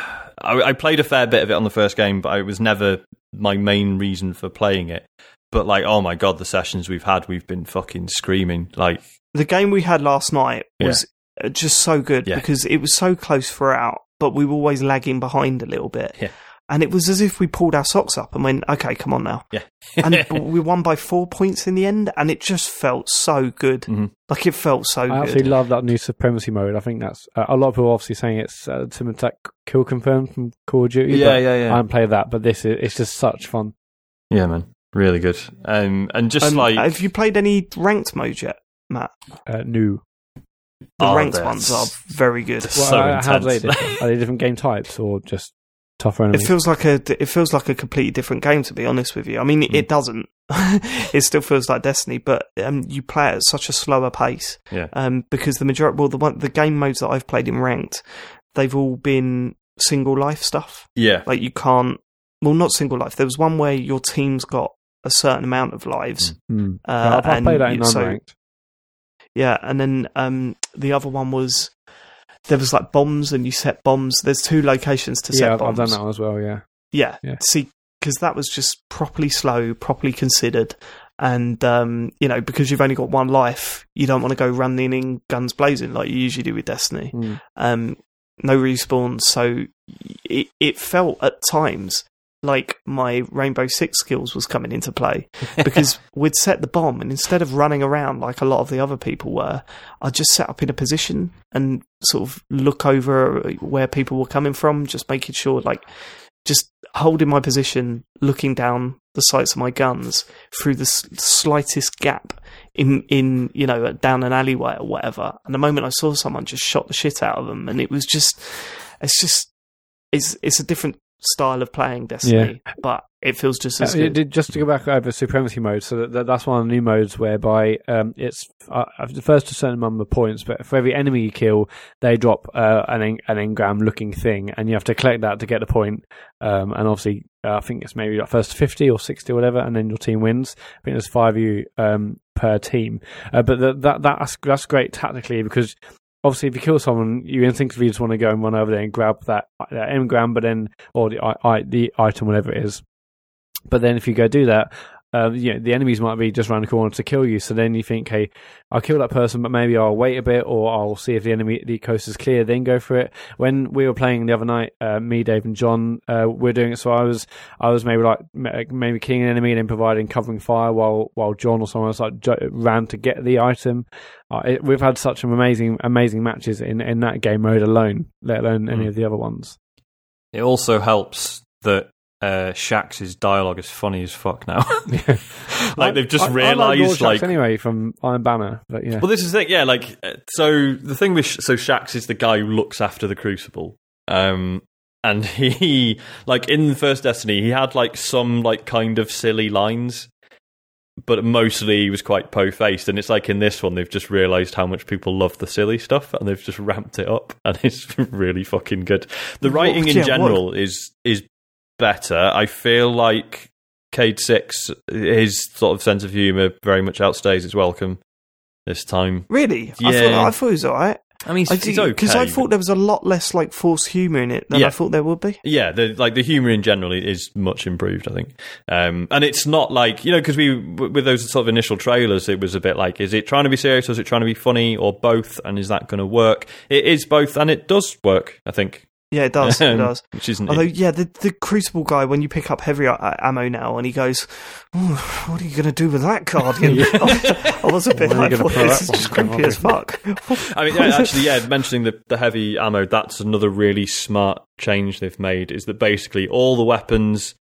[SPEAKER 4] I, I played a fair bit of it on the first game, but it was never my main reason for playing it. But like, oh my God, the sessions we've had, we've been fucking screaming. Like
[SPEAKER 1] the game we had last night was yeah. just so good yeah. because it was so close throughout, but we were always lagging behind a little bit.
[SPEAKER 4] Yeah.
[SPEAKER 1] And it was as if we pulled our socks up and went, okay, come on now.
[SPEAKER 4] Yeah.
[SPEAKER 1] And we won by four points in the end, and it just felt so good.
[SPEAKER 4] Mm-hmm.
[SPEAKER 1] Like, it felt so
[SPEAKER 3] I
[SPEAKER 1] good.
[SPEAKER 3] I absolutely love that new Supremacy mode. I think that's... Uh, a lot of people are obviously saying it's uh, Tim Attack Kill Confirmed from Call of Duty.
[SPEAKER 4] Yeah, yeah, yeah.
[SPEAKER 3] I haven't played that, but this is it's just such fun.
[SPEAKER 4] Yeah, man. Really good. Um, and just
[SPEAKER 1] um,
[SPEAKER 4] like...
[SPEAKER 1] Have you played any ranked mode yet, Matt?
[SPEAKER 3] Uh, new.
[SPEAKER 1] The
[SPEAKER 4] oh,
[SPEAKER 1] ranked ones are very good.
[SPEAKER 4] Well,
[SPEAKER 3] so uh, how are they different? Are they different game types or just... tougher enemies?
[SPEAKER 1] It feels like a it feels like a completely different game, to be honest with you. I mean, mm. it doesn't. It still feels like Destiny, but um, you play it at such a slower pace.
[SPEAKER 4] Yeah.
[SPEAKER 1] Um, because the majority, well, the one, the game modes that I've played in ranked, they've all been single life stuff.
[SPEAKER 4] Yeah.
[SPEAKER 1] Like you can't. Well, not single life. There was one where your team's got a certain amount of lives.
[SPEAKER 3] Mm.
[SPEAKER 1] Uh,
[SPEAKER 3] yeah, I've, I've played that in unranked.
[SPEAKER 1] So, yeah, and then um, the other one was. There was like bombs, and you set bombs. There's two locations to
[SPEAKER 3] yeah,
[SPEAKER 1] set
[SPEAKER 3] I've,
[SPEAKER 1] bombs.
[SPEAKER 3] I've done that one as well. Yeah,
[SPEAKER 1] yeah.
[SPEAKER 3] yeah.
[SPEAKER 1] See, because that was just properly slow, properly considered, and um, you know, because you've only got one life, you don't want to go running in guns blazing like you usually do with Destiny.
[SPEAKER 3] Mm.
[SPEAKER 1] Um, no respawns, so it it felt at times like my Rainbow Six skills was coming into play because we'd set the bomb, and instead of running around like a lot of the other people were, I'd just set up in a position and sort of look over where people were coming from, just making sure, like, just holding my position, looking down the sights of my guns through the s- slightest gap in, in, you know, down an alleyway or whatever. And the moment I saw someone, just shot the shit out of them. And it was just, it's just, it's, it's a different style of playing Destiny, yeah. but it feels just as
[SPEAKER 3] uh,
[SPEAKER 1] good.
[SPEAKER 3] Just to go back over Supremacy mode, so that, that's one of the new modes whereby um, it's uh, first a certain number of points, but for every enemy you kill, they drop uh, an en- an engram-looking thing, and you have to collect that to get the point. Um, and obviously, uh, I think it's maybe like first fifty or sixty or whatever, and then your team wins. I think there's five of you um, per team, uh, but the, that that's that's great tactically because. Obviously, if you kill someone, you instinctively just want to go and run over there and grab that, that engram, but then or the I, the item, whatever it is. But then, if you go do that, uh, you know, the enemies might be just around the corner to kill you. So then you think, hey, I'll kill that person, but maybe I'll wait a bit, or I'll see if the enemy the coast is clear, then go for it. When we were playing the other night, uh, me, Dave, and John, uh, we're doing it. So I was, I was maybe like maybe killing an enemy and then providing covering fire while while John or someone else like ran to get the item. Uh, it, we've had such amazing, amazing matches in, in that game mode alone, let alone any mm. of the other ones.
[SPEAKER 4] It also helps that uh, Shax's dialogue is funny as fuck now. yeah. Like they've just
[SPEAKER 3] I,
[SPEAKER 4] realised,
[SPEAKER 3] I like,
[SPEAKER 4] like
[SPEAKER 3] anyway from Iron Banner, but yeah.
[SPEAKER 4] Well, this is the thing, yeah. Like, so the thing with so Shax is the guy who looks after the Crucible, um, and he, like in the first Destiny, he had like some like kind of silly lines. But mostly he was quite po-faced, and it's like in this one they've just realised how much people love the silly stuff, and they've just ramped it up, and it's really fucking good. The writing
[SPEAKER 1] what,
[SPEAKER 4] in
[SPEAKER 1] yeah,
[SPEAKER 4] general
[SPEAKER 1] what?
[SPEAKER 4] is is better. I feel like Cade Six, his sort of sense of humour very much outstays its welcome this time.
[SPEAKER 1] Really?
[SPEAKER 4] Yeah.
[SPEAKER 1] I thought, I thought it was alright.
[SPEAKER 4] I mean, it's, it's okay.
[SPEAKER 1] Because I thought there was a lot less like forced humour in it than
[SPEAKER 4] yeah.
[SPEAKER 1] I thought there would be.
[SPEAKER 4] Yeah, the, like the humour in general is much improved, I think. Um, and it's not like, you know, because we, with those sort of initial trailers, it was a bit like, is it trying to be serious or is it trying to be funny or both? And is that going to work? It is both, and it does work, I think.
[SPEAKER 1] Yeah, it does. It does.
[SPEAKER 4] Which isn't
[SPEAKER 1] Although,
[SPEAKER 4] it?
[SPEAKER 1] yeah, the the Crucible guy, when you pick up heavy ammo now, and he goes, oh, "What are you going to do with that Guardian?" I, I was a bit like, well, "This is just creepy as fuck."
[SPEAKER 4] I mean, yeah, actually, yeah. Mentioning the the heavy ammo, that's another really smart change they've made. Is that basically all the weapons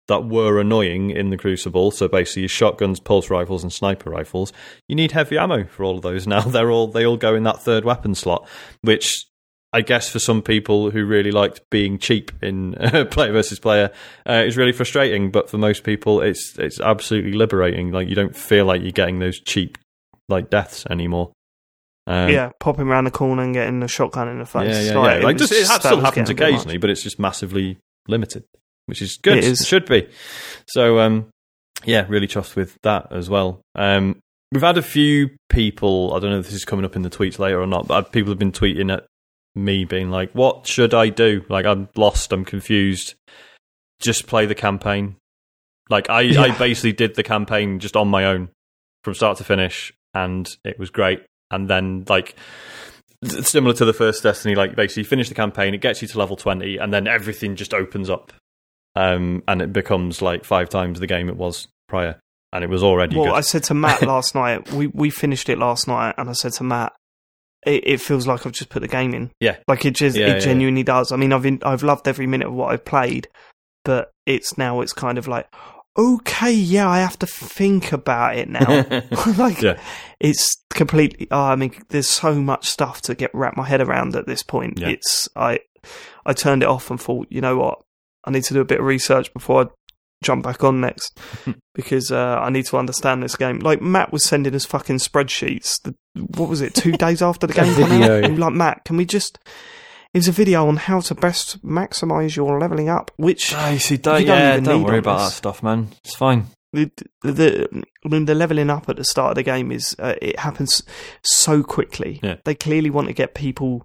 [SPEAKER 4] that were annoying in the Crucible, so basically your shotguns, pulse rifles, and sniper rifles, you need heavy ammo for all of those now. They're all they all go in that third weapon slot, which I guess for some people who really liked being cheap in uh, player versus player uh, is really frustrating, but for most people it's it's absolutely liberating. Like, you don't feel like you're getting those cheap like deaths anymore. Um,
[SPEAKER 1] yeah, popping around the corner and getting a shotgun in the face.
[SPEAKER 4] Yeah, yeah,
[SPEAKER 1] like,
[SPEAKER 4] yeah. Like,
[SPEAKER 1] it,
[SPEAKER 4] just, it
[SPEAKER 1] just,
[SPEAKER 4] still happens occasionally, but it's just massively limited, which is good.
[SPEAKER 1] It is.
[SPEAKER 4] It should be. So, um, yeah, really chuffed with that as well. Um, we've had a few people, I don't know if this is coming up in the tweets later or not, but people have been tweeting at me being like, what should I do? Like, I'm lost, I'm confused. Just play the campaign. Like, I, yeah. I basically did the campaign just on my own from start to finish, and it was great. And then, like, similar to the first Destiny, like, basically you finish the campaign, it gets you to level twenty, and then everything just opens up. Um, and it becomes, like, five times the game it was prior. And it was already
[SPEAKER 1] well,
[SPEAKER 4] good.
[SPEAKER 1] I said to Matt last night, we, we finished it last night, and I said to Matt, it, it feels like I've just put the game in.
[SPEAKER 4] Yeah.
[SPEAKER 1] Like, it just
[SPEAKER 4] yeah,
[SPEAKER 1] it
[SPEAKER 4] yeah,
[SPEAKER 1] genuinely
[SPEAKER 4] yeah.
[SPEAKER 1] does. I mean, I've in, I've loved every minute of what I've played, but it's now, it's kind of like, okay, yeah, I have to think about it now. Like,
[SPEAKER 4] yeah.
[SPEAKER 1] it's completely. Oh, I mean, there's so much stuff to get wrap my head around at this point.
[SPEAKER 4] Yeah.
[SPEAKER 1] It's I, I turned it off and thought, you know what, I need to do a bit of research before I jump back on next because uh, I need to understand this game. Like, Matt was sending us fucking spreadsheets. The, what was it? Two days after the game came out. We were like, Matt, can we just? It was a video on how to best maximise your levelling up, which
[SPEAKER 4] oh, you see, don't,
[SPEAKER 1] you don't
[SPEAKER 4] yeah,
[SPEAKER 1] even
[SPEAKER 4] don't
[SPEAKER 1] need
[SPEAKER 4] worry
[SPEAKER 1] on
[SPEAKER 4] about
[SPEAKER 1] this.
[SPEAKER 4] that stuff, man. It's fine.
[SPEAKER 1] The, the, the, the levelling up at the start of the game is uh, it happens so quickly.
[SPEAKER 4] Yeah.
[SPEAKER 1] They clearly want to get people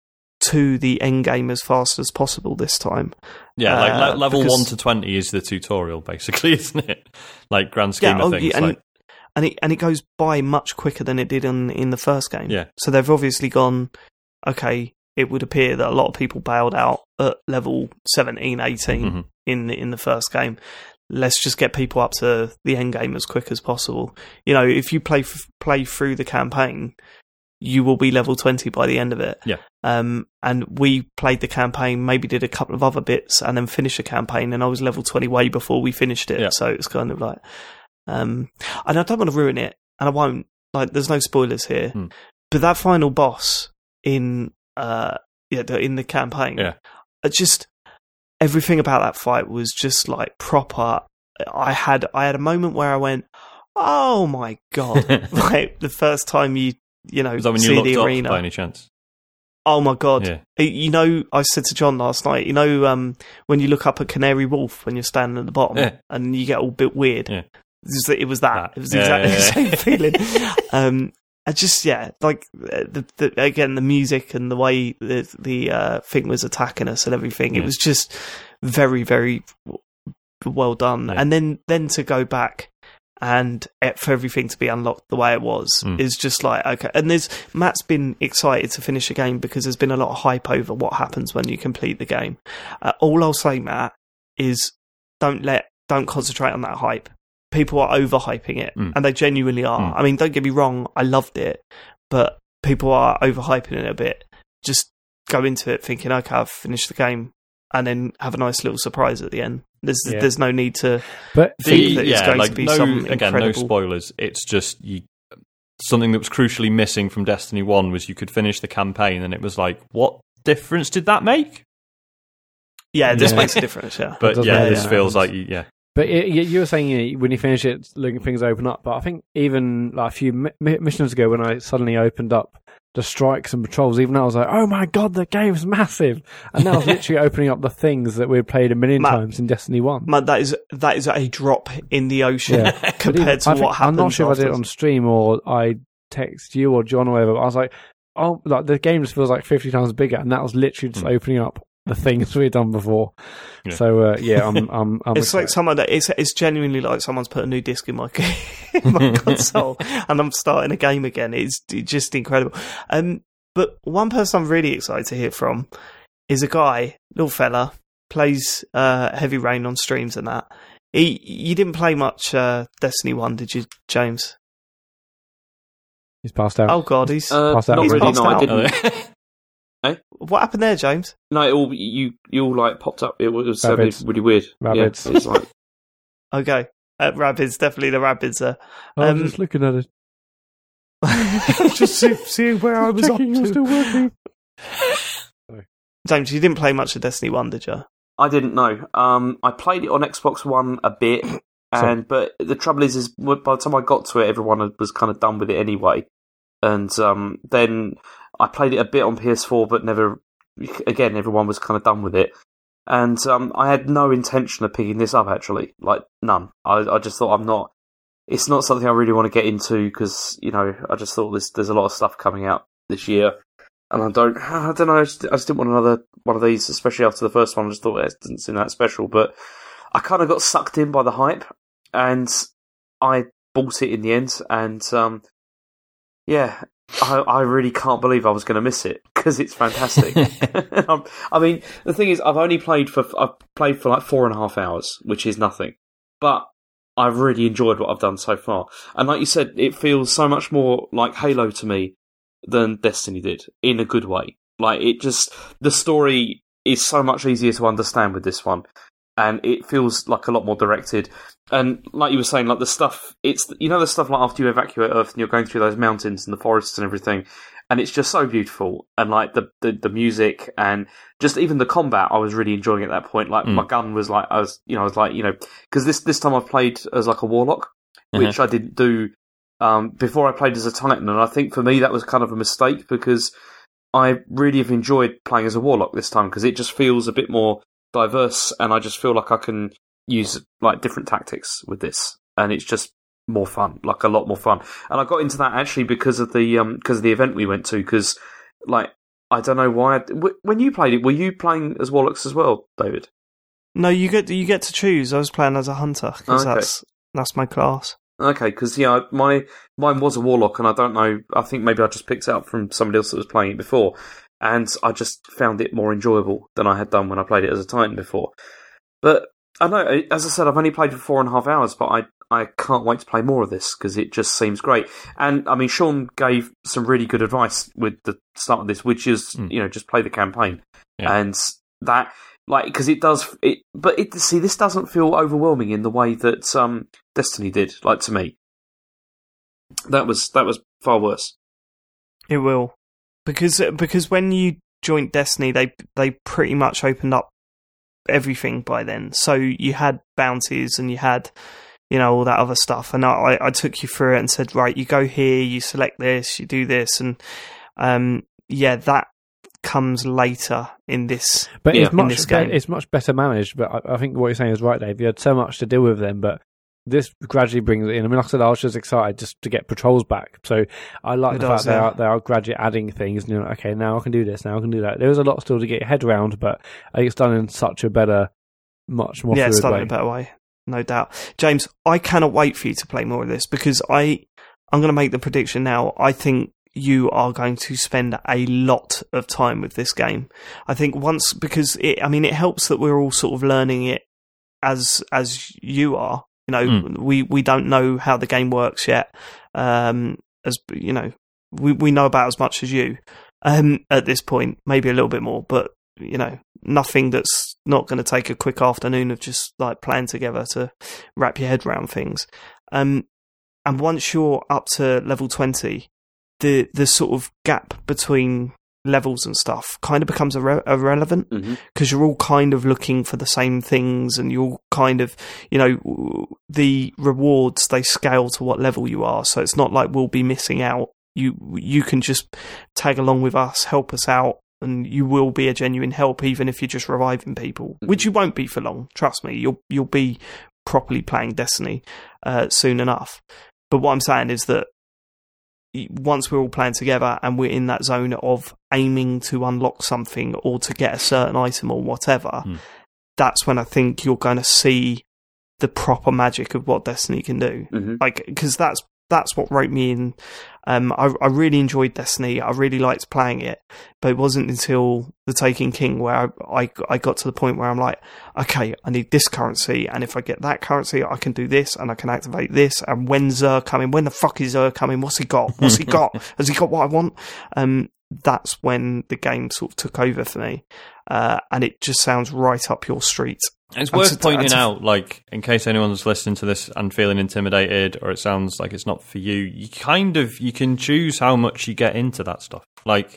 [SPEAKER 1] to the end game as fast as possible this time.
[SPEAKER 4] Yeah, like
[SPEAKER 1] uh,
[SPEAKER 4] le- level
[SPEAKER 1] because,
[SPEAKER 4] one to twenty is the tutorial, basically, isn't it? Like, grand scheme
[SPEAKER 1] yeah,
[SPEAKER 4] of
[SPEAKER 1] oh,
[SPEAKER 4] things.
[SPEAKER 1] yeah, and,
[SPEAKER 4] like,
[SPEAKER 1] and it and it goes by much quicker than it did in in the first game.
[SPEAKER 4] Yeah.
[SPEAKER 1] So they've obviously gone, okay. It would appear that a lot of people bailed out at level seventeen, eighteen
[SPEAKER 4] mm-hmm.
[SPEAKER 1] in the, in the first game. Let's just get people up to the end game as quick as possible. You know, if you play f- play through the campaign, you will be level twenty by the end of it.
[SPEAKER 4] Yeah.
[SPEAKER 1] Um, and we played the campaign, maybe did a couple of other bits, and then finished the campaign. And I was level twenty way before we finished it.
[SPEAKER 4] Yeah.
[SPEAKER 1] So it's kind of like, um, and I don't want to ruin it, and I won't. Like, there's no spoilers here,
[SPEAKER 4] hmm.
[SPEAKER 1] but that final boss in uh, yeah, in the campaign,
[SPEAKER 4] yeah,
[SPEAKER 1] it just everything about that fight was just like proper. I had I had a moment where I went, "Oh my god!" Like, the first time you you know
[SPEAKER 4] was that when
[SPEAKER 1] see
[SPEAKER 4] you looked
[SPEAKER 1] the
[SPEAKER 4] up
[SPEAKER 1] arena.
[SPEAKER 4] by any chance?
[SPEAKER 1] Oh my god!
[SPEAKER 4] Yeah.
[SPEAKER 1] You know, I said to John last night, you know, um, when you look up a canary wolf when you're standing at the bottom,
[SPEAKER 4] yeah.
[SPEAKER 1] and you get all a bit weird.
[SPEAKER 4] Yeah.
[SPEAKER 1] It was that.
[SPEAKER 4] that.
[SPEAKER 1] It was
[SPEAKER 4] yeah,
[SPEAKER 1] exactly
[SPEAKER 4] yeah, yeah.
[SPEAKER 1] the same feeling. um, I just, yeah, like the, the again the music and the way the the uh, thing was attacking us and everything.
[SPEAKER 4] Yeah.
[SPEAKER 1] It was just very, very well done.
[SPEAKER 4] Yeah.
[SPEAKER 1] And then then to go back and for everything to be unlocked the way it was
[SPEAKER 4] mm.
[SPEAKER 1] is just like, okay. And there's Matt's been excited to finish the game because there's been a lot of hype over what happens when you complete the game. Uh, all I'll say, Matt, is don't let don't concentrate on that hype. People are overhyping it,
[SPEAKER 4] mm.
[SPEAKER 1] and they genuinely are.
[SPEAKER 4] Mm.
[SPEAKER 1] I mean, don't get me wrong, I loved it, but people are overhyping it a bit. Just go into it thinking, okay, I've finished the game, and then have a nice little surprise at the end. There's yeah. there's no need to
[SPEAKER 3] but
[SPEAKER 1] think
[SPEAKER 4] the,
[SPEAKER 1] that
[SPEAKER 4] yeah,
[SPEAKER 1] it's going
[SPEAKER 4] like
[SPEAKER 1] to be
[SPEAKER 4] no,
[SPEAKER 1] some
[SPEAKER 4] again,
[SPEAKER 1] incredible...
[SPEAKER 4] no spoilers. It's just you, something that was crucially missing from Destiny one was you could finish the campaign, and it was like, what difference did that make?
[SPEAKER 1] Yeah, this
[SPEAKER 3] yeah.
[SPEAKER 1] makes a difference, yeah.
[SPEAKER 4] But yeah,
[SPEAKER 3] matter,
[SPEAKER 4] this
[SPEAKER 3] yeah,
[SPEAKER 4] feels like, you, yeah.
[SPEAKER 3] But it, you were saying, you know, when you finish it, looking things open up. But I think even like a few mi- missions ago, when I suddenly opened up the strikes and patrols, even I was like, "Oh my god, the game's massive!" And that was literally opening up the things that we had played a million
[SPEAKER 1] Matt,
[SPEAKER 3] times in Destiny One.
[SPEAKER 1] Matt, that is that is a drop in the ocean
[SPEAKER 3] Yeah.
[SPEAKER 1] compared
[SPEAKER 3] even,
[SPEAKER 1] to
[SPEAKER 3] I think,
[SPEAKER 1] what happens.
[SPEAKER 3] I'm not sure if I did it
[SPEAKER 1] afterwards.
[SPEAKER 3] on stream or I text you or John or whatever. But I was like, "Oh, like the game just feels like fifty times bigger," and that was literally just mm. opening up the things we'd done before. Yeah. So uh, yeah, I'm. I'm, I'm
[SPEAKER 1] it's
[SPEAKER 3] excited.
[SPEAKER 1] like someone that it's it's genuinely like someone's put a new disc in my in my console, and I'm starting a game again. It's just incredible. Um, but one person I'm really excited to hear from is a guy, little fella, plays uh, Heavy Rain on streams and that. He, you didn't play much uh, Destiny one, did you, James?
[SPEAKER 3] He's passed out.
[SPEAKER 1] Oh god, he's
[SPEAKER 2] uh,
[SPEAKER 3] passed out.
[SPEAKER 2] Not
[SPEAKER 1] He's
[SPEAKER 2] really.
[SPEAKER 1] passed
[SPEAKER 2] No, I
[SPEAKER 1] out.
[SPEAKER 2] didn't.
[SPEAKER 1] Eh? What happened there, James?
[SPEAKER 2] No, it all you you all like popped up. It was sounded
[SPEAKER 3] Rabbits.
[SPEAKER 2] really weird.
[SPEAKER 3] Rabbits.
[SPEAKER 2] Yeah, it's like
[SPEAKER 1] Okay. Uh, Rabbids, definitely the Rabbids there.
[SPEAKER 3] I was
[SPEAKER 1] Um,
[SPEAKER 3] just looking at it. just see, seeing where I was
[SPEAKER 2] Checking
[SPEAKER 3] up
[SPEAKER 2] you're
[SPEAKER 3] to.
[SPEAKER 2] still working.
[SPEAKER 1] James, you didn't play much of Destiny one, did you?
[SPEAKER 2] I didn't know. Um, I played it on Xbox One a bit, and but the trouble is, is by the time I got to it, everyone was kind of done with it anyway. And um, then I played it a bit on P S four, but never. Again, everyone was kind of done with it, and um, I had no intention of picking this up. Actually, like none. I, I just thought I'm not. It's not something I really want to get into because you know I just thought there's there's a lot of stuff coming out this year. And I don't, I don't know, I just, I just didn't want another one of these, especially after the first one. I just thought it didn't seem that special. But I kind of got sucked in by the hype, and I bought it in the end. And um, yeah, I, I really can't believe I was going to miss it because it's fantastic. I mean, the thing is, I've only played for, I've played for like four and a half hours, which is nothing. But I've really enjoyed what I've done so far. And like you said, it feels so much more like Halo to me than Destiny did, in a good way. Like, it just, the story is so much easier to understand with this one, and it feels like a lot more directed. And like you were saying, like the stuff, it's, you know, the stuff like after you evacuate Earth and you're going through those mountains and the forests and everything, and it's just so beautiful. And like the, the, the music and just even the combat, I was really enjoying at that point. Like, mm. my gun was like, I was, you know, I was like, you know, because this, this time I've played as like a warlock, which uh-huh. I didn't do Um, before I played as a Titan, and I think for me that was kind of a mistake because I really have enjoyed playing as a Warlock this time because it just feels a bit more diverse, and I just feel like I can use like different tactics with this, and it's just more fun, like a lot more fun. And I got into that actually because of the um, because of the event we went to. Because like I don't know why I, when you played it, were you playing as Warlocks as well, David?
[SPEAKER 1] No, you get you get to choose. I was playing as a hunter because okay. that's that's my class.
[SPEAKER 2] Okay, because yeah, my mine was a warlock, and I don't know. I think maybe I just picked it up from somebody else that was playing it before, and I just found it more enjoyable than I had done when I played it as a Titan before. But I know, as I said, I've only played for four and a half hours, but I I can't wait to play more of this because it just seems great. And I mean, Sean gave some really good advice with the start of this, which is mm. you know just play the campaign, yeah. and that. Like, because it does, it, but it, see, this doesn't feel overwhelming in the way that um, Destiny did. Like to me, that was that was far worse.
[SPEAKER 1] It will, because because when you joined Destiny, they they pretty much opened up everything by then. So you had bounties and you had, you know, all that other stuff. And I, I took you through it and said, right, you go here, you select this, you do this, and um, yeah, that comes later in this
[SPEAKER 3] but
[SPEAKER 1] yeah,
[SPEAKER 3] it's much
[SPEAKER 1] this game.
[SPEAKER 3] Be- it's much better managed, but I, I think what you're saying is right, Dave. You had so much to deal with them, but this gradually brings it in. I mean, like I said, I was just excited just to get patrols back, so I like it the does, fact yeah. they are they are gradually adding things, and you're like, okay, now I can do this, now I can do that. There's a lot still to get your head around, but I think it's done in such a better, much more
[SPEAKER 1] yeah,
[SPEAKER 3] fluid
[SPEAKER 1] it's done
[SPEAKER 3] way.
[SPEAKER 1] in a better way, no doubt. James, I cannot wait for you to play more of this, because I I'm going to make the prediction now. I think you are going to spend a lot of time with this game. I think once, because it, I mean, it helps that we're all sort of learning it as as you are. You know, mm. we, we don't know how the game works yet. Um, as you know, we we know about as much as you um, at this point, maybe a little bit more, but you know, nothing that's not going to take a quick afternoon of just like playing together to wrap your head around things. Um, and once you're up to level twenty, the the sort of gap between levels and stuff kind of becomes irre- irrelevant because mm-hmm. you're all kind of looking for the same things, and you're kind of, you know, the rewards, they scale to what level you are, so it's not like we'll be missing out. You you can just tag along with us, help us out, and you will be a genuine help even if you're just reviving people, mm-hmm. which you won't be for long, trust me. You'll you'll be properly playing Destiny uh, soon enough. But what I'm saying is that once we're all playing together and we're in that zone of aiming to unlock something or to get a certain item or whatever, mm. that's when I think you're going to see the proper magic of what Destiny can do. Mm-hmm. Like, because that's that's what wrote me in. Um, I, I really enjoyed Destiny. I really liked playing it, but it wasn't until The Taken King where I, I, I got to the point where I'm like, okay, I need this currency, and if I get that currency, I can do this, and I can activate this, and when's Xur coming? When the fuck is Xur coming? What's he got? What's he got? Has he got what I want? Um, that's when the game sort of took over for me, uh, and it just sounds right up your street.
[SPEAKER 4] It's worth pointing to, out, like, in case anyone's listening to this and feeling intimidated, or it sounds like it's not for you, you kind of, you can choose how much you get into that stuff. Like,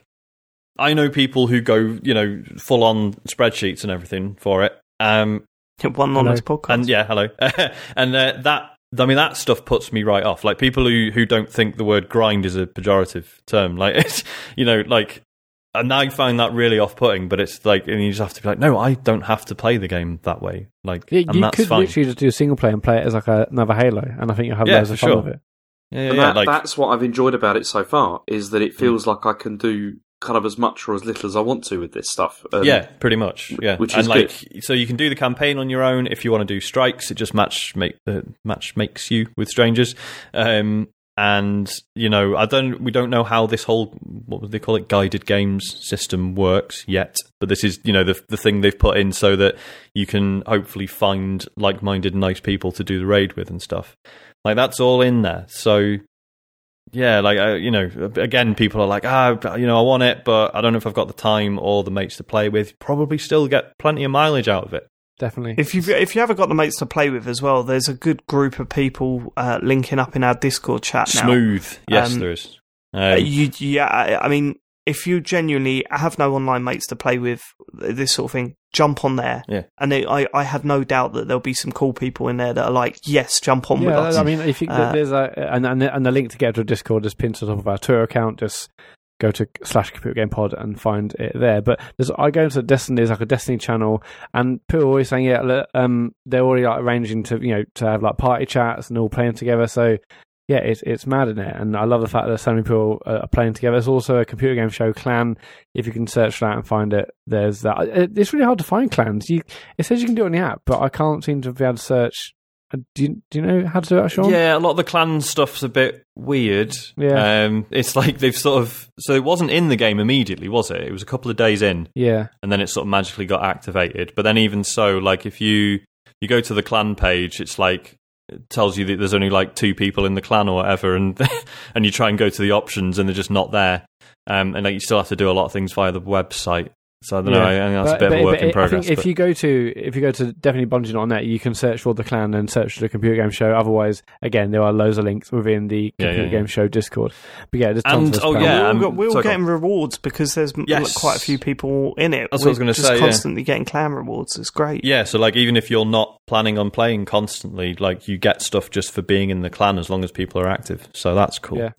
[SPEAKER 4] I know people who go, you know, full on spreadsheets and everything for it. Um,
[SPEAKER 1] One on this podcast.
[SPEAKER 4] And yeah, hello. and uh, that, I mean, that stuff puts me right off. Like, people who, who don't think the word grind is a pejorative term. Like, it's, you know, like, and I find that really off-putting, but it's like, and you just have to be like, no, I don't have to play the game that way. Like,
[SPEAKER 3] yeah,
[SPEAKER 4] and
[SPEAKER 3] you
[SPEAKER 4] that's
[SPEAKER 3] could
[SPEAKER 4] fine.
[SPEAKER 3] literally just do a single play and play it as like a, another Halo, and I think you'll have
[SPEAKER 4] yeah,
[SPEAKER 3] loads of fun
[SPEAKER 4] sure.
[SPEAKER 3] with it.
[SPEAKER 4] Yeah, yeah,
[SPEAKER 2] and
[SPEAKER 4] yeah,
[SPEAKER 2] that,
[SPEAKER 4] like,
[SPEAKER 2] that's what I've enjoyed about it so far, is that it feels mm. like I can do kind of as much or as little as I want to with this stuff. Um,
[SPEAKER 4] yeah, pretty much. Yeah,
[SPEAKER 2] which
[SPEAKER 4] and
[SPEAKER 2] is
[SPEAKER 4] like,
[SPEAKER 2] good.
[SPEAKER 4] So you can do the campaign on your own. If you want to do strikes, it just match make the uh, match makes you with strangers. Um, and you know, I don't. We don't know how this whole what would they call it guided games system works yet. But this is, you know, the the thing they've put in so that you can hopefully find like-minded, nice people to do the raid with and stuff. Like, that's all in there. So. Yeah, like, uh, you know, again, people are like, ah, you know, I want it, but I don't know if I've got the time or the mates to play with. Probably still get plenty of mileage out of it.
[SPEAKER 3] Definitely.
[SPEAKER 1] If you if you haven't got the mates to play with as well, there's a good group of people uh, linking up in our Discord chat now.
[SPEAKER 4] Smooth, yes,
[SPEAKER 1] um,
[SPEAKER 4] there is.
[SPEAKER 1] Um,
[SPEAKER 4] Um,
[SPEAKER 1] you, yeah, I mean, if you genuinely have no online mates to play with, this sort of thing, jump on there.
[SPEAKER 4] Yeah.
[SPEAKER 1] And they, I, I have no doubt that there'll be some cool people in there that are like, yes, jump on
[SPEAKER 3] yeah,
[SPEAKER 1] with us.
[SPEAKER 3] I mean, if you, uh, there's a and, and the, and the link to get to a Discord is pinned to the top of our Twitter account. Just go to slash Computer Game Pod and find it there. But there's, I go into Destiny, there's like a Destiny channel, and people are always saying, yeah, um, they're already like arranging to, you know, to have like party chats and all playing together. So. Yeah, it's it's mad in it, and I love the fact that so many people are playing together. There's also a computer game show, Clan. If you can search for that and find it, there's that. It's really hard to find clans. You, it says you can do it on the app, but I can't seem to be able to search. Do you, do you know how to do that, Sean?
[SPEAKER 4] Yeah, a lot of the clan stuff's a bit weird.
[SPEAKER 3] Yeah,
[SPEAKER 4] um, it's like they've sort of so it wasn't in the game immediately, was it? It was a couple of days in.
[SPEAKER 3] Yeah,
[SPEAKER 4] and then it sort of magically got activated. But then even so, like if you you go to the clan page, it's like. It tells you that there's only like two people in the clan or whatever, and and you try and go to the options and they're just not there. Um, and like you still have to do a lot of things via the website. So I don't
[SPEAKER 3] yeah.
[SPEAKER 4] know. I, I think that's
[SPEAKER 3] but,
[SPEAKER 4] a bit
[SPEAKER 3] but,
[SPEAKER 4] of a work
[SPEAKER 3] but
[SPEAKER 4] in progress.
[SPEAKER 3] I think if
[SPEAKER 4] but...
[SPEAKER 3] you go to if you go to definitely Bungie dot net, you can search for the clan and search for the computer game show. Otherwise, again, there are loads of links within the computer
[SPEAKER 4] yeah, yeah,
[SPEAKER 3] game
[SPEAKER 4] yeah.
[SPEAKER 3] show Discord. But yeah, there's tons
[SPEAKER 4] and,
[SPEAKER 3] of
[SPEAKER 4] oh
[SPEAKER 3] spam.
[SPEAKER 4] yeah,
[SPEAKER 1] we're all,
[SPEAKER 4] um,
[SPEAKER 1] got, we're all
[SPEAKER 4] sorry,
[SPEAKER 1] getting rewards because there's
[SPEAKER 4] yes.
[SPEAKER 1] quite a few people in it.
[SPEAKER 4] That's
[SPEAKER 1] we're
[SPEAKER 4] what I was going to
[SPEAKER 1] just
[SPEAKER 4] say.
[SPEAKER 1] Constantly
[SPEAKER 4] yeah.
[SPEAKER 1] getting clan rewards. It's great.
[SPEAKER 4] Yeah, so like even if you're not planning on playing constantly, like you get stuff just for being in the clan as long as people are active. So that's cool.
[SPEAKER 3] Yeah.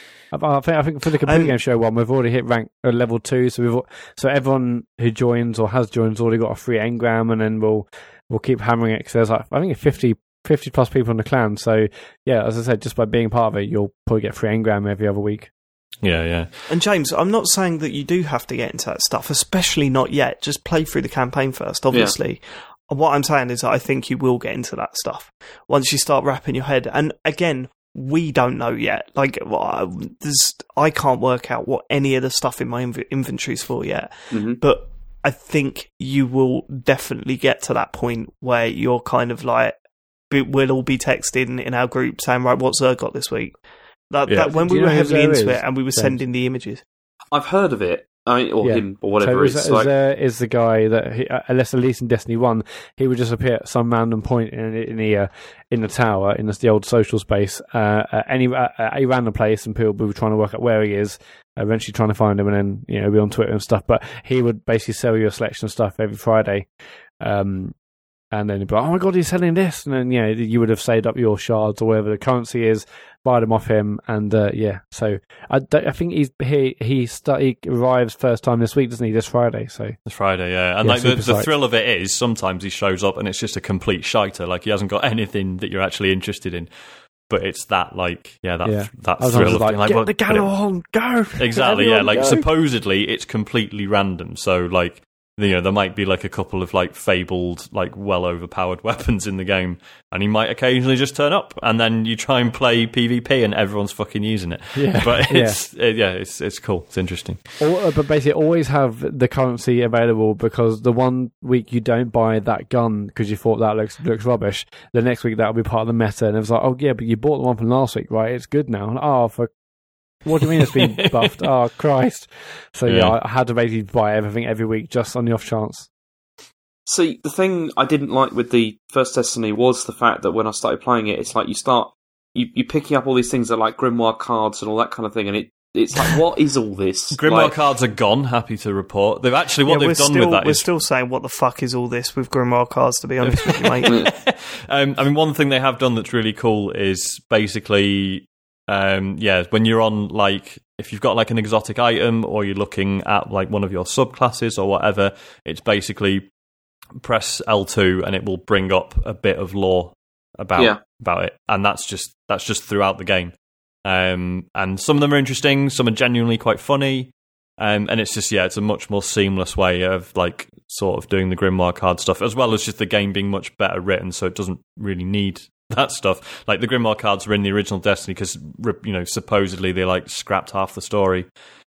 [SPEAKER 3] I think, I think for the computer um, game show one, we've already hit rank uh, level two, so we've so everyone who joins or has joined has already got a free engram, and then we'll we'll keep hammering it because there's like I think fifty, fifty plus people in the clan. So yeah, as I said, just by being part of it, you'll probably get free engram every other week.
[SPEAKER 4] Yeah, yeah.
[SPEAKER 1] And James, I'm not saying that you do have to get into that stuff, especially not yet. Just play through the campaign first, obviously. Yeah. What I'm saying is that I think you will get into that stuff once you start wrapping your head. And again, we don't know yet. Like, well, there's, I can't work out what any of the stuff in my inv- inventory is for yet.
[SPEAKER 2] Mm-hmm.
[SPEAKER 1] But I think you will definitely get to that point where you're kind of like, we'll all be texting in our group saying, right, what's Zerg got this week? That,
[SPEAKER 4] yeah.
[SPEAKER 1] that when
[SPEAKER 3] Do
[SPEAKER 1] we
[SPEAKER 3] you
[SPEAKER 1] were
[SPEAKER 3] know
[SPEAKER 1] heavily
[SPEAKER 3] who Zer
[SPEAKER 1] into
[SPEAKER 3] is,
[SPEAKER 1] it and we were
[SPEAKER 3] James?
[SPEAKER 1] sending the images.
[SPEAKER 2] I've heard of it. I mean, or
[SPEAKER 3] yeah.
[SPEAKER 2] him, or whatever.
[SPEAKER 3] So
[SPEAKER 2] it's
[SPEAKER 3] is,
[SPEAKER 2] like,
[SPEAKER 3] uh, is the guy that, he, uh, unless at least in Destiny one, he would just appear at some random point in, in the uh, in the tower, in the, the old social space, uh, at any uh, at a random place, and people would be trying to work out where he is, eventually trying to find him, and then you know be on Twitter and stuff. But he would basically sell you a selection of stuff every Friday, um, and then he'd be like, "Oh my god, he's selling this," and then you know you would have saved up your shards or whatever the currency is, buy them off him, and uh, yeah. So I, I think he's he he, start, he arrives first time this week, doesn't he? This Friday, so
[SPEAKER 4] this Friday, yeah. And
[SPEAKER 3] yeah,
[SPEAKER 4] like the, the
[SPEAKER 3] psyched.
[SPEAKER 4] thrill of it is sometimes he shows up and it's just a complete shiter. Like he hasn't got anything that you're actually interested in. But it's that like yeah that
[SPEAKER 3] yeah.
[SPEAKER 4] that
[SPEAKER 3] I was
[SPEAKER 4] thrill of
[SPEAKER 3] like,
[SPEAKER 4] being like
[SPEAKER 3] get
[SPEAKER 4] well,
[SPEAKER 3] the gun on, go
[SPEAKER 4] exactly yeah like
[SPEAKER 3] go.
[SPEAKER 4] Supposedly it's completely random. So like. You know, there might be like a couple of like fabled, like well overpowered weapons in the game, and he might occasionally just turn up, and then you try and play PvP, and everyone's fucking using it.
[SPEAKER 3] Yeah,
[SPEAKER 4] but it's
[SPEAKER 3] yeah,
[SPEAKER 4] it, yeah it's it's cool, it's interesting.
[SPEAKER 3] Or, but basically, always have the currency available because the one week you don't buy that gun because you thought that looks looks rubbish, the next week that'll be part of the meta, and it was like, oh yeah, but you bought the one from last week, right? It's good now. And, oh, for what do you mean it's been buffed? Oh, Christ. So, yeah. yeah, I had to basically buy everything every week just on the off chance.
[SPEAKER 2] See, the thing I didn't like with the first Destiny was the fact that when I started playing it, it's like you start, you, you're picking up all these things that are like Grimoire cards and all that kind of thing, and it it's like, what is all this?
[SPEAKER 4] Grimoire
[SPEAKER 2] like,
[SPEAKER 4] cards are gone, happy to report. They've actually, what
[SPEAKER 1] yeah,
[SPEAKER 4] they've done
[SPEAKER 1] still,
[SPEAKER 4] with that
[SPEAKER 1] we're
[SPEAKER 4] is...
[SPEAKER 1] We're still saying, what the fuck is all this with Grimoire cards, to be honest with you, mate.
[SPEAKER 4] um, I mean, one thing they have done that's really cool is basically, um, yeah, when you're on, like, if you've got, like, an exotic item or you're looking at, like, one of your subclasses or whatever, it's basically press L two and it will bring up a bit of lore about
[SPEAKER 2] yeah.
[SPEAKER 4] about it. And that's just that's just throughout the game. Um, and some of them are interesting, some are genuinely quite funny, um, and it's just, yeah, it's a much more seamless way of, like, sort of doing the Grimoire card stuff, as well as just the game being much better written, so it doesn't really need that stuff. Like, the Grimoire cards were in the original Destiny because, you know, supposedly they, like, scrapped half the story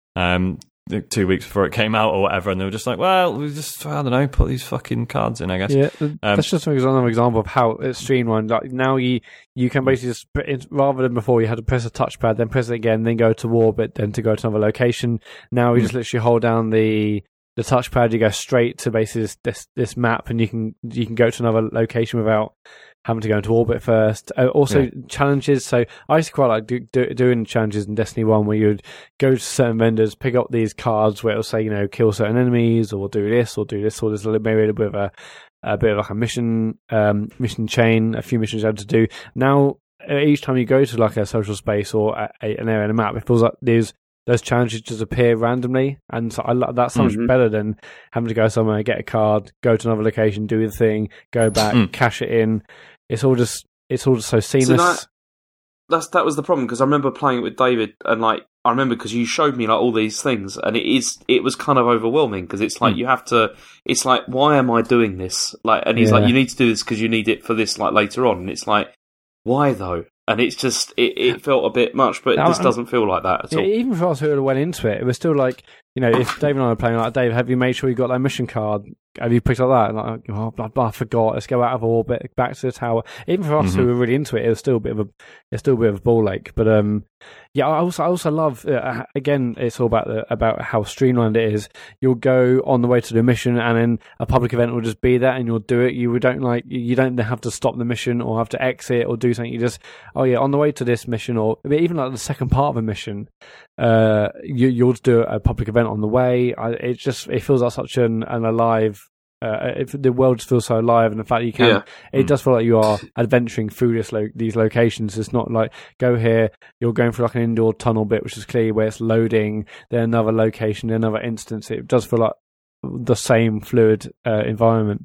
[SPEAKER 4] um, two weeks before it came out or whatever, and they were just like, well, we just, I don't know, put these fucking cards in, I guess.
[SPEAKER 3] Yeah,
[SPEAKER 4] um,
[SPEAKER 3] that's just another example of how it's streamlined. Like, now you you can basically just, it, rather than before you had to press a touchpad, then press it again, then go to Warbit, then to go to another location. Now you just literally hold down the the touchpad, you go straight to basically this, this this map, and you can you can go to another location without having to go into Orbit first. Uh, also, yeah. challenges. So I used to quite like do, do, doing challenges in Destiny one where you'd go to certain vendors, pick up these cards where it'll say, you know, kill certain enemies, or do this, or do this, or there's a little, maybe a bit of a, a bit of like a mission um, mission chain, a few missions you have to do. Now, each time you go to like a social space or a, a, an area in a map, it feels like there's those challenges just appear randomly, and so I, that's so much mm-hmm. better than having to go somewhere, get a card, go to another location, do the thing, go back, mm. cash it in. It's all just it's all just so seamless. So that,
[SPEAKER 2] that's that was the problem, because I remember playing it with David, and like I remember because you showed me like all these things, and it is it was kind of overwhelming, because it's like mm. you have to. It's like, why am I doing this? Like, and he's yeah. like, you need to do this because you need it for this like later on, and it's like, why though? And it's just, it, it felt a bit much, but it just doesn't feel like that at
[SPEAKER 3] yeah,
[SPEAKER 2] all.
[SPEAKER 3] Even for us who went into it, it was still like, you know, if Dave and I were playing, like, Dave, have you made sure you got that mission card? Have you picked up that? And like, oh, blah, blah, I forgot. Let's go out of Orbit, back to the tower. Even for us mm-hmm. who were really into it, it was still a bit of a, it's still a bit of a ball ache. But um, yeah, I also, I also love. Uh, again, it's all about the, about how streamlined it is. You'll go on the way to the mission, and then a public event will just be there, and you'll do it. You don't like, you don't have to stop the mission or have to exit or do something. You just, oh yeah, on the way to this mission, or even like the second part of a mission, uh, you, you'll just do a public event on the way. I, it just, it feels like such an, an alive. Uh, it, the world just feels so alive, and the fact that you can, yeah. it mm. does feel like you are adventuring through this lo- these locations. It's not like, go here, you're going through like an indoor tunnel bit, which is clearly where it's loading, then another location, then another instance. It does feel like the same fluid uh, environment.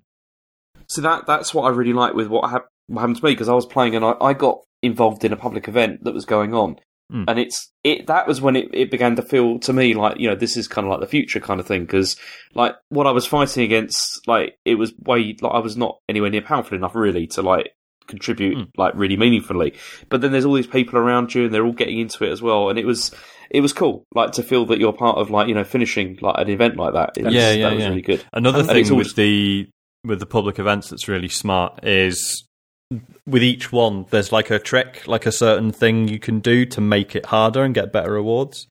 [SPEAKER 2] So that that's what I really like with what, ha- what happened to me, because I was playing and I, I got involved in a public event that was going on. Mm. And it's it that was when it, it began to feel to me like, you know, this is kind of like the future kind of thing, because like what I was fighting against, like it was way like I was not anywhere near powerful enough really to like contribute mm. like really meaningfully. But then there's all these people around you, and they're all getting into it as well, and it was it was cool, like to feel that you're part of like, you know, finishing like an event like that. It was,
[SPEAKER 4] yeah, yeah,
[SPEAKER 2] that was
[SPEAKER 4] yeah.
[SPEAKER 2] really good.
[SPEAKER 4] Another
[SPEAKER 2] and,
[SPEAKER 4] thing
[SPEAKER 2] and
[SPEAKER 4] with the with the public events that's really smart is, with each one, there's like a trick, like a certain thing you can do to make it harder and get better rewards.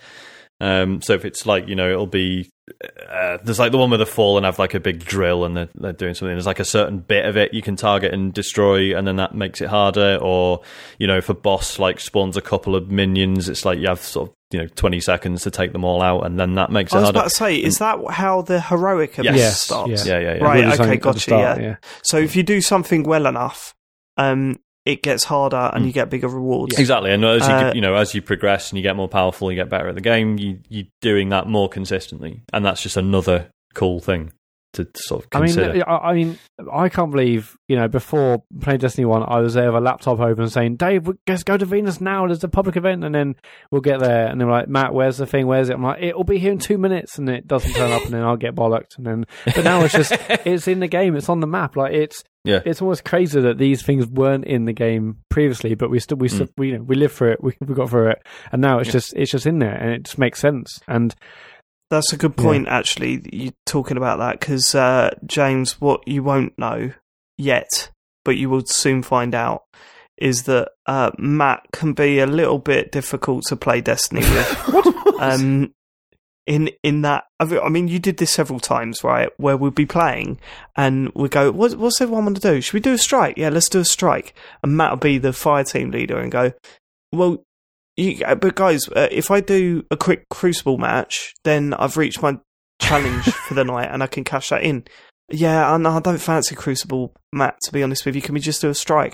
[SPEAKER 4] Um, so if it's like, you know, it'll be, uh, there's like the one where they fall and have like a big drill and they're, they're doing something. There's like a certain bit of it you can target and destroy, and then that makes it harder. Or, you know, if a boss like spawns a couple of minions, it's like you have sort of, you know, twenty seconds to take them all out, and then that makes it harder.
[SPEAKER 1] I was about to say, is that how the heroic event
[SPEAKER 4] yes.
[SPEAKER 1] starts?
[SPEAKER 4] Yeah, yeah, yeah.
[SPEAKER 1] Right,
[SPEAKER 3] really
[SPEAKER 1] okay, gotcha,
[SPEAKER 3] start,
[SPEAKER 1] yeah.
[SPEAKER 3] yeah.
[SPEAKER 1] So if you do something well enough, um, it gets harder and mm. you get bigger rewards.
[SPEAKER 4] Exactly, and as you
[SPEAKER 1] uh,
[SPEAKER 4] you know, as you progress and you get more powerful, you get better at the game. You you're doing that more consistently, and that's just another cool thing to sort of consider.
[SPEAKER 3] I mean, I, I mean, I can't believe, you know, before playing Destiny one, I was there with a laptop open saying, "Dave, let's go to Venus now. There's a public event," and then we'll get there, and they're like, "Matt, where's the thing? Where's it?" I'm like, "It'll be here in two minutes," and it doesn't turn up, and then I'll get bollocked, and then. But now it's just it's in the game. It's on the map. Like it's.
[SPEAKER 4] Yeah.
[SPEAKER 3] It's almost crazy that these things weren't in the game previously, but we still we still, mm. we you know, we lived through it, we we got through it, and now it's yeah. just it's just in there, and it just makes sense. And
[SPEAKER 1] that's a good point, yeah. actually. You talking about that, because uh, James, what you won't know yet, but you will soon find out, is that uh, Matt can be a little bit difficult to play Destiny with. um, in in that, I mean, you did this several times, right? Where we'd be playing and we'd go, what, what's everyone want to do? Should we do a strike? Yeah, let's do a strike. And Matt will be the fire team leader and go, well, you, but guys, uh, if I do a quick Crucible match, then I've reached my challenge for the night and I can cash that in. Yeah, I, I don't fancy Crucible, Matt, to be honest with you. Can we just do a strike?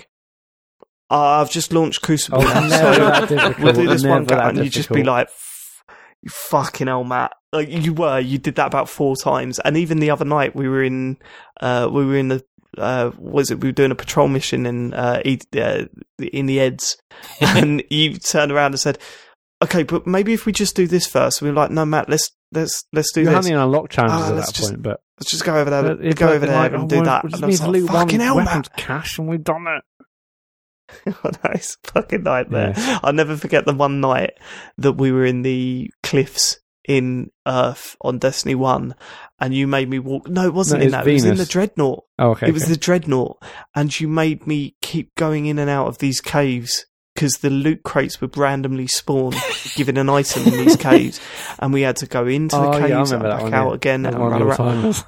[SPEAKER 1] Uh, I've just launched Crucible,
[SPEAKER 3] oh,
[SPEAKER 1] so we'll do this
[SPEAKER 3] never
[SPEAKER 1] one game. And
[SPEAKER 3] difficult.
[SPEAKER 1] you just be like, you fucking hell, Matt. Like, you were, you did that about four times. And even the other night, we were in, uh, we were in the, uh, what was it? We were doing a patrol mission in, uh, uh in the Eds. And you turned around and said, okay, but maybe if we just do this first. We were like, no, Matt, let's, let's, let's do
[SPEAKER 3] You're
[SPEAKER 1] this.
[SPEAKER 3] You're having unlocked challenges
[SPEAKER 1] oh,
[SPEAKER 3] at that
[SPEAKER 1] just,
[SPEAKER 3] point, but.
[SPEAKER 1] Let's just go over there,
[SPEAKER 3] But
[SPEAKER 1] go over there
[SPEAKER 3] like,
[SPEAKER 1] and
[SPEAKER 3] oh,
[SPEAKER 1] do
[SPEAKER 3] we
[SPEAKER 1] that.
[SPEAKER 3] We just
[SPEAKER 1] And I was
[SPEAKER 3] need to
[SPEAKER 1] like,
[SPEAKER 3] loot
[SPEAKER 1] fucking
[SPEAKER 3] one
[SPEAKER 1] hell,
[SPEAKER 3] weapons
[SPEAKER 1] Matt.
[SPEAKER 3] cache and we've done it.
[SPEAKER 1] Oh, nice fucking nightmare.
[SPEAKER 3] Yeah.
[SPEAKER 1] I'll never forget the one night that we were in the cliffs in Earth on Destiny one and you made me walk. No, it wasn't
[SPEAKER 3] No,
[SPEAKER 1] in
[SPEAKER 3] it was
[SPEAKER 1] that. It was in
[SPEAKER 3] Venus.
[SPEAKER 1] the Dreadnought.
[SPEAKER 3] Oh, okay.
[SPEAKER 1] It was
[SPEAKER 3] okay.
[SPEAKER 1] the Dreadnought. And you made me keep going in and out of these caves because the loot crates would randomly spawn, giving an item in these caves. And we had to go into the
[SPEAKER 3] Oh, yeah, I
[SPEAKER 1] caves and
[SPEAKER 3] remember that
[SPEAKER 1] back
[SPEAKER 3] one,
[SPEAKER 1] out
[SPEAKER 3] yeah.
[SPEAKER 1] again
[SPEAKER 3] That
[SPEAKER 1] and
[SPEAKER 3] was
[SPEAKER 1] run
[SPEAKER 3] one of
[SPEAKER 1] around.
[SPEAKER 3] your timers.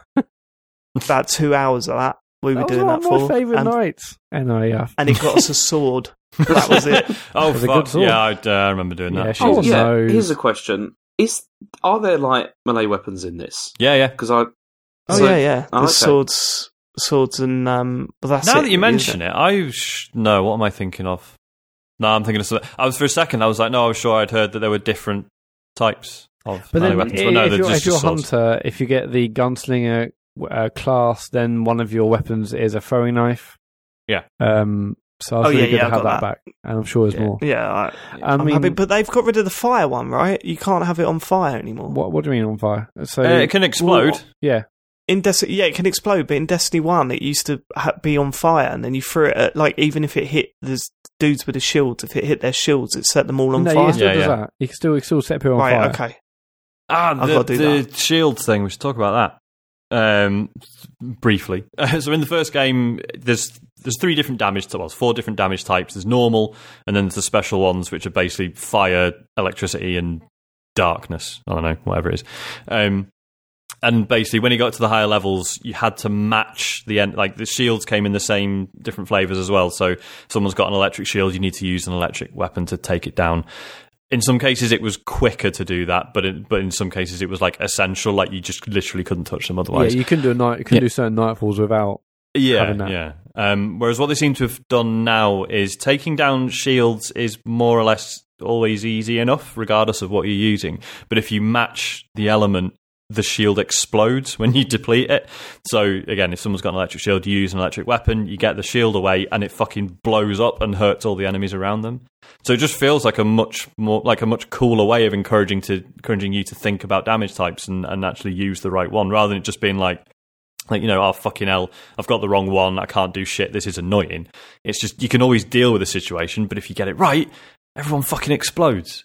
[SPEAKER 1] About two hours of that. We were
[SPEAKER 3] That was
[SPEAKER 1] doing
[SPEAKER 3] one
[SPEAKER 1] that
[SPEAKER 3] of my
[SPEAKER 1] for.
[SPEAKER 3] favourite
[SPEAKER 1] and,
[SPEAKER 3] nights. And yeah.
[SPEAKER 1] and it got us a sword. That was it.
[SPEAKER 4] Oh,
[SPEAKER 3] was a good
[SPEAKER 4] fuck.
[SPEAKER 3] sword.
[SPEAKER 4] Yeah, I, uh, I remember doing
[SPEAKER 3] Yeah,
[SPEAKER 4] that.
[SPEAKER 3] she
[SPEAKER 2] Oh,
[SPEAKER 3] was
[SPEAKER 2] yeah.
[SPEAKER 3] nose.
[SPEAKER 2] Here's a question: Is are there like melee weapons in this?
[SPEAKER 4] Yeah, yeah.
[SPEAKER 2] Because I.
[SPEAKER 1] Oh
[SPEAKER 2] so-
[SPEAKER 1] yeah, yeah.
[SPEAKER 2] Oh,
[SPEAKER 1] There's
[SPEAKER 2] okay.
[SPEAKER 1] swords, swords, and um. Well, that's
[SPEAKER 4] Now
[SPEAKER 1] it,
[SPEAKER 4] that you
[SPEAKER 1] really,
[SPEAKER 4] mention
[SPEAKER 1] isn't
[SPEAKER 4] it, I sh- no. What am I thinking of? No, I'm thinking of something. I was for a second. I was like, no, I was sure I'd heard that there were different types of
[SPEAKER 3] But
[SPEAKER 4] melee
[SPEAKER 3] then,
[SPEAKER 4] weapons. But no,
[SPEAKER 3] if
[SPEAKER 4] they're
[SPEAKER 3] you're,
[SPEAKER 4] just
[SPEAKER 3] if you're a
[SPEAKER 4] swords.
[SPEAKER 3] hunter, if you get the gunslinger uh, class, then one of your weapons is a throwing knife.
[SPEAKER 4] Yeah.
[SPEAKER 3] Um. So I was
[SPEAKER 1] Oh,
[SPEAKER 3] really
[SPEAKER 1] yeah,
[SPEAKER 3] good
[SPEAKER 1] yeah,
[SPEAKER 3] to
[SPEAKER 1] I
[SPEAKER 3] have
[SPEAKER 1] got
[SPEAKER 3] that,
[SPEAKER 1] that.
[SPEAKER 3] back, and I'm sure there's
[SPEAKER 4] Yeah.
[SPEAKER 3] more.
[SPEAKER 1] Yeah, I,
[SPEAKER 3] I
[SPEAKER 1] I'm
[SPEAKER 3] mean,
[SPEAKER 1] happy, but they've got rid of the fire one, right? You can't have it on fire anymore.
[SPEAKER 3] what what do you mean on fire? So
[SPEAKER 4] Uh, it can explode.
[SPEAKER 1] Well,
[SPEAKER 3] yeah,
[SPEAKER 1] In Destiny, yeah, it can explode, but in Destiny one, it used to ha- be on fire, and then you threw it at, like, even if it hit the dudes with the shields, if it hit their shields, it set them all on
[SPEAKER 3] no,
[SPEAKER 1] fire.
[SPEAKER 3] you still
[SPEAKER 4] Yeah,
[SPEAKER 3] does
[SPEAKER 4] yeah.
[SPEAKER 3] that. You can still you can still set people on
[SPEAKER 1] Right,
[SPEAKER 3] fire.
[SPEAKER 1] okay.
[SPEAKER 4] Ah,
[SPEAKER 1] I've
[SPEAKER 4] the,
[SPEAKER 1] got to do
[SPEAKER 4] the shield thing. We should talk about that um, briefly. So in the first game, there's there's three different damage, well, there's four different damage types. There's normal, and then there's the special ones, which are basically fire, electricity, and darkness. I don't know, whatever it is. Um, and basically, when you got to the higher levels, you had to match the end. Like the shields came in the same different flavors as well. So if someone's got an electric shield, you need to use an electric weapon to take it down. In some cases, it was quicker to do that, but in, but in some cases, it was like essential. Like you just literally couldn't touch them otherwise.
[SPEAKER 3] Yeah, you can do a night. You can
[SPEAKER 4] Yeah.
[SPEAKER 3] do certain nightfalls without.
[SPEAKER 4] Yeah,
[SPEAKER 3] having that.
[SPEAKER 4] yeah. Um, whereas what they seem to have done now is taking down shields is more or less always easy enough, regardless of what you're using. But if you match the element, the shield explodes when you deplete it. So again, if someone's got an electric shield, you use an electric weapon, you get the shield away, and it fucking blows up and hurts all the enemies around them. So it just feels like a much more like a much cooler way of encouraging to encouraging you to think about damage types and, and actually use the right one, rather than it just being like. Like, you know, oh, fucking hell, I've got the wrong one, I can't do shit, this is annoying. It's just, you can always deal with the situation, but if you get it right, everyone fucking explodes.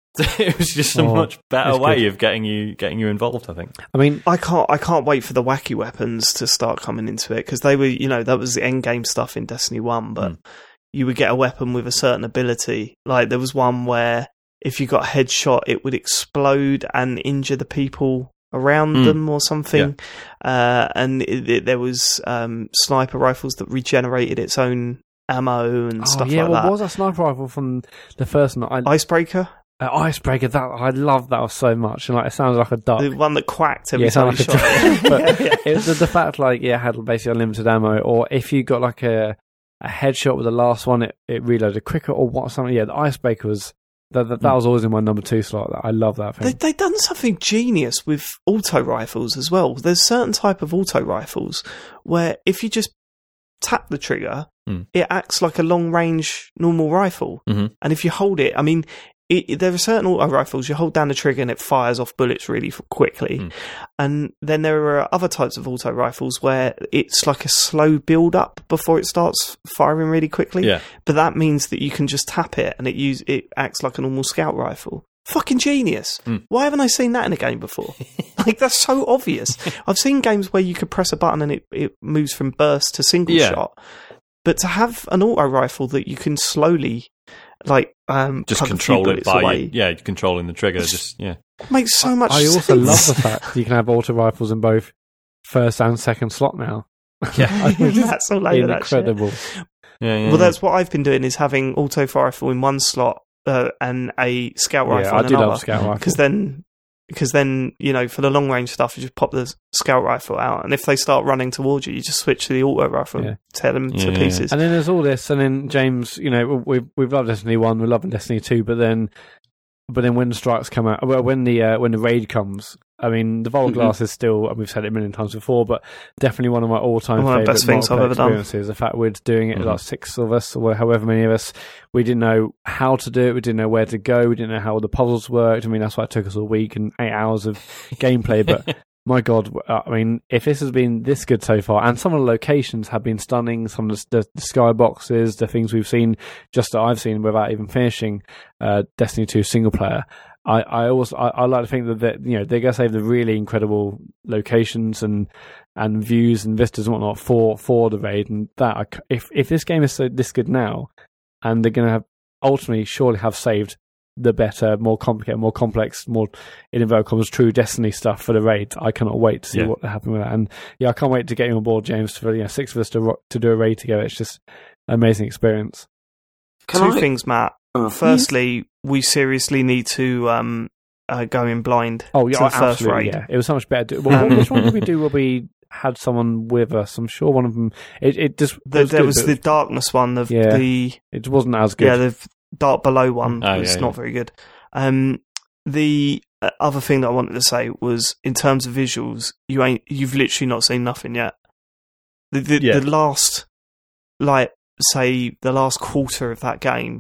[SPEAKER 4] It was just a
[SPEAKER 3] Oh,
[SPEAKER 4] much better
[SPEAKER 3] it's
[SPEAKER 4] way
[SPEAKER 3] good.
[SPEAKER 4] of getting you getting you involved, I think.
[SPEAKER 3] I mean,
[SPEAKER 1] I can't. I can't wait for the wacky weapons to start coming into it because they were, you know, that was the end game stuff in Destiny One. But
[SPEAKER 4] Mm.
[SPEAKER 1] you would get a weapon with a certain ability. Like there was one where if you got a headshot, it would explode and injure the people around
[SPEAKER 4] Mm.
[SPEAKER 1] them or something. Uh, and it, it, there was um, sniper rifles that regenerated its own ammo and
[SPEAKER 3] oh
[SPEAKER 1] stuff
[SPEAKER 3] yeah,
[SPEAKER 1] like
[SPEAKER 3] what
[SPEAKER 1] that.
[SPEAKER 3] was that sniper rifle from the first night? I,
[SPEAKER 1] Icebreaker,
[SPEAKER 3] uh, Icebreaker. That I love that so much, and like it sounds like a duck.
[SPEAKER 1] the one that quacked every
[SPEAKER 3] Yeah, it
[SPEAKER 1] time
[SPEAKER 3] sounds
[SPEAKER 1] you
[SPEAKER 3] like
[SPEAKER 1] shot
[SPEAKER 3] a
[SPEAKER 1] it.
[SPEAKER 3] duck. But
[SPEAKER 1] Yeah.
[SPEAKER 3] it was the, the fact, like, yeah, it had basically unlimited ammo, or if you got like a a headshot with the last one, it, it reloaded quicker, or what something. Yeah, the Icebreaker was that that, that was always in my number two slot. I love that
[SPEAKER 1] They
[SPEAKER 3] thing.
[SPEAKER 1] they done something genius with auto rifles as well. There's certain type of auto rifles where if you just tap the trigger,
[SPEAKER 4] Mm.
[SPEAKER 1] it acts like a long range normal rifle.
[SPEAKER 4] Mhm.
[SPEAKER 1] And if you hold it, I mean, it, it- there are certain auto rifles you hold down the trigger and it fires off bullets really f- quickly.
[SPEAKER 4] Mm.
[SPEAKER 1] And then there are other types of auto rifles where it's like a slow build up before it starts firing really quickly.
[SPEAKER 4] Yeah.
[SPEAKER 1] But that means that you can just tap it and it use it acts like a normal scout rifle. Fucking genius.
[SPEAKER 4] Mm.
[SPEAKER 1] Why haven't I seen that in a game before? Like, that's so obvious. I've seen games where you could press a button and it, it moves from burst to single
[SPEAKER 4] Yeah.
[SPEAKER 1] shot. but to have an auto rifle that you can slowly, like, um,
[SPEAKER 4] just control it by
[SPEAKER 1] away,
[SPEAKER 4] yeah, controlling the trigger. Just yeah,
[SPEAKER 1] makes so much.
[SPEAKER 3] I
[SPEAKER 1] sense.
[SPEAKER 3] also love the fact you can have auto rifles in both first and second slot now.
[SPEAKER 4] Yeah,
[SPEAKER 1] that's all over that shit.
[SPEAKER 3] Incredible.
[SPEAKER 4] Yeah, yeah,
[SPEAKER 1] well, that's what I've been doing is having auto rifle in one slot uh, and a scout rifle
[SPEAKER 3] yeah,
[SPEAKER 1] in
[SPEAKER 3] I do
[SPEAKER 1] another.
[SPEAKER 3] love scout rifle
[SPEAKER 1] because then, because then you know for the long range stuff, you just pop the scout rifle out, and if they start running towards you, you just switch to the auto rifle,
[SPEAKER 3] yeah.
[SPEAKER 1] and tear them
[SPEAKER 4] yeah,
[SPEAKER 1] to
[SPEAKER 4] yeah.
[SPEAKER 1] pieces.
[SPEAKER 3] And then there's all this, and then James, you know, we've we've loved Destiny One, we're loving Destiny Two, but then, but then when the strikes come out, well, when the uh, when the raid comes. I mean, the Vault of Glass mm-hmm. is still, and we've said it a million times before, but definitely one of my all-time
[SPEAKER 1] one
[SPEAKER 3] favourite
[SPEAKER 1] best things I've ever
[SPEAKER 3] experiences.
[SPEAKER 1] Done.
[SPEAKER 3] The fact we're doing it,
[SPEAKER 1] mm-hmm.
[SPEAKER 3] like six of us, or however many of us, we didn't know how to do it, we didn't know where to go, we didn't know how the puzzles worked. I mean, that's why it took us a week and eight hours of gameplay, but my God, I mean, if this has been this good so far, and some of the locations have been stunning, some of the, the skyboxes, the things we've seen, just that I've seen without even finishing uh, Destiny two single player, I, I always I, I like to think that, that you know they're going to save the really incredible locations and and views and vistas and whatnot for for the raid, and that I, if if this game is so this good now, and they're going to have ultimately surely have saved the better, more complicated, more complex, more in inverted commas true Destiny stuff for the raid, I cannot wait to see
[SPEAKER 4] yeah.
[SPEAKER 3] what happens with that. And yeah, I can't wait to get you on board, James, for you know six of us to to do a raid together. It's just an amazing experience.
[SPEAKER 1] Can Two I... things, Matt. Uh, Firstly, we seriously need to um, uh, go in blind.
[SPEAKER 3] Oh yeah,
[SPEAKER 1] to the first
[SPEAKER 3] absolutely.
[SPEAKER 1] raid.
[SPEAKER 3] Yeah, it was so much better. To, well, which one did we do? Where we had someone with us? I'm sure one of them. It, it just
[SPEAKER 1] the,
[SPEAKER 3] it was
[SPEAKER 1] there
[SPEAKER 3] good,
[SPEAKER 1] was the darkness one. The,
[SPEAKER 3] yeah,
[SPEAKER 1] the
[SPEAKER 3] it wasn't as good.
[SPEAKER 1] Yeah, the dark below one
[SPEAKER 4] oh,
[SPEAKER 1] was
[SPEAKER 4] yeah,
[SPEAKER 1] not
[SPEAKER 4] yeah.
[SPEAKER 1] very good. Um, the uh, other thing that I wanted to say was in terms of visuals, you ain't you've literally not seen nothing yet. The the,
[SPEAKER 4] yeah.
[SPEAKER 1] the last, like say, the last quarter of that game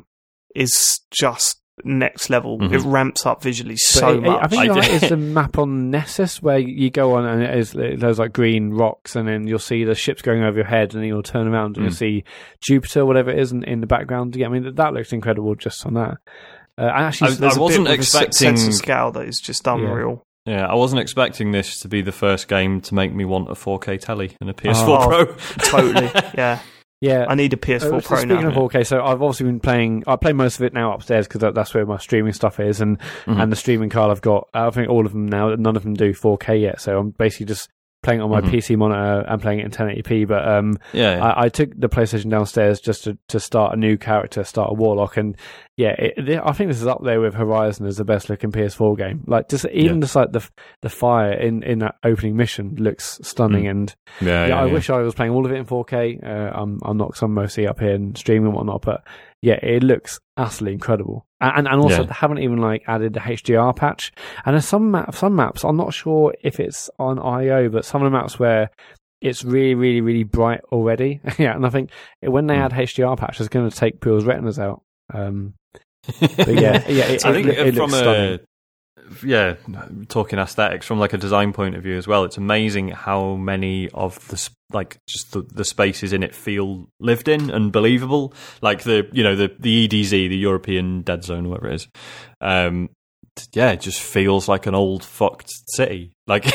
[SPEAKER 1] is just next level.
[SPEAKER 4] Mm-hmm.
[SPEAKER 1] It ramps up visually so
[SPEAKER 3] it,
[SPEAKER 1] much.
[SPEAKER 3] I think I right, it's the map on Nessus where you go on and it is, there's like green rocks, and then you'll see the ships going over your head, and then you'll turn around and mm. you'll see Jupiter, whatever it is, in, in the background. Yeah, I mean that looks incredible just on that. Uh, and actually,
[SPEAKER 4] I,
[SPEAKER 1] there's
[SPEAKER 4] I wasn't
[SPEAKER 1] a bit
[SPEAKER 4] expecting
[SPEAKER 1] a sense of scale that is just unreal.
[SPEAKER 4] Yeah. yeah, I wasn't expecting this to be the first game to make me want a four K telly and a P S four
[SPEAKER 1] oh,
[SPEAKER 4] Pro.
[SPEAKER 1] Totally, yeah.
[SPEAKER 3] Yeah,
[SPEAKER 1] I need a P S four
[SPEAKER 3] uh,
[SPEAKER 1] Pro
[SPEAKER 3] so
[SPEAKER 1] now.
[SPEAKER 3] Speaking of four K, so I've obviously been playing. I play most of it now upstairs because that, that's where my streaming stuff is, and
[SPEAKER 4] mm-hmm.
[SPEAKER 3] and the streaming card I've got. I think all of them now. None of them do four K yet, so I'm basically just playing it on my
[SPEAKER 4] mm-hmm.
[SPEAKER 3] P C monitor and playing it in ten eighty p. But um,
[SPEAKER 4] yeah, yeah.
[SPEAKER 3] I, I took the PlayStation downstairs just to, to start a new character, start a Warlock, and yeah, it, I think this is up there with Horizon as the best looking P S four game. Like just even
[SPEAKER 4] yeah.
[SPEAKER 3] just like the the fire in, in that opening mission looks stunning, mm. and
[SPEAKER 4] yeah,
[SPEAKER 3] yeah,
[SPEAKER 4] yeah,
[SPEAKER 3] I
[SPEAKER 4] yeah.
[SPEAKER 3] wish I was playing all of it in four K. Uh, I'm I'm not, because I'm mostly up here and streaming and whatnot, but yeah, it looks absolutely incredible. And and also
[SPEAKER 4] yeah.
[SPEAKER 3] they haven't even like added the H D R patch. And there's some map, some maps, I'm not sure if it's on I O, but some of the maps where it's really, really, really bright already. yeah, and I think when they
[SPEAKER 4] mm.
[SPEAKER 3] add H D R patch, it's going to take people's retinas out. Um, but yeah, yeah, it,
[SPEAKER 4] I think
[SPEAKER 3] it, it
[SPEAKER 4] from
[SPEAKER 3] looks
[SPEAKER 4] a
[SPEAKER 3] stunning.
[SPEAKER 4] yeah, talking aesthetics from like a design point of view as well, it's amazing how many of the like just the, the spaces in it feel lived in and believable. Like the you know the the E D Z, the European Dead Zone, whatever it is. Um, yeah, it just feels like an old fucked city, like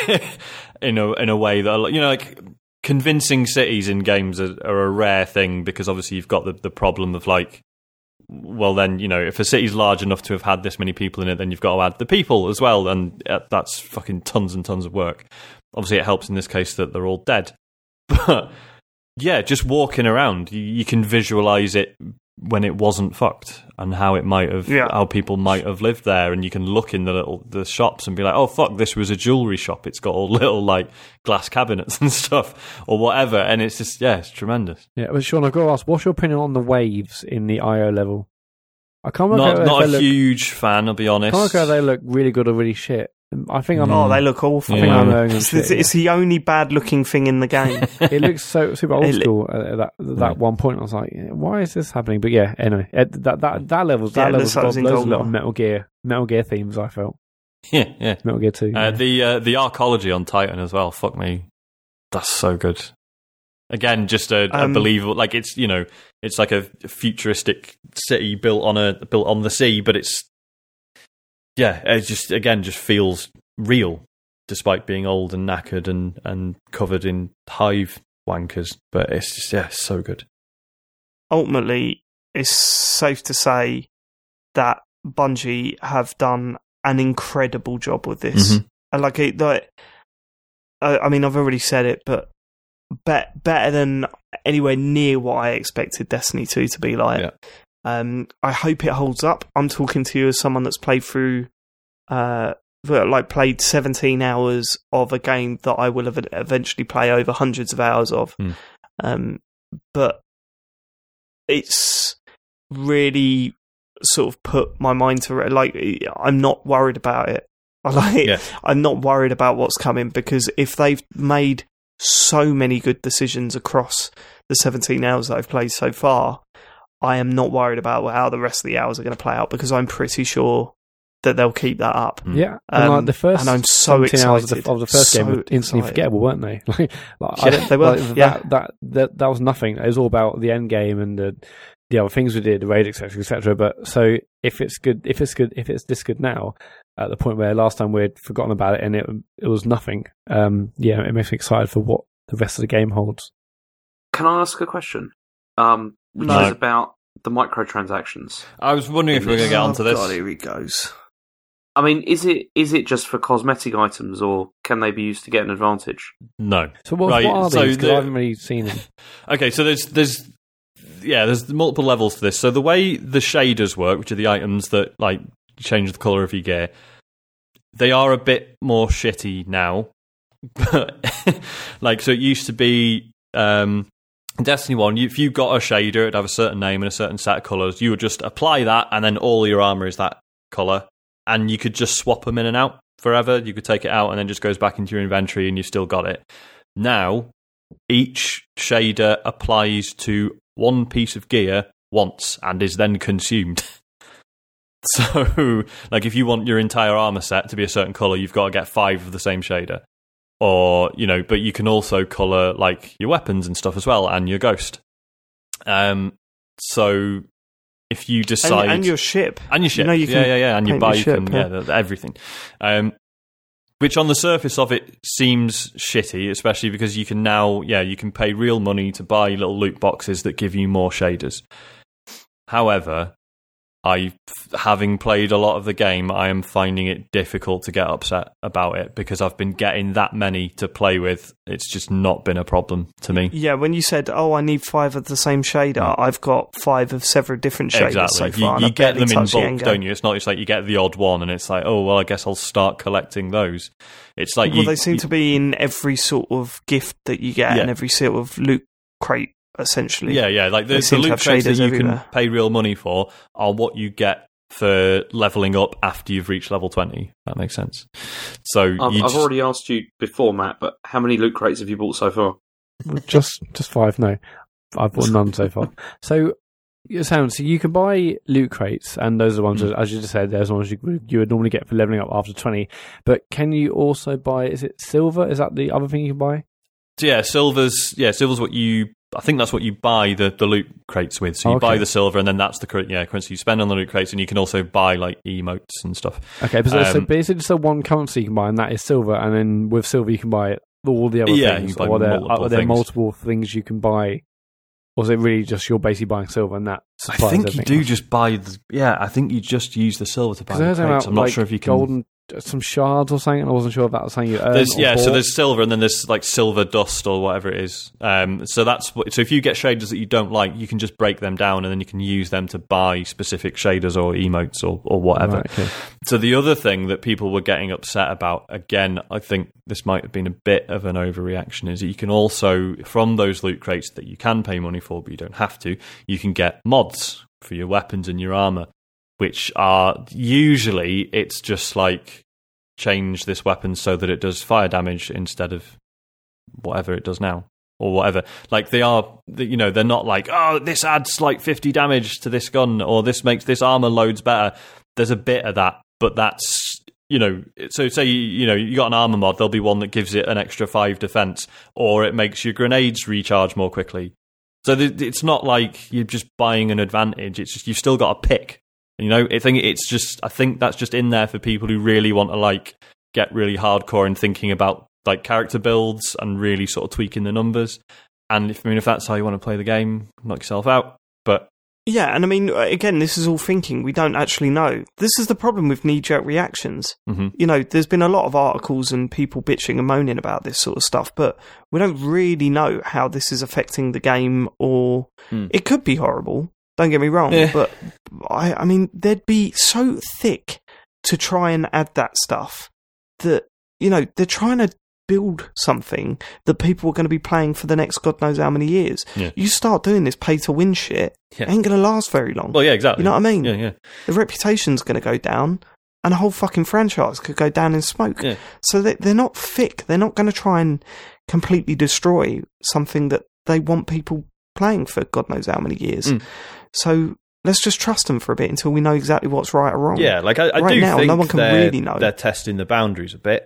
[SPEAKER 4] in a in a way that you know like. Convincing cities in games are, are a rare thing because obviously you've got the, the problem of like, well then, you know, if a city's large enough to have had this many people in it, then you've got to add the people as well, and that's fucking tons and tons of work. Obviously it helps in this case that they're all dead. But yeah, just walking around, you, you can visualise it when it wasn't fucked and how it might have,
[SPEAKER 1] yeah.
[SPEAKER 4] how people might have lived there, and you can look in the little the shops and be like, oh fuck, this was a jewellery shop. It's got all little like glass cabinets and stuff or whatever, and it's just yeah, it's tremendous.
[SPEAKER 3] Yeah, but Sean, I've got to ask, what's your opinion on the waves in the I O level? I can't remember.
[SPEAKER 4] Not not a
[SPEAKER 3] look,
[SPEAKER 4] huge fan, I'll be honest.
[SPEAKER 3] I can't remember if they look really good or really shit. I think I'm.
[SPEAKER 1] Oh, they look awful.
[SPEAKER 3] I think
[SPEAKER 4] Yeah.
[SPEAKER 3] I'm knowing them
[SPEAKER 1] It's,
[SPEAKER 3] shit,
[SPEAKER 1] it's, it's the only bad-looking thing in the game.
[SPEAKER 3] It looks so super old
[SPEAKER 1] It li-
[SPEAKER 3] school at that at that one point. I was like, why is this happening? But yeah, anyway, at that that that levels
[SPEAKER 1] Yeah,
[SPEAKER 3] that
[SPEAKER 1] it
[SPEAKER 3] levels
[SPEAKER 1] looks like
[SPEAKER 3] got
[SPEAKER 1] it's in
[SPEAKER 3] loads of little
[SPEAKER 1] Goldeneye.
[SPEAKER 3] Metal Gear Metal Gear themes. I felt
[SPEAKER 4] yeah, yeah.
[SPEAKER 3] Metal Gear Two.
[SPEAKER 4] Uh,
[SPEAKER 3] yeah.
[SPEAKER 4] the uh, the arcology on Titan as well. Fuck me, that's so good. Again, just a, a
[SPEAKER 1] Um,
[SPEAKER 4] believable. Like it's you know, it's like a futuristic city built on a built on the sea, but it's yeah, it just again just feels real, despite being old and knackered and, and covered in hive wankers. But it's just yeah, so good.
[SPEAKER 1] ultimately, it's safe to say that Bungie have done an incredible job with this.
[SPEAKER 4] Mm-hmm.
[SPEAKER 1] And like, it, like, I, I mean, I've already said it, but bet, better than anywhere near what I expected Destiny two to be like.
[SPEAKER 4] Yeah.
[SPEAKER 1] Um, I hope it holds up. I'm talking to you as someone that's played through, uh, like played seventeen hours of a game that I will eventually play over hundreds of hours of.
[SPEAKER 4] Mm.
[SPEAKER 1] Um, but it's really sort of put my mind to like, I'm not worried about it. Like,
[SPEAKER 4] yeah.
[SPEAKER 1] I'm not worried about what's coming, because if they've made so many good decisions across the seventeen hours that I've played so far, I am not worried about how the rest of the hours are going to play out, because I'm pretty sure that they'll keep that up.
[SPEAKER 3] Yeah,
[SPEAKER 1] um,
[SPEAKER 3] and like the first
[SPEAKER 1] and I'm so excited.
[SPEAKER 3] Hours of the, of the first
[SPEAKER 1] so
[SPEAKER 3] game were instantly
[SPEAKER 1] excited.
[SPEAKER 3] forgettable, weren't they? Like, like
[SPEAKER 1] yeah,
[SPEAKER 3] I don't,
[SPEAKER 1] they were.
[SPEAKER 3] Like,
[SPEAKER 1] yeah.
[SPEAKER 3] that, that that that was nothing. It was all about the end game and the the other things we did, the raid, et cetera, et cetera. But so if it's good, if it's good, if it's this good now, at the point where last time we'd forgotten about it and it it was nothing. Um, yeah, it makes me excited for what the rest of the game holds.
[SPEAKER 2] Can I ask a question? Um, which
[SPEAKER 1] No.
[SPEAKER 2] is about the microtransactions.
[SPEAKER 4] I was wondering if we were going to get onto
[SPEAKER 1] Oh,
[SPEAKER 4] this.
[SPEAKER 1] God, here he goes.
[SPEAKER 2] I mean, is it is it just for cosmetic items, or can they be used to get an advantage?
[SPEAKER 4] No.
[SPEAKER 3] So what,
[SPEAKER 4] Right,
[SPEAKER 3] what are
[SPEAKER 4] so
[SPEAKER 3] these? Because
[SPEAKER 4] the-
[SPEAKER 3] I haven't really seen them.
[SPEAKER 4] Okay, so there's there's yeah, there's multiple levels to this. So the way the shaders work, which are the items that like change the color of your gear, they are a bit more shitty now. Like, so it used to be um, Destiny one. If you got a shader, it'd have a certain name and a certain set of colors. You would just apply that, and then all your armor is that color, and you could just swap them in and out forever. You could take it out, and then it just goes back into your inventory, and you still got it. Now, each shader applies to one piece of gear once and is then consumed. So, like, if you want your entire armor set to be a certain color, you've got to get five of the same shader. Or, you know, but you can also color, like, your weapons and stuff as well, and your ghost. Um, so, if you decide...
[SPEAKER 1] And, and your ship.
[SPEAKER 4] And your ship,
[SPEAKER 1] You know, you
[SPEAKER 4] yeah,
[SPEAKER 1] can
[SPEAKER 4] yeah, yeah, and your
[SPEAKER 1] paint your
[SPEAKER 4] bike,
[SPEAKER 1] ship,
[SPEAKER 4] and
[SPEAKER 1] yeah.
[SPEAKER 4] yeah, the- the- everything. Um, which on the surface of it seems shitty, especially because you can now, yeah, you can pay real money to buy little loot boxes that give you more shaders. However, I, having played a lot of the game, I am finding it difficult to get upset about it, because I've been getting that many to play with. It's just not been a problem to me.
[SPEAKER 1] Yeah, when you said, oh, I need five of the same shader, I've got five of several different shaders
[SPEAKER 4] Exactly.
[SPEAKER 1] so far.
[SPEAKER 4] You,
[SPEAKER 1] and
[SPEAKER 4] you
[SPEAKER 1] I've
[SPEAKER 4] get
[SPEAKER 1] barely
[SPEAKER 4] them in
[SPEAKER 1] touched the
[SPEAKER 4] bulk,
[SPEAKER 1] end game.
[SPEAKER 4] don't you? It's not just like you get the odd one and it's like, oh, well, I guess I'll start collecting those. It's like
[SPEAKER 1] Well,
[SPEAKER 4] you,
[SPEAKER 1] they seem
[SPEAKER 4] you-
[SPEAKER 1] to be in every sort of gift that you get
[SPEAKER 4] Yeah.
[SPEAKER 1] and every sort of loot crate, essentially.
[SPEAKER 4] Yeah, yeah. Like
[SPEAKER 1] They
[SPEAKER 4] the, the
[SPEAKER 1] seem to
[SPEAKER 4] loot
[SPEAKER 1] have
[SPEAKER 4] crates that
[SPEAKER 1] shaders
[SPEAKER 4] you
[SPEAKER 1] everywhere.
[SPEAKER 4] can pay real money for are what you get for leveling up after you've reached level twenty. That makes sense. So
[SPEAKER 2] I've,
[SPEAKER 4] you
[SPEAKER 2] I've
[SPEAKER 4] just,
[SPEAKER 2] already asked you before, Matt, but how many loot crates have you bought so far?
[SPEAKER 3] just just five. No, I've bought none so far. So, it sounds so you can buy loot crates, and those are the ones,
[SPEAKER 4] Mm.
[SPEAKER 3] as you just said, those are the ones you, you would normally get for leveling up after twenty. But can you also buy? Is it silver? Is that the other thing you can buy?
[SPEAKER 4] So yeah, silver's yeah, silver's what you. I think that's what you buy the, the loot crates with. So you
[SPEAKER 3] Okay.
[SPEAKER 4] buy the silver, and then that's the cur- yeah currency you spend on the loot crates, and you can also buy like emotes and stuff.
[SPEAKER 3] Okay, but so, so
[SPEAKER 4] Um,
[SPEAKER 3] basically just the one currency you can buy, and that is silver, and then with silver you can buy all the other
[SPEAKER 4] Yeah,
[SPEAKER 3] things.
[SPEAKER 4] you can buy
[SPEAKER 3] or are there,
[SPEAKER 4] multiple
[SPEAKER 3] are there
[SPEAKER 4] things.
[SPEAKER 3] multiple things you can buy, or is it really just you're basically buying silver and that
[SPEAKER 4] I
[SPEAKER 3] supplies
[SPEAKER 4] think you
[SPEAKER 3] everything
[SPEAKER 4] do
[SPEAKER 3] else?
[SPEAKER 4] just buy the yeah. I think you just use the silver to buy
[SPEAKER 3] 'Cause
[SPEAKER 4] the
[SPEAKER 3] I heard
[SPEAKER 4] crates.
[SPEAKER 3] about,
[SPEAKER 4] I'm not
[SPEAKER 3] like,
[SPEAKER 4] sure if you can.
[SPEAKER 3] golden, some shards or something. I wasn't sure if that was something you earn.
[SPEAKER 4] There's,
[SPEAKER 3] or
[SPEAKER 4] yeah, so
[SPEAKER 3] bought.
[SPEAKER 4] there's silver, and then there's like silver dust or whatever it is. Um, so that's what, so if you get shaders that you don't like, you can just break them down, and then you can use them to buy specific shaders or emotes or, or whatever.
[SPEAKER 3] Right, okay.
[SPEAKER 4] So the other thing that people were getting upset about, again, I think this might have been a bit of an overreaction, is that you can also, from those loot crates that you can pay money for, but you don't have to, you can get mods for your weapons and your armor, which are usually it's just like change this weapon so that it does fire damage instead of whatever it does now or whatever. Like they are, you know, they're not like, oh, this adds like fifty damage to this gun or this makes this armor loads better. There's a bit of that, but that's, you know, so say you, you know you got an armor mod, there'll be one that gives it an extra five defense, or it makes your grenades recharge more quickly. So th- it's not like you're just buying an advantage. It's just you've still got a pick. You know, I think it's just I think that's just in there for people who really want to like get really hardcore in thinking about like character builds and really sort of tweaking the numbers. And if I mean if that's how you want to play the game, knock yourself out. But
[SPEAKER 1] yeah, and I mean, again, this is all thinking. We don't actually know. This is the problem with knee-jerk reactions.
[SPEAKER 4] Mm-hmm.
[SPEAKER 1] You know, there's been a lot of articles and people bitching and moaning about this sort of stuff, but we don't really know how this is affecting the game, or
[SPEAKER 4] mm.
[SPEAKER 1] it could be horrible. Don't get me wrong,
[SPEAKER 4] yeah.
[SPEAKER 1] but I, I mean, they'd be so thick to try and add that stuff that, you know, they're trying to build something that people are going to be playing for the next God knows how many years.
[SPEAKER 4] Yeah.
[SPEAKER 1] You start doing this pay-to-win shit,
[SPEAKER 4] yeah.
[SPEAKER 1] it ain't going to last very long.
[SPEAKER 4] Well, yeah, exactly.
[SPEAKER 1] You know what I mean?
[SPEAKER 4] Yeah, yeah.
[SPEAKER 1] The reputation's going to go down, and a whole fucking franchise could go down in smoke.
[SPEAKER 4] Yeah.
[SPEAKER 1] So they, they're not thick. They're not going to try and completely destroy something that they want people playing for God knows how many years.
[SPEAKER 4] Mm.
[SPEAKER 1] So let's just trust them for a bit until we know exactly what's right or wrong.
[SPEAKER 4] Yeah, like I, I
[SPEAKER 1] right
[SPEAKER 4] do
[SPEAKER 1] now,
[SPEAKER 4] think
[SPEAKER 1] no one can
[SPEAKER 4] they're,
[SPEAKER 1] really know.
[SPEAKER 4] They're testing the boundaries a bit.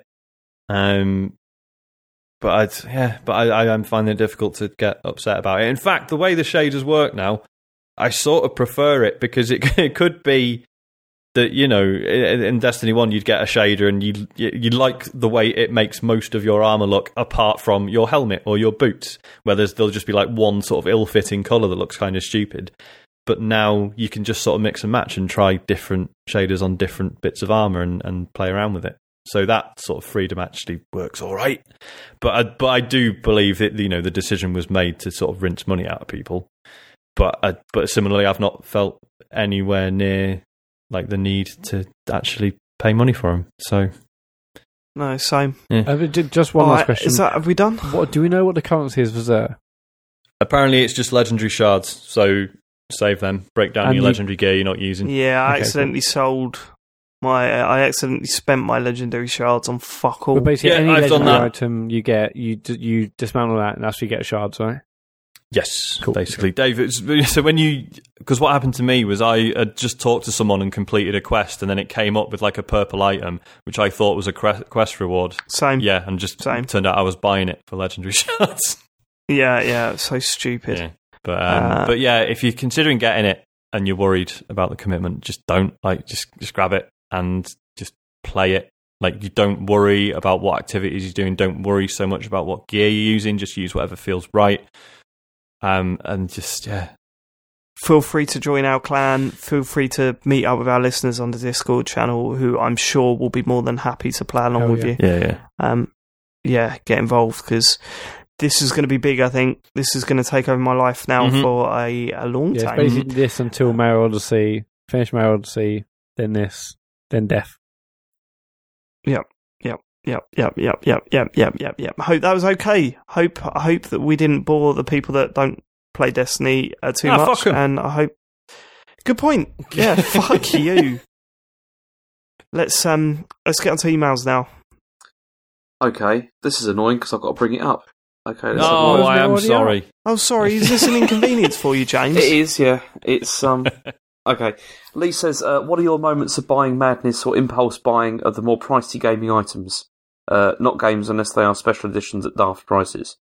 [SPEAKER 4] Um, but I'd, yeah, but I, I am finding it difficult to get upset about it. In fact, the way the shaders work now, I sort of prefer it, because it, it could be that, you know, in Destiny one you'd get a shader and you you like the way it makes most of your armor look, apart from your helmet or your boots, where there's, there'll just be like one sort of ill-fitting colour that looks kind of stupid. But now you can just sort of mix and match and try different shaders on different bits of armor and, and play around with it. So that sort of freedom actually works all right. But I, but I do believe that, you know, the decision was made to sort of rinse money out of people. But I, but similarly, I've not felt anywhere near like the need to actually pay money for them. So
[SPEAKER 1] no, same.
[SPEAKER 4] Yeah.
[SPEAKER 3] Uh, just one
[SPEAKER 1] All
[SPEAKER 3] last
[SPEAKER 1] right,
[SPEAKER 3] question.
[SPEAKER 1] Is that, have we done?
[SPEAKER 3] What do we know? What the currency is for Xur?
[SPEAKER 4] Apparently, it's just legendary shards. So save them, break down
[SPEAKER 3] And
[SPEAKER 4] your
[SPEAKER 3] you-
[SPEAKER 4] legendary gear you're not using.
[SPEAKER 1] Yeah, I
[SPEAKER 3] Okay,
[SPEAKER 1] accidentally sold my. I accidentally spent my legendary shards on fuck all.
[SPEAKER 3] But basically,
[SPEAKER 4] Yeah,
[SPEAKER 3] any
[SPEAKER 4] I've done
[SPEAKER 3] legendary
[SPEAKER 4] that.
[SPEAKER 3] item you get, you d- you dismantle that, and that's where you get shards, right?
[SPEAKER 4] Yes,
[SPEAKER 3] Cool.
[SPEAKER 4] basically, Dave. It's, so when you, because what happened to me was I had just talked to someone and completed a quest, and then it came up with like a purple item, which I thought was a cre- quest reward.
[SPEAKER 1] Same.
[SPEAKER 4] Yeah, and just
[SPEAKER 1] Same.
[SPEAKER 4] turned out I was buying it for legendary shards.
[SPEAKER 1] Yeah, yeah. It's so stupid.
[SPEAKER 4] Yeah, but um,
[SPEAKER 1] Uh,
[SPEAKER 4] but yeah, if you're considering getting it and you're worried about the commitment, just don't. Like, just just grab it and just play it. Like, you don't worry about what activities you're doing. Don't worry so much about what gear you're using. Just use whatever feels right. Um, and just, yeah.
[SPEAKER 1] Feel free to join our clan. Feel free to meet up with our listeners on the Discord channel, who I'm sure will be more than happy to play along
[SPEAKER 3] Hell
[SPEAKER 1] with
[SPEAKER 3] yeah.
[SPEAKER 1] you.
[SPEAKER 4] Yeah, yeah.
[SPEAKER 1] Um, yeah, get involved, because this is going to be big. I think this is going to take over my life now
[SPEAKER 4] Mhm.
[SPEAKER 1] for a, a long
[SPEAKER 3] Yeah, it's
[SPEAKER 1] time.
[SPEAKER 3] basically this until Mario Odyssey, finish Mario Odyssey, then this, then death.
[SPEAKER 1] Yep, yep, yep, yep, yep, yep, yep, yep, yep. Hope that was okay. Hope I hope that we didn't bore the people that don't play Destiny uh, too
[SPEAKER 4] Ah,
[SPEAKER 1] much.
[SPEAKER 4] fuck 'em.
[SPEAKER 1] And I hope. Good point. Yeah, fuck you. Let's um let's get onto emails now.
[SPEAKER 2] Okay, this is annoying because I've got to bring it up. Okay, let's have a
[SPEAKER 4] Oh,
[SPEAKER 2] look.
[SPEAKER 4] I am
[SPEAKER 3] already
[SPEAKER 4] sorry.
[SPEAKER 1] Oh, sorry. Is this an inconvenience for you, James?
[SPEAKER 2] It is, yeah. It's um. Okay, Lee says, uh, "What are your moments of buying madness or impulse buying of the more pricey gaming items? Uh, not games unless they are special editions at daft prices."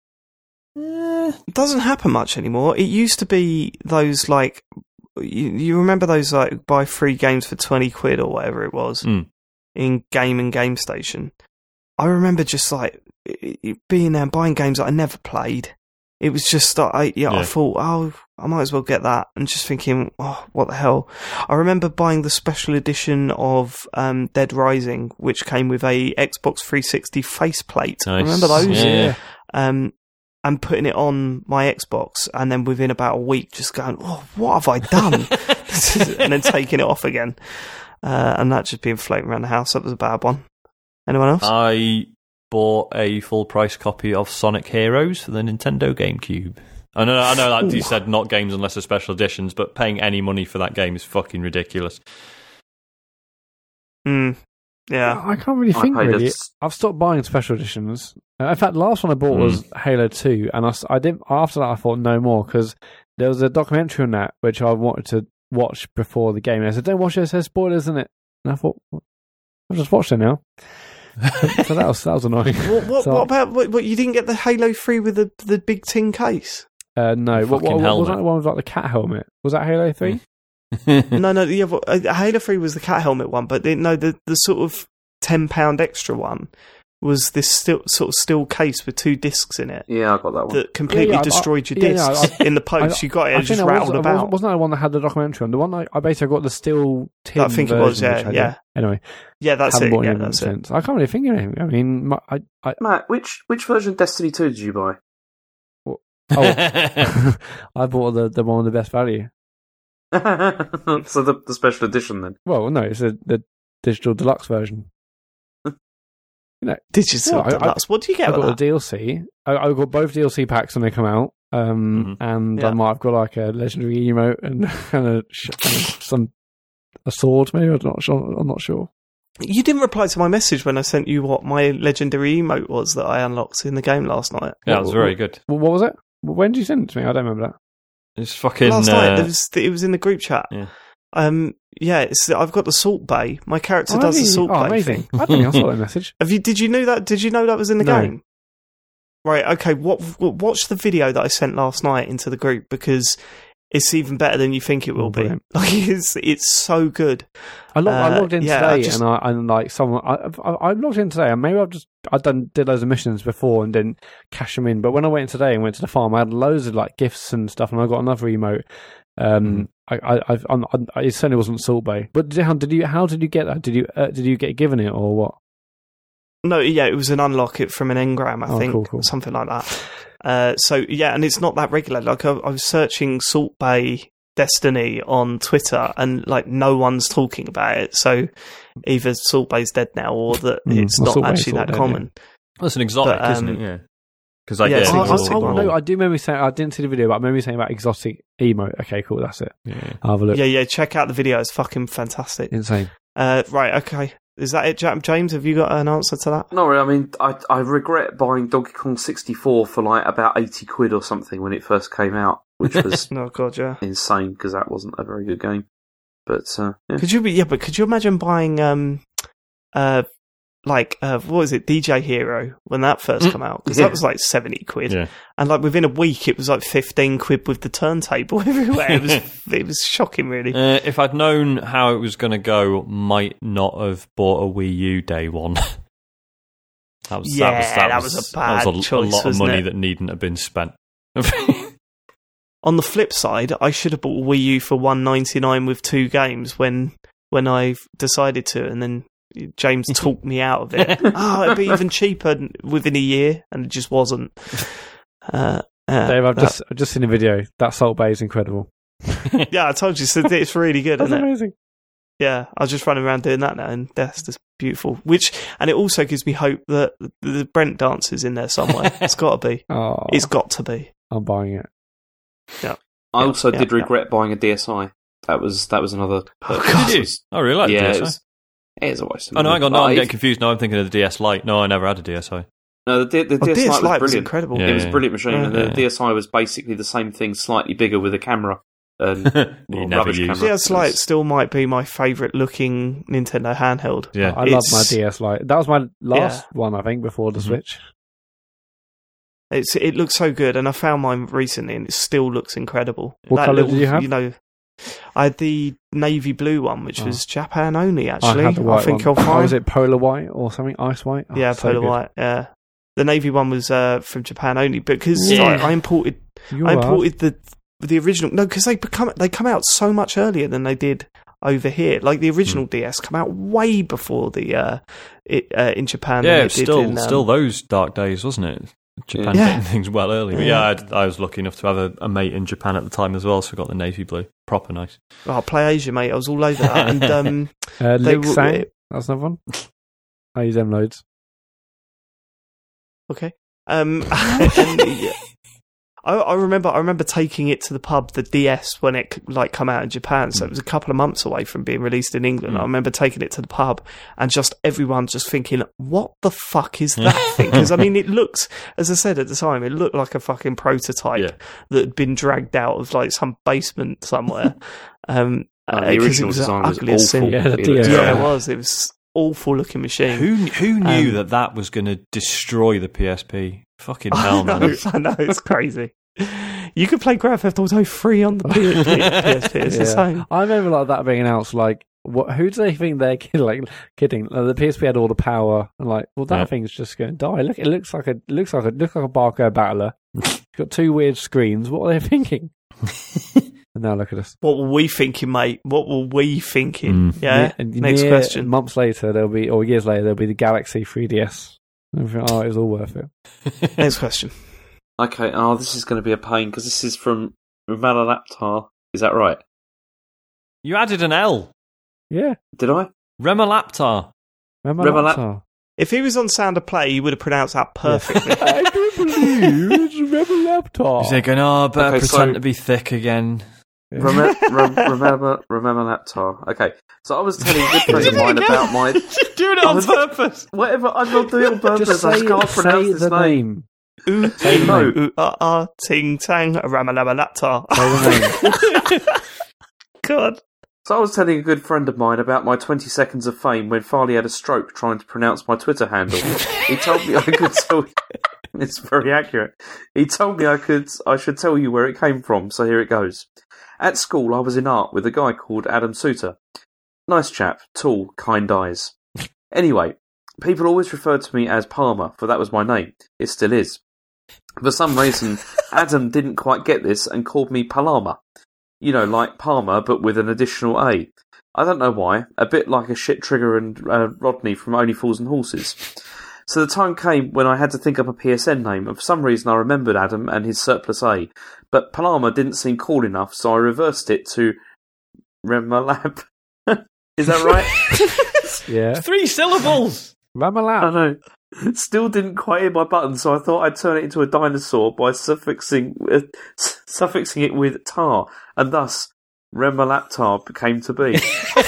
[SPEAKER 1] Eh, it doesn't happen much anymore. It used to be those like you, you remember those like buy free games for twenty quid or whatever it was
[SPEAKER 4] Mm.
[SPEAKER 1] in Game and Game Station. I remember just like it- it being there and buying games that I never played. It was just that I yeah, I
[SPEAKER 4] Yeah.
[SPEAKER 1] thought, oh, I might as well get that, and just thinking, oh, what the hell. I remember buying the special edition of um, Dead Rising, which came with a Xbox three sixty faceplate.
[SPEAKER 4] Nice.
[SPEAKER 1] Remember those?
[SPEAKER 4] Yeah.
[SPEAKER 1] Um, and putting it on my Xbox, and then within about a week, just going, "Oh, what have I done?" And then taking it off again, uh, and that just being floating around the house. That was a bad one. Anyone else?
[SPEAKER 4] I bought a full price copy of Sonic Heroes for the Nintendo GameCube. I know, I know, like you said, not games unless they're special editions, but paying any money for that game is fucking ridiculous.
[SPEAKER 1] Mm, yeah.
[SPEAKER 3] I can't really
[SPEAKER 2] I
[SPEAKER 3] think
[SPEAKER 2] paid
[SPEAKER 3] really.
[SPEAKER 2] a-
[SPEAKER 3] I've stopped buying special editions. Uh, in fact, the last one I bought was Halo two, and I, s- I didn't. After that, I thought no more because there was a documentary on that which I wanted to watch before the game. And I said, "Don't watch it; it says spoilers, isn't it?" And I thought, well, I've just watched it now. So that was that was annoying.
[SPEAKER 1] What, what,
[SPEAKER 3] So-
[SPEAKER 1] what about what, what? You didn't get the Halo three with the the big tin case?
[SPEAKER 3] Uh, no, what,
[SPEAKER 4] Fucking
[SPEAKER 3] what, what was
[SPEAKER 4] helmet.
[SPEAKER 3] that one with like the cat helmet? Was that Halo three?
[SPEAKER 1] no, no. Yeah, uh, Halo three was the cat helmet one, but the, no, the the sort of ten pound extra one was this still, sort of steel case with two discs in it.
[SPEAKER 2] Yeah, I got that one.
[SPEAKER 1] That completely
[SPEAKER 3] Yeah, yeah, I-
[SPEAKER 1] destroyed
[SPEAKER 3] I-
[SPEAKER 1] your
[SPEAKER 3] yeah, yeah,
[SPEAKER 1] discs in the post. You got it,
[SPEAKER 3] I
[SPEAKER 1] it just
[SPEAKER 3] think that
[SPEAKER 1] rattled
[SPEAKER 3] was,
[SPEAKER 1] about.
[SPEAKER 3] Wasn't that the one that had the documentary on? The one I, I basically got the steel tin
[SPEAKER 1] I think it was,
[SPEAKER 3] version,
[SPEAKER 1] yeah,
[SPEAKER 3] which I
[SPEAKER 1] yeah.
[SPEAKER 3] did. Anyway,
[SPEAKER 1] Yeah, that's
[SPEAKER 3] haven't
[SPEAKER 1] it.
[SPEAKER 3] bought
[SPEAKER 1] Yeah,
[SPEAKER 3] any of them
[SPEAKER 1] that's it.
[SPEAKER 3] since. I can't really think of anything. I mean, my, I, I,
[SPEAKER 2] Matt, which which version of Destiny two did you buy?
[SPEAKER 3] oh, I bought the the one with the best value.
[SPEAKER 2] So the the special edition then.
[SPEAKER 3] Well, no, it's a, the digital deluxe version. You know,
[SPEAKER 1] Digital
[SPEAKER 3] Well, I-
[SPEAKER 1] Deluxe. What do you get
[SPEAKER 3] I
[SPEAKER 1] with
[SPEAKER 3] got
[SPEAKER 1] that?
[SPEAKER 3] the D L C. I, I got both D L C packs when they come out, um, and
[SPEAKER 1] Yeah.
[SPEAKER 3] I might have got like a legendary emote and, and, a, sh- and a, some a sword. Maybe I'm not sure. I'm not sure.
[SPEAKER 1] You didn't reply to my message when I sent you what my legendary emote was that I unlocked in the game last night.
[SPEAKER 4] Yeah, it was very good.
[SPEAKER 3] Well, what was it? When did you send it to me? I don't remember that.
[SPEAKER 4] It's fucking.
[SPEAKER 1] Last
[SPEAKER 4] uh,
[SPEAKER 1] night, it was, it was in the group chat.
[SPEAKER 4] Yeah.
[SPEAKER 1] Um, yeah, it's, I've got the Salt Bay. My character
[SPEAKER 3] Oh,
[SPEAKER 1] does
[SPEAKER 3] have
[SPEAKER 1] the
[SPEAKER 3] you?
[SPEAKER 1] Salt
[SPEAKER 3] Oh,
[SPEAKER 1] Bay
[SPEAKER 3] amazing!
[SPEAKER 1] thing.
[SPEAKER 3] I don't think I saw that message.
[SPEAKER 1] Have you? Did you know that? Did you know that was in the
[SPEAKER 3] No.
[SPEAKER 1] game? Right. Okay. What? what? Watch the video that I sent last night into the group because it's even better than you think it will
[SPEAKER 3] Oh,
[SPEAKER 1] be.
[SPEAKER 3] brilliant.
[SPEAKER 1] Like it's it's so good.
[SPEAKER 3] I, log- I
[SPEAKER 1] Uh,
[SPEAKER 3] logged in
[SPEAKER 1] yeah, I
[SPEAKER 3] today,
[SPEAKER 1] just-
[SPEAKER 3] and I and like someone I, I I logged in today, and maybe I've just I done did loads of missions before and didn't cash them in. But when I went in today and went to the farm, I had loads of like gifts and stuff, and I got another emote. Um, I I I've, I'm, I it certainly wasn't Salt Bay. But did, how did you how did you get that? Did you uh, did you get given it or what?
[SPEAKER 1] No, yeah, it was an unlock it from an engram, I
[SPEAKER 3] Oh,
[SPEAKER 1] think,
[SPEAKER 3] cool, cool.
[SPEAKER 1] something like that. Uh, so yeah, and it's not that regular. Like I, I was searching Salt Bay Destiny on Twitter, and like no one's talking about it. So either Salt Bay's dead now, or that
[SPEAKER 3] Mm,
[SPEAKER 1] it's
[SPEAKER 3] well,
[SPEAKER 1] not
[SPEAKER 3] Salt Bay's
[SPEAKER 1] actually
[SPEAKER 3] sort
[SPEAKER 1] that
[SPEAKER 3] of dead,
[SPEAKER 1] common.
[SPEAKER 4] That's an exotic,
[SPEAKER 1] But,
[SPEAKER 4] isn't
[SPEAKER 1] um,
[SPEAKER 4] it? Yeah. Because I
[SPEAKER 1] yeah,
[SPEAKER 4] get
[SPEAKER 1] it's
[SPEAKER 3] Oh,
[SPEAKER 1] an
[SPEAKER 3] oh,
[SPEAKER 1] exotic
[SPEAKER 3] oh,
[SPEAKER 1] one.
[SPEAKER 3] no, I do remember saying I didn't see the video, but I remember saying about exotic emote. Okay, cool, that's it.
[SPEAKER 4] Yeah.
[SPEAKER 3] I'll have a look.
[SPEAKER 1] Yeah, yeah. Check out the video; it's fucking fantastic.
[SPEAKER 3] Insane.
[SPEAKER 1] Uh, right, okay. Is that it, Ja- James? Have you got an answer to that?
[SPEAKER 2] No, I mean, I I regret buying Donkey Kong sixty-four for like about eighty quid or something when it first came out, which was
[SPEAKER 1] Oh god, yeah.
[SPEAKER 2] insane because that wasn't a very good game. But uh, yeah.
[SPEAKER 1] Could you be? Yeah, but could you imagine buying um, uh, like uh, what was it, D J Hero when that first
[SPEAKER 2] Mm.
[SPEAKER 1] came out? Because
[SPEAKER 2] Yeah.
[SPEAKER 1] that was like seventy quid,
[SPEAKER 4] Yeah.
[SPEAKER 1] and like within a week it was like fifteen quid with the turntable everywhere. It was it was shocking, really.
[SPEAKER 4] Uh, if I'd known how it was going to go, might not have bought a Wii U day one. that was
[SPEAKER 1] Yeah,
[SPEAKER 4] that was that,
[SPEAKER 1] that
[SPEAKER 4] was,
[SPEAKER 1] was a
[SPEAKER 4] that was
[SPEAKER 1] bad
[SPEAKER 4] a,
[SPEAKER 1] choice,
[SPEAKER 4] a lot of
[SPEAKER 1] wasn't
[SPEAKER 4] money
[SPEAKER 1] it?
[SPEAKER 4] that needn't have been spent.
[SPEAKER 1] On the flip side, I should have bought a Wii U for one ninety nine with two games when when I decided to, and then James talked me out of it. Oh, it'd be even cheaper within a year, and it just wasn't. Uh, uh,
[SPEAKER 3] Dave, I've
[SPEAKER 1] that-
[SPEAKER 3] just I've just seen a video. That Salt Bay is incredible.
[SPEAKER 1] yeah, I told you, so it's really good,
[SPEAKER 3] That's
[SPEAKER 1] isn't it?
[SPEAKER 3] amazing.
[SPEAKER 1] Yeah, I was just running around doing that now, and that's just beautiful. Which, and it also gives me hope that the Brent dance is in there somewhere. It's got to be.
[SPEAKER 3] Oh,
[SPEAKER 1] It's got to be.
[SPEAKER 3] I'm buying it.
[SPEAKER 2] I also
[SPEAKER 1] yeah,
[SPEAKER 2] did
[SPEAKER 1] yeah.
[SPEAKER 2] regret buying a D S I. That was that was another.
[SPEAKER 1] Oh,
[SPEAKER 2] purchase.
[SPEAKER 1] God.
[SPEAKER 4] Did you? I really like
[SPEAKER 2] yeah,
[SPEAKER 4] the
[SPEAKER 2] it
[SPEAKER 4] D S I.
[SPEAKER 2] was, it is a waste of
[SPEAKER 4] Oh no,
[SPEAKER 2] money.
[SPEAKER 4] hang on, no, I'm
[SPEAKER 2] Like,
[SPEAKER 4] getting confused. No, I'm thinking of the D S Lite. No, I never had a D S I.
[SPEAKER 2] No, the, the, the
[SPEAKER 1] Oh,
[SPEAKER 2] D S
[SPEAKER 1] D S
[SPEAKER 2] Lite was
[SPEAKER 1] Lite was
[SPEAKER 2] brilliant.
[SPEAKER 1] incredible.
[SPEAKER 4] Yeah.
[SPEAKER 2] It was a brilliant machine, and the
[SPEAKER 4] Yeah.
[SPEAKER 2] D S I was basically the same thing, slightly bigger with a camera. And
[SPEAKER 4] You
[SPEAKER 2] well,
[SPEAKER 4] never
[SPEAKER 2] rubbish
[SPEAKER 4] use
[SPEAKER 2] camera.
[SPEAKER 1] D S Lite still might be my favourite looking Nintendo handheld.
[SPEAKER 4] Yeah.
[SPEAKER 3] I love
[SPEAKER 1] It's-
[SPEAKER 3] my D S Lite. That was my last one, I think, before the
[SPEAKER 4] Mhm.
[SPEAKER 3] Switch.
[SPEAKER 1] It's it looks so good, and I found mine recently, and it still looks incredible.
[SPEAKER 3] What
[SPEAKER 1] That
[SPEAKER 3] colour
[SPEAKER 1] little,
[SPEAKER 3] did you have?
[SPEAKER 1] You know, I had the navy blue one, which
[SPEAKER 3] Oh.
[SPEAKER 1] was Japan only. Actually,
[SPEAKER 3] I had the white
[SPEAKER 1] think
[SPEAKER 3] one.
[SPEAKER 1] you'll find.
[SPEAKER 3] Oh, was it Polar White or something? Ice White? Oh,
[SPEAKER 1] yeah,
[SPEAKER 3] so
[SPEAKER 1] polar
[SPEAKER 3] good.
[SPEAKER 1] white. Yeah, the navy one was uh, from Japan only, because
[SPEAKER 4] Yeah.
[SPEAKER 1] like, I imported
[SPEAKER 3] You
[SPEAKER 1] I
[SPEAKER 3] are.
[SPEAKER 1] imported the the original. No, because they become they come out so much earlier than they did over here. Like the original
[SPEAKER 3] Hmm.
[SPEAKER 1] D S come out way before the uh, it uh, in Japan.
[SPEAKER 4] Yeah,
[SPEAKER 1] than
[SPEAKER 4] it's
[SPEAKER 1] it did
[SPEAKER 4] still
[SPEAKER 1] in, um,
[SPEAKER 4] still those dark days, wasn't it? Japan
[SPEAKER 1] Yeah.
[SPEAKER 4] getting things well early. But
[SPEAKER 1] Yeah.
[SPEAKER 4] yeah, I'd, I was lucky enough to have a, a mate in Japan at the time as well, so I got the navy blue. Proper nice.
[SPEAKER 1] Oh, Play Asia, mate. I was all over that. And um,
[SPEAKER 3] Uh,
[SPEAKER 1] they
[SPEAKER 3] Lig
[SPEAKER 1] were-
[SPEAKER 3] Sang. That's another one. I use them loads.
[SPEAKER 1] okay. Um, and, yeah. I, I remember, I remember taking it to the pub, the D S, when it like come out in Japan. So it was a couple of months away from being released in England.
[SPEAKER 4] Mm.
[SPEAKER 1] I remember taking it to the pub, and just everyone just thinking, "What the fuck is that thing?" Because I mean, it looks, as I said at the time, it looked like a fucking prototype
[SPEAKER 4] Yeah.
[SPEAKER 1] that had been dragged out of like some basement somewhere. um,
[SPEAKER 2] Oh, the
[SPEAKER 1] uh, 'cause
[SPEAKER 2] original
[SPEAKER 1] it was
[SPEAKER 2] design was
[SPEAKER 1] ugly as sin.
[SPEAKER 2] awful.
[SPEAKER 3] Yeah, the
[SPEAKER 2] It
[SPEAKER 3] D S
[SPEAKER 2] looked
[SPEAKER 3] I.
[SPEAKER 1] Yeah,
[SPEAKER 2] terrible.
[SPEAKER 1] it was. It was awful looking machine.
[SPEAKER 4] Who who knew
[SPEAKER 1] Um,
[SPEAKER 4] that that was going to destroy the P S P? Fucking
[SPEAKER 1] I
[SPEAKER 4] hell,
[SPEAKER 1] know,
[SPEAKER 4] man.
[SPEAKER 1] I know, it's crazy. You could play Grand Theft Auto three on the P S P. It's
[SPEAKER 3] Yeah.
[SPEAKER 1] insane.
[SPEAKER 3] I remember like that being announced like what? Who do they think they're kid, like kidding? Like, the P S P had all the power, and like, well, that
[SPEAKER 4] Yeah.
[SPEAKER 3] thing's just going to die. Look, it looks like a it looks like a looks like a barcode battler. It's got two weird screens. What are they thinking? And now look at us.
[SPEAKER 1] What were we thinking, mate? What were we thinking?
[SPEAKER 4] Mm.
[SPEAKER 1] Yeah.
[SPEAKER 3] And
[SPEAKER 1] Next
[SPEAKER 3] mere
[SPEAKER 1] question.
[SPEAKER 3] Months later, there'll be, or years later, there'll be the Galaxy three D S. And I think, oh, it was all worth it.
[SPEAKER 1] Next question.
[SPEAKER 2] Okay, oh, this is going to be a pain because this is from Remalaptar. Is that right?
[SPEAKER 4] You added an L.
[SPEAKER 3] Yeah,
[SPEAKER 2] Did I?
[SPEAKER 4] Remalaptar.
[SPEAKER 3] Remalaptar.
[SPEAKER 1] If he was on Sound of Play, he would have pronounced that perfectly.
[SPEAKER 3] I don't believe it's Remalaptar.
[SPEAKER 4] Is they going, oh, better
[SPEAKER 2] Okay,
[SPEAKER 4] pretend
[SPEAKER 2] so-
[SPEAKER 4] to be thick again?
[SPEAKER 2] Remember, remember, remember Laptar. Okay, so I was telling a good friend of mine about my
[SPEAKER 4] Doing it
[SPEAKER 2] I
[SPEAKER 4] on
[SPEAKER 2] was-
[SPEAKER 4] purpose.
[SPEAKER 2] whatever. I'm not doing it on purpose.
[SPEAKER 3] Just
[SPEAKER 2] I
[SPEAKER 3] say,
[SPEAKER 2] just can't
[SPEAKER 3] say
[SPEAKER 2] pronounce his
[SPEAKER 3] the
[SPEAKER 2] name.
[SPEAKER 3] name.
[SPEAKER 1] Ooh,
[SPEAKER 3] Say the
[SPEAKER 2] No.
[SPEAKER 3] name.
[SPEAKER 1] ooh, ah, ah, ting, tang, ramalama laptar.
[SPEAKER 3] Say the name.
[SPEAKER 1] God.
[SPEAKER 2] So I was telling a good friend of mine about my twenty seconds of fame when Farley had a stroke trying to pronounce my Twitter handle. He told me I could tell. It's very accurate. He told me I could. I should tell you where it came from. So here it goes. At school, I was in art with a guy called Adam Suter. Nice chap, tall, kind eyes. Anyway, people always referred to me as Palmer, for that was my name. It still is. For some reason, Adam didn't quite get this and called me Palama. You know, like Palmer, but with an additional A. I don't know why. A bit like a shit Trigger and uh, Rodney from Only Fools and Horses. So the time came when I had to think up a P S N name, and for some reason I remembered Adam and his surplus A. But Palama didn't seem cool enough, so I reversed it to Remalap. Is that right?
[SPEAKER 3] Yeah.
[SPEAKER 4] Three syllables.
[SPEAKER 2] I
[SPEAKER 3] Ramalap.
[SPEAKER 2] know. Still didn't quite hit my button, so I thought I'd turn it into a dinosaur by suffixing uh, s- suffixing it with tar, and thus Remalaptar came to be.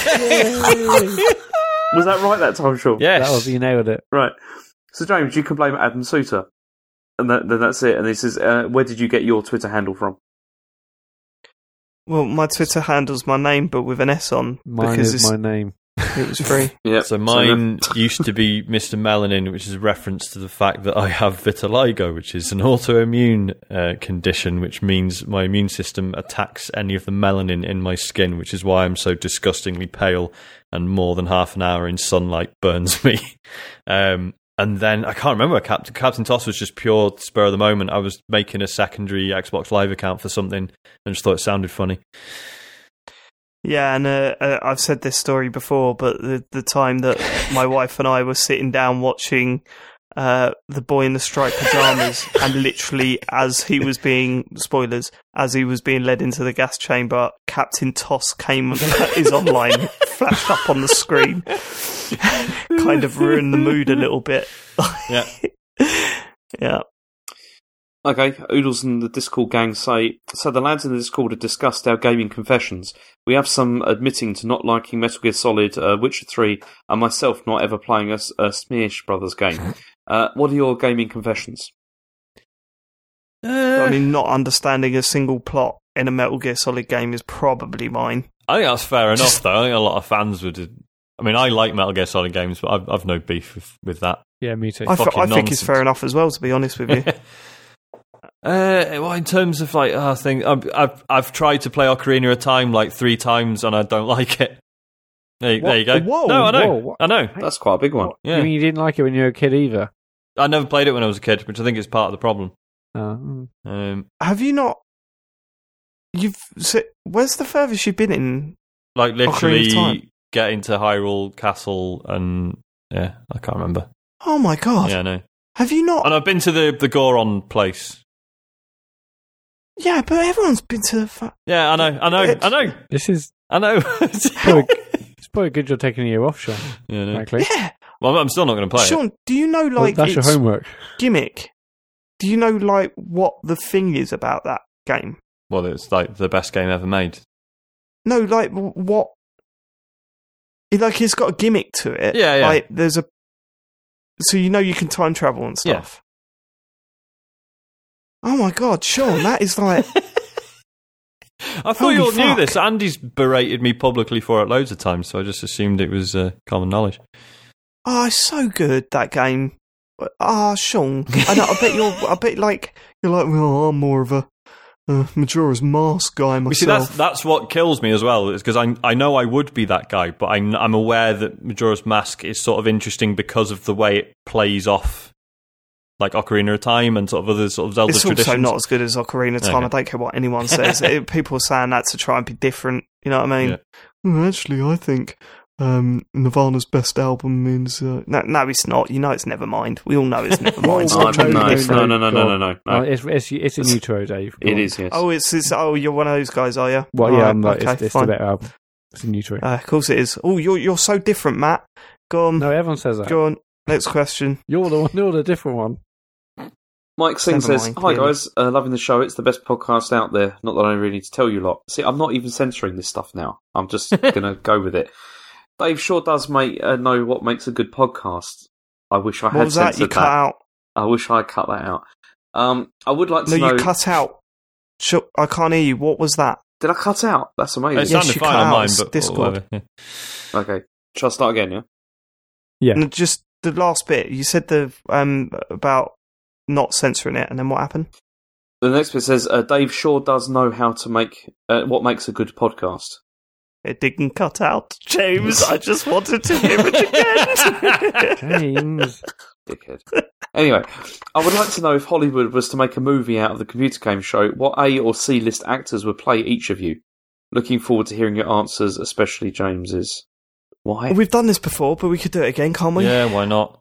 [SPEAKER 2] Was that right that time, Sean?
[SPEAKER 4] Yes.
[SPEAKER 3] That was, you nailed it.
[SPEAKER 2] Right. So, James, you can blame Adam Suter. And that, then that's it. And he says, uh, where did you get your Twitter handle from?
[SPEAKER 1] Well, my Twitter handle's my name, but with an S on.
[SPEAKER 3] Mine
[SPEAKER 1] because
[SPEAKER 3] is
[SPEAKER 1] it's,
[SPEAKER 3] my name.
[SPEAKER 1] it was free.
[SPEAKER 2] Yeah.
[SPEAKER 4] So mine used to be Mister Melanin, which is a reference to the fact that I have vitiligo, which is an autoimmune uh, condition, which means my immune system attacks any of the melanin in my skin, which is why I'm so disgustingly pale, and more than half an hour in sunlight burns me. Um, and then I can't remember. Captain Captain Toss was just pure spur of the moment. I was making a secondary Xbox Live account for something and just thought it sounded funny.
[SPEAKER 1] Yeah, and uh, uh, I've said this story before, but the the time that my wife and I were sitting down watching uh, The Boy in the Striped Pajamas, and literally as he was being, spoilers, as he was being led into the gas chamber, Captain Toss came and is online, flashed up on the screen, kind of ruined the mood a little bit.
[SPEAKER 4] Yeah.
[SPEAKER 1] Yeah.
[SPEAKER 2] Okay, Oodles and the Discord gang say, so the lads in the Discord have discussed our gaming confessions. We have some admitting to not liking Metal Gear Solid, uh, Witcher three, and myself not ever playing a, a Smash Brothers game. Uh, what are your gaming confessions?
[SPEAKER 4] Uh,
[SPEAKER 1] I mean, not understanding a single plot in a Metal Gear Solid game is probably mine.
[SPEAKER 4] I think that's fair enough, though. I think a lot of fans would. I mean, I like Metal Gear Solid games, but I've, I've no beef with, with that.
[SPEAKER 3] Yeah, me too.
[SPEAKER 1] I, th-
[SPEAKER 4] Fucking
[SPEAKER 1] I think it's
[SPEAKER 4] nonsense.
[SPEAKER 1] fair enough as well, to be honest with you.
[SPEAKER 4] Uh, well, in terms of like, oh, I think I've, I've I've tried to play Ocarina of Time like three times and I don't like it. There, there you go.
[SPEAKER 3] Whoa,
[SPEAKER 4] no, I know,
[SPEAKER 3] whoa, what?
[SPEAKER 4] I know.
[SPEAKER 2] That's quite a big one.
[SPEAKER 4] Yeah,
[SPEAKER 3] You mean you didn't like it when you were a kid either?
[SPEAKER 4] I never played it when I was a kid, which I think is part of the problem.
[SPEAKER 3] Oh, mm.
[SPEAKER 4] Um,
[SPEAKER 1] Have you not? You've. So, where's the furthest you've been in?
[SPEAKER 4] like
[SPEAKER 1] Ocarina of
[SPEAKER 4] literally
[SPEAKER 1] Time.
[SPEAKER 4] getting to Hyrule Castle and yeah, I can't remember.
[SPEAKER 1] Oh my god!
[SPEAKER 4] Yeah, I know.
[SPEAKER 1] Have you not?
[SPEAKER 4] And I've been to the the Goron place.
[SPEAKER 1] Yeah, but everyone's been to the. Fu-
[SPEAKER 4] Yeah, I know, I know,
[SPEAKER 1] It-
[SPEAKER 4] I know,
[SPEAKER 3] This is
[SPEAKER 4] I know.
[SPEAKER 3] probably, it's probably good you're taking a year off, Sean.
[SPEAKER 4] yeah, I know.
[SPEAKER 3] Frankly,
[SPEAKER 1] yeah,
[SPEAKER 4] Well, I'm still not going to play it.
[SPEAKER 1] Sean. Do you know
[SPEAKER 3] Well,
[SPEAKER 1] like
[SPEAKER 3] that's your
[SPEAKER 1] its
[SPEAKER 3] homework.
[SPEAKER 1] gimmick? Do you know like what the thing is about that game?
[SPEAKER 4] Well, it's like the best game ever made.
[SPEAKER 1] No, like w- what? It, like it's got a gimmick to it.
[SPEAKER 4] Yeah, yeah.
[SPEAKER 1] Like there's a. So you know you can time travel and
[SPEAKER 4] Yeah.
[SPEAKER 1] stuff. Oh my god, Sean, that is like.
[SPEAKER 4] I thought
[SPEAKER 1] Holy
[SPEAKER 4] you all knew
[SPEAKER 1] fuck.
[SPEAKER 4] this. Andy's berated me publicly for it loads of times, so I just assumed it was uh, common knowledge.
[SPEAKER 1] Oh, it's so good, that game. Ah, Sean. I know, I bet you're. I bet like you're like. Well, I'm more of a uh, Majora's Mask guy myself.
[SPEAKER 4] You see, that's that's what kills me as well, is because I I know I would be that guy, but I'm I'm aware that Majora's Mask is sort of interesting because of the way it plays off, like Ocarina of Time and sort of other sort of Zelda
[SPEAKER 1] it's
[SPEAKER 4] traditions.
[SPEAKER 1] It's also not as good as Ocarina of Time.
[SPEAKER 4] Okay.
[SPEAKER 1] I don't care what anyone says. it, people are saying that to try and be different. You know what I mean? Yeah. Well, actually, I think um, Nirvana's best album is... Uh, no, no, it's not. You know it's Nevermind. We all know it's Nevermind.
[SPEAKER 2] oh, no, no, no, no, no, no, no, no.
[SPEAKER 3] Oh, it's, it's, it's a neutro, Dave.
[SPEAKER 2] It on. is, yes.
[SPEAKER 1] Oh, it's, it's oh, you're one of those guys, are you?
[SPEAKER 3] Well,
[SPEAKER 1] all
[SPEAKER 3] yeah,
[SPEAKER 1] right,
[SPEAKER 3] I'm like,
[SPEAKER 1] okay,
[SPEAKER 3] it's, it's
[SPEAKER 1] fine.
[SPEAKER 3] the better album. It's a neutro.
[SPEAKER 1] Uh, of course it is. Oh, you're you're so different, Matt. Go on.
[SPEAKER 3] No, everyone says that.
[SPEAKER 1] Go on. Next question.
[SPEAKER 3] You're the one. You're the different one.
[SPEAKER 2] Mike Singh
[SPEAKER 1] Never
[SPEAKER 2] says,
[SPEAKER 1] mind,
[SPEAKER 2] "Hi
[SPEAKER 1] clearly.
[SPEAKER 2] guys, uh, loving the show. It's the best podcast out there. Not that I really need to tell you a lot. See, I'm not even censoring this stuff now. I'm just gonna go with it. Dave sure does make uh, know what makes a good podcast. I wish I
[SPEAKER 1] What
[SPEAKER 2] had
[SPEAKER 1] was that?
[SPEAKER 2] censored
[SPEAKER 1] You
[SPEAKER 2] that.
[SPEAKER 1] cut out.
[SPEAKER 2] I wish I cut that out. Um, I would like to
[SPEAKER 1] No,
[SPEAKER 2] know.
[SPEAKER 1] you cut out. Sh- I can't hear you. What was that?
[SPEAKER 2] Did I cut out? That's amazing.
[SPEAKER 4] It
[SPEAKER 1] Yes,
[SPEAKER 4] sounded
[SPEAKER 1] you
[SPEAKER 4] fine
[SPEAKER 1] cut
[SPEAKER 4] on
[SPEAKER 1] out.
[SPEAKER 4] mine,
[SPEAKER 1] It's
[SPEAKER 4] but
[SPEAKER 1] Discord.
[SPEAKER 4] whatever. Yeah.
[SPEAKER 2] Okay, shall I start again? Yeah.
[SPEAKER 3] Yeah.
[SPEAKER 1] No, just the last bit. You said the um about not censoring it, and then what happened?
[SPEAKER 2] The next bit says, uh, "Dave sure does know how to make uh, what makes a good podcast."
[SPEAKER 1] It didn't cut out, James. I just wanted to hear it again.
[SPEAKER 3] James.
[SPEAKER 2] Dickhead. Anyway, I would like to know if Hollywood was to make a movie out of the computer game show, what A or C list actors would play each of you? Looking forward to hearing your answers, especially James's. Why?
[SPEAKER 1] We've done this before, but we could do it again, can't we?
[SPEAKER 4] Yeah, why not?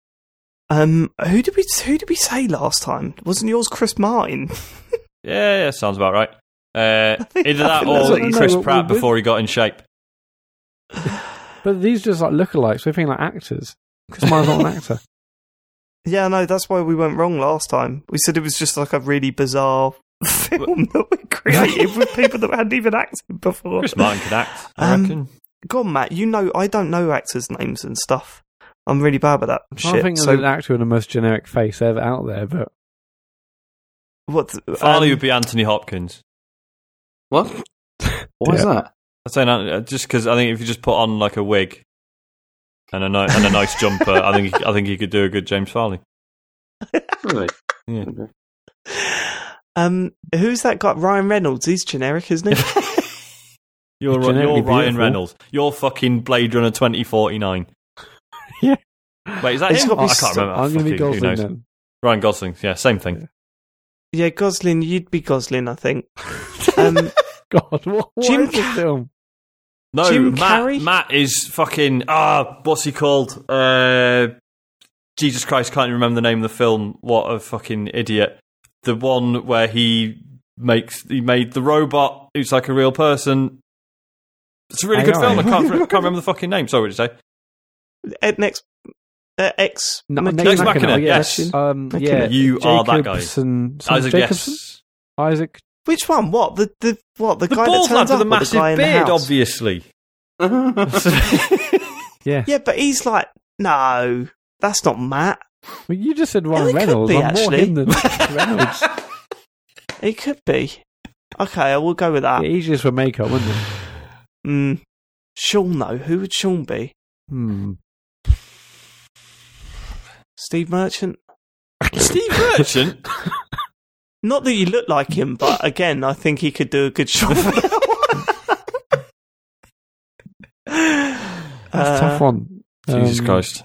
[SPEAKER 1] Um, who did we who did we say last time? Wasn't yours Chris Martin?
[SPEAKER 4] Yeah, yeah, sounds about right. Uh, either that
[SPEAKER 1] think that's
[SPEAKER 4] or
[SPEAKER 1] what you
[SPEAKER 4] Chris
[SPEAKER 3] know,
[SPEAKER 4] Pratt
[SPEAKER 3] we-
[SPEAKER 4] before he got in shape.
[SPEAKER 3] But these just like lookalikes. We're thinking like actors. Chris Martin's not an actor.
[SPEAKER 1] Yeah, no, that's why we went wrong last time. We said it was just like a really bizarre film that we created with people that hadn't even acted before.
[SPEAKER 4] Chris Martin could act, I
[SPEAKER 1] Um,
[SPEAKER 4] reckon.
[SPEAKER 1] Go on, Matt. You know, I don't know actors' names and stuff. I'm really bad at that
[SPEAKER 3] I
[SPEAKER 1] shit.
[SPEAKER 3] think
[SPEAKER 1] So,
[SPEAKER 3] there's an actor with the most generic face ever out there, but
[SPEAKER 1] what?
[SPEAKER 4] Farley
[SPEAKER 1] um,
[SPEAKER 4] would be Anthony Hopkins.
[SPEAKER 2] What? Why is
[SPEAKER 3] Yeah.
[SPEAKER 2] that?
[SPEAKER 4] I'm saying uh, just because I think if you just put on like a wig and a ni- and a nice jumper, I think he, I think he could do a good James Farley.
[SPEAKER 2] Really?
[SPEAKER 4] Yeah.
[SPEAKER 2] Okay.
[SPEAKER 1] Um, who's that guy? Ryan Reynolds. He's generic, isn't he?
[SPEAKER 4] You're,
[SPEAKER 3] Genetically
[SPEAKER 4] you're Ryan
[SPEAKER 3] beautiful.
[SPEAKER 4] Reynolds. You're fucking Blade Runner twenty forty-nine.
[SPEAKER 3] Yeah.
[SPEAKER 4] Wait, is that
[SPEAKER 1] It's
[SPEAKER 4] him?
[SPEAKER 1] gotta
[SPEAKER 4] Oh,
[SPEAKER 1] be
[SPEAKER 4] I can't
[SPEAKER 1] so-
[SPEAKER 4] remember.
[SPEAKER 3] I'm going to be
[SPEAKER 4] Fucking- who
[SPEAKER 3] Gosling
[SPEAKER 4] knows?
[SPEAKER 3] then.
[SPEAKER 4] Ryan Gosling. Yeah, same thing.
[SPEAKER 1] Yeah, Gosling. You'd be Gosling, I think. Um,
[SPEAKER 3] God, what, what
[SPEAKER 1] Jim
[SPEAKER 3] is this
[SPEAKER 1] Ca-
[SPEAKER 3] film?
[SPEAKER 4] No,
[SPEAKER 1] Jim
[SPEAKER 4] Matt.
[SPEAKER 1] Carrey?
[SPEAKER 4] Matt is fucking. Ah, what's he called? Uh, Jesus Christ, can't even remember the name of the film. What a fucking idiot! The one where he makes he made the robot who's like a real person. It's a really
[SPEAKER 3] I
[SPEAKER 4] good
[SPEAKER 3] know.
[SPEAKER 4] film. I can't can't remember the fucking name. Sorry, what did you say?
[SPEAKER 1] Ed next, uh, ex.
[SPEAKER 3] No,
[SPEAKER 1] Mc-
[SPEAKER 3] Next
[SPEAKER 4] Machina,
[SPEAKER 3] Machina,
[SPEAKER 4] yes.
[SPEAKER 3] Um,
[SPEAKER 1] Machina.
[SPEAKER 3] yeah,
[SPEAKER 4] You are that guy.
[SPEAKER 3] Jacobson- some-
[SPEAKER 4] Isaac,
[SPEAKER 3] Jacobson?
[SPEAKER 4] yes.
[SPEAKER 3] Isaac.
[SPEAKER 1] Which one? What the the what the,
[SPEAKER 4] The
[SPEAKER 1] guy
[SPEAKER 4] bald
[SPEAKER 1] that
[SPEAKER 4] lad
[SPEAKER 1] turns
[SPEAKER 4] with
[SPEAKER 1] up
[SPEAKER 4] a
[SPEAKER 1] or the
[SPEAKER 4] massive
[SPEAKER 1] guy in the
[SPEAKER 4] beard,
[SPEAKER 1] house?
[SPEAKER 4] obviously.
[SPEAKER 3] Yeah.
[SPEAKER 1] Yeah, but he's like, no, that's not Matt.
[SPEAKER 3] Well, you just said Ryan
[SPEAKER 1] it could
[SPEAKER 3] Reynolds.
[SPEAKER 1] be,
[SPEAKER 3] I'm more
[SPEAKER 1] actually.
[SPEAKER 3] him than Reynolds.
[SPEAKER 1] It could be. Okay, I will go with that.
[SPEAKER 3] Yeah, he's just for makeup, wouldn't he?
[SPEAKER 1] Mm. Sean, though, who would Sean be?
[SPEAKER 3] Hmm.
[SPEAKER 1] Steve Merchant?
[SPEAKER 4] Steve Merchant.
[SPEAKER 1] Not that you look like him, but again, I think he could do a good Sean.
[SPEAKER 3] That's a tough one.
[SPEAKER 4] Jesus
[SPEAKER 3] Um,
[SPEAKER 4] Christ.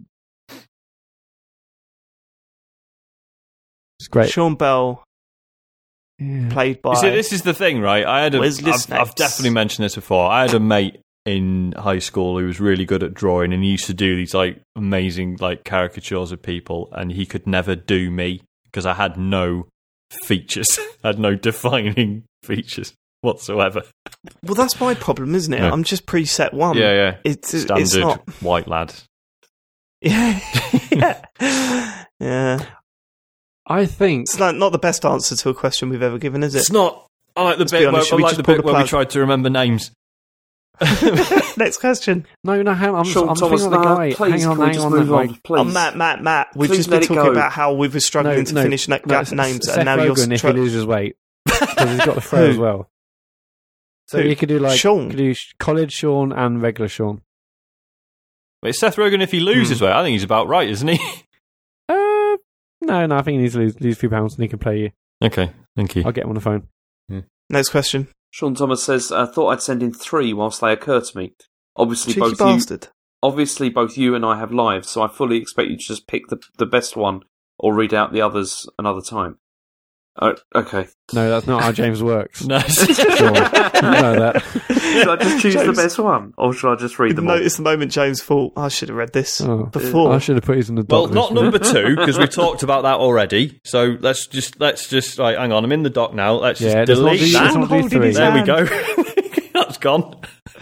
[SPEAKER 3] It's great.
[SPEAKER 1] Sean Bell,
[SPEAKER 3] Yeah.
[SPEAKER 1] played by.
[SPEAKER 4] You see, this is the thing, right? I had a,
[SPEAKER 1] Wesley
[SPEAKER 4] I've, I've
[SPEAKER 1] Snipes.
[SPEAKER 4] definitely mentioned this before. I had a mate in high school who was really good at drawing, and he used to do these like amazing like caricatures of people, and he could never do me because I had no features, I had no defining features whatsoever.
[SPEAKER 1] Well, that's my problem, isn't it?
[SPEAKER 4] Yeah.
[SPEAKER 1] I'm just preset one.
[SPEAKER 4] yeah, yeah,
[SPEAKER 1] It's,
[SPEAKER 4] standard
[SPEAKER 1] it's not.
[SPEAKER 4] white lad.
[SPEAKER 1] Yeah. yeah. Yeah.
[SPEAKER 3] I think
[SPEAKER 1] It's not, not the best answer to a question we've ever given, is it?
[SPEAKER 4] It's not. I like the
[SPEAKER 1] Let's be
[SPEAKER 4] bit.
[SPEAKER 1] honest,
[SPEAKER 4] where,
[SPEAKER 1] should
[SPEAKER 4] I
[SPEAKER 1] we
[SPEAKER 4] like
[SPEAKER 1] just
[SPEAKER 4] the
[SPEAKER 1] pull
[SPEAKER 4] bit
[SPEAKER 1] the
[SPEAKER 4] where we
[SPEAKER 1] plug?
[SPEAKER 4] tried to remember names.
[SPEAKER 1] Next question.
[SPEAKER 3] no, no. Hang on, I'm,
[SPEAKER 2] Sean
[SPEAKER 3] I'm
[SPEAKER 2] Thomas,
[SPEAKER 3] thinking of the
[SPEAKER 2] no,
[SPEAKER 3] guy.
[SPEAKER 2] please,
[SPEAKER 3] hang on,
[SPEAKER 2] can we
[SPEAKER 3] hang
[SPEAKER 2] just
[SPEAKER 3] on.
[SPEAKER 2] move
[SPEAKER 3] like,
[SPEAKER 2] on, please?
[SPEAKER 1] Oh, Matt, Matt, Matt. We've
[SPEAKER 2] Please
[SPEAKER 1] just
[SPEAKER 2] let
[SPEAKER 1] been
[SPEAKER 2] it
[SPEAKER 1] talking
[SPEAKER 2] go.
[SPEAKER 1] about how we were struggling
[SPEAKER 3] no,
[SPEAKER 1] to
[SPEAKER 3] no,
[SPEAKER 1] finish na-
[SPEAKER 3] no,
[SPEAKER 1] ga- names,
[SPEAKER 3] Seth
[SPEAKER 1] and now you're
[SPEAKER 3] Rogen if
[SPEAKER 1] try-
[SPEAKER 3] he loses weight because he's got the throw
[SPEAKER 1] Who?
[SPEAKER 3] as well. So
[SPEAKER 1] Who?
[SPEAKER 3] you could do like
[SPEAKER 1] Sean?
[SPEAKER 3] you could do college Sean and regular Sean.
[SPEAKER 4] Wait, Seth Rogen, if he loses
[SPEAKER 1] Hmm.
[SPEAKER 4] weight, I think he's about right, isn't he?
[SPEAKER 3] Uh, no, no. I think he needs to lose, lose a few pounds and he can play you.
[SPEAKER 4] Okay. Thank you.
[SPEAKER 3] I'll get him on the phone.
[SPEAKER 1] Yeah. Next question.
[SPEAKER 2] Sean Thomas says, I thought I'd send in three whilst they occur to me. Obviously,
[SPEAKER 1] Cheeky
[SPEAKER 2] both
[SPEAKER 1] bastard.
[SPEAKER 2] you, obviously, both you and I have lives, so I fully expect you to just pick the, the best one or read out the others another time. Oh, okay.
[SPEAKER 3] No, that's not how James works.
[SPEAKER 4] No.
[SPEAKER 3] Sure. You know that.
[SPEAKER 2] Should I just choose
[SPEAKER 1] James,
[SPEAKER 2] the best one, or should I just read them all?
[SPEAKER 1] Notice the moment James thought, I should have read this
[SPEAKER 3] Oh,
[SPEAKER 1] before.
[SPEAKER 3] I should have put these in the
[SPEAKER 4] Well,
[SPEAKER 3] doc
[SPEAKER 4] not
[SPEAKER 3] list.
[SPEAKER 4] number two, because we talked about that already. So let's just, let's just, right, hang on, I'm in the doc now. Let's just
[SPEAKER 3] Yeah, let's not
[SPEAKER 4] delete
[SPEAKER 3] do-
[SPEAKER 4] that.
[SPEAKER 3] let's not do
[SPEAKER 1] Holding
[SPEAKER 3] three.
[SPEAKER 1] his
[SPEAKER 4] There we
[SPEAKER 1] hand.
[SPEAKER 4] go. That's gone.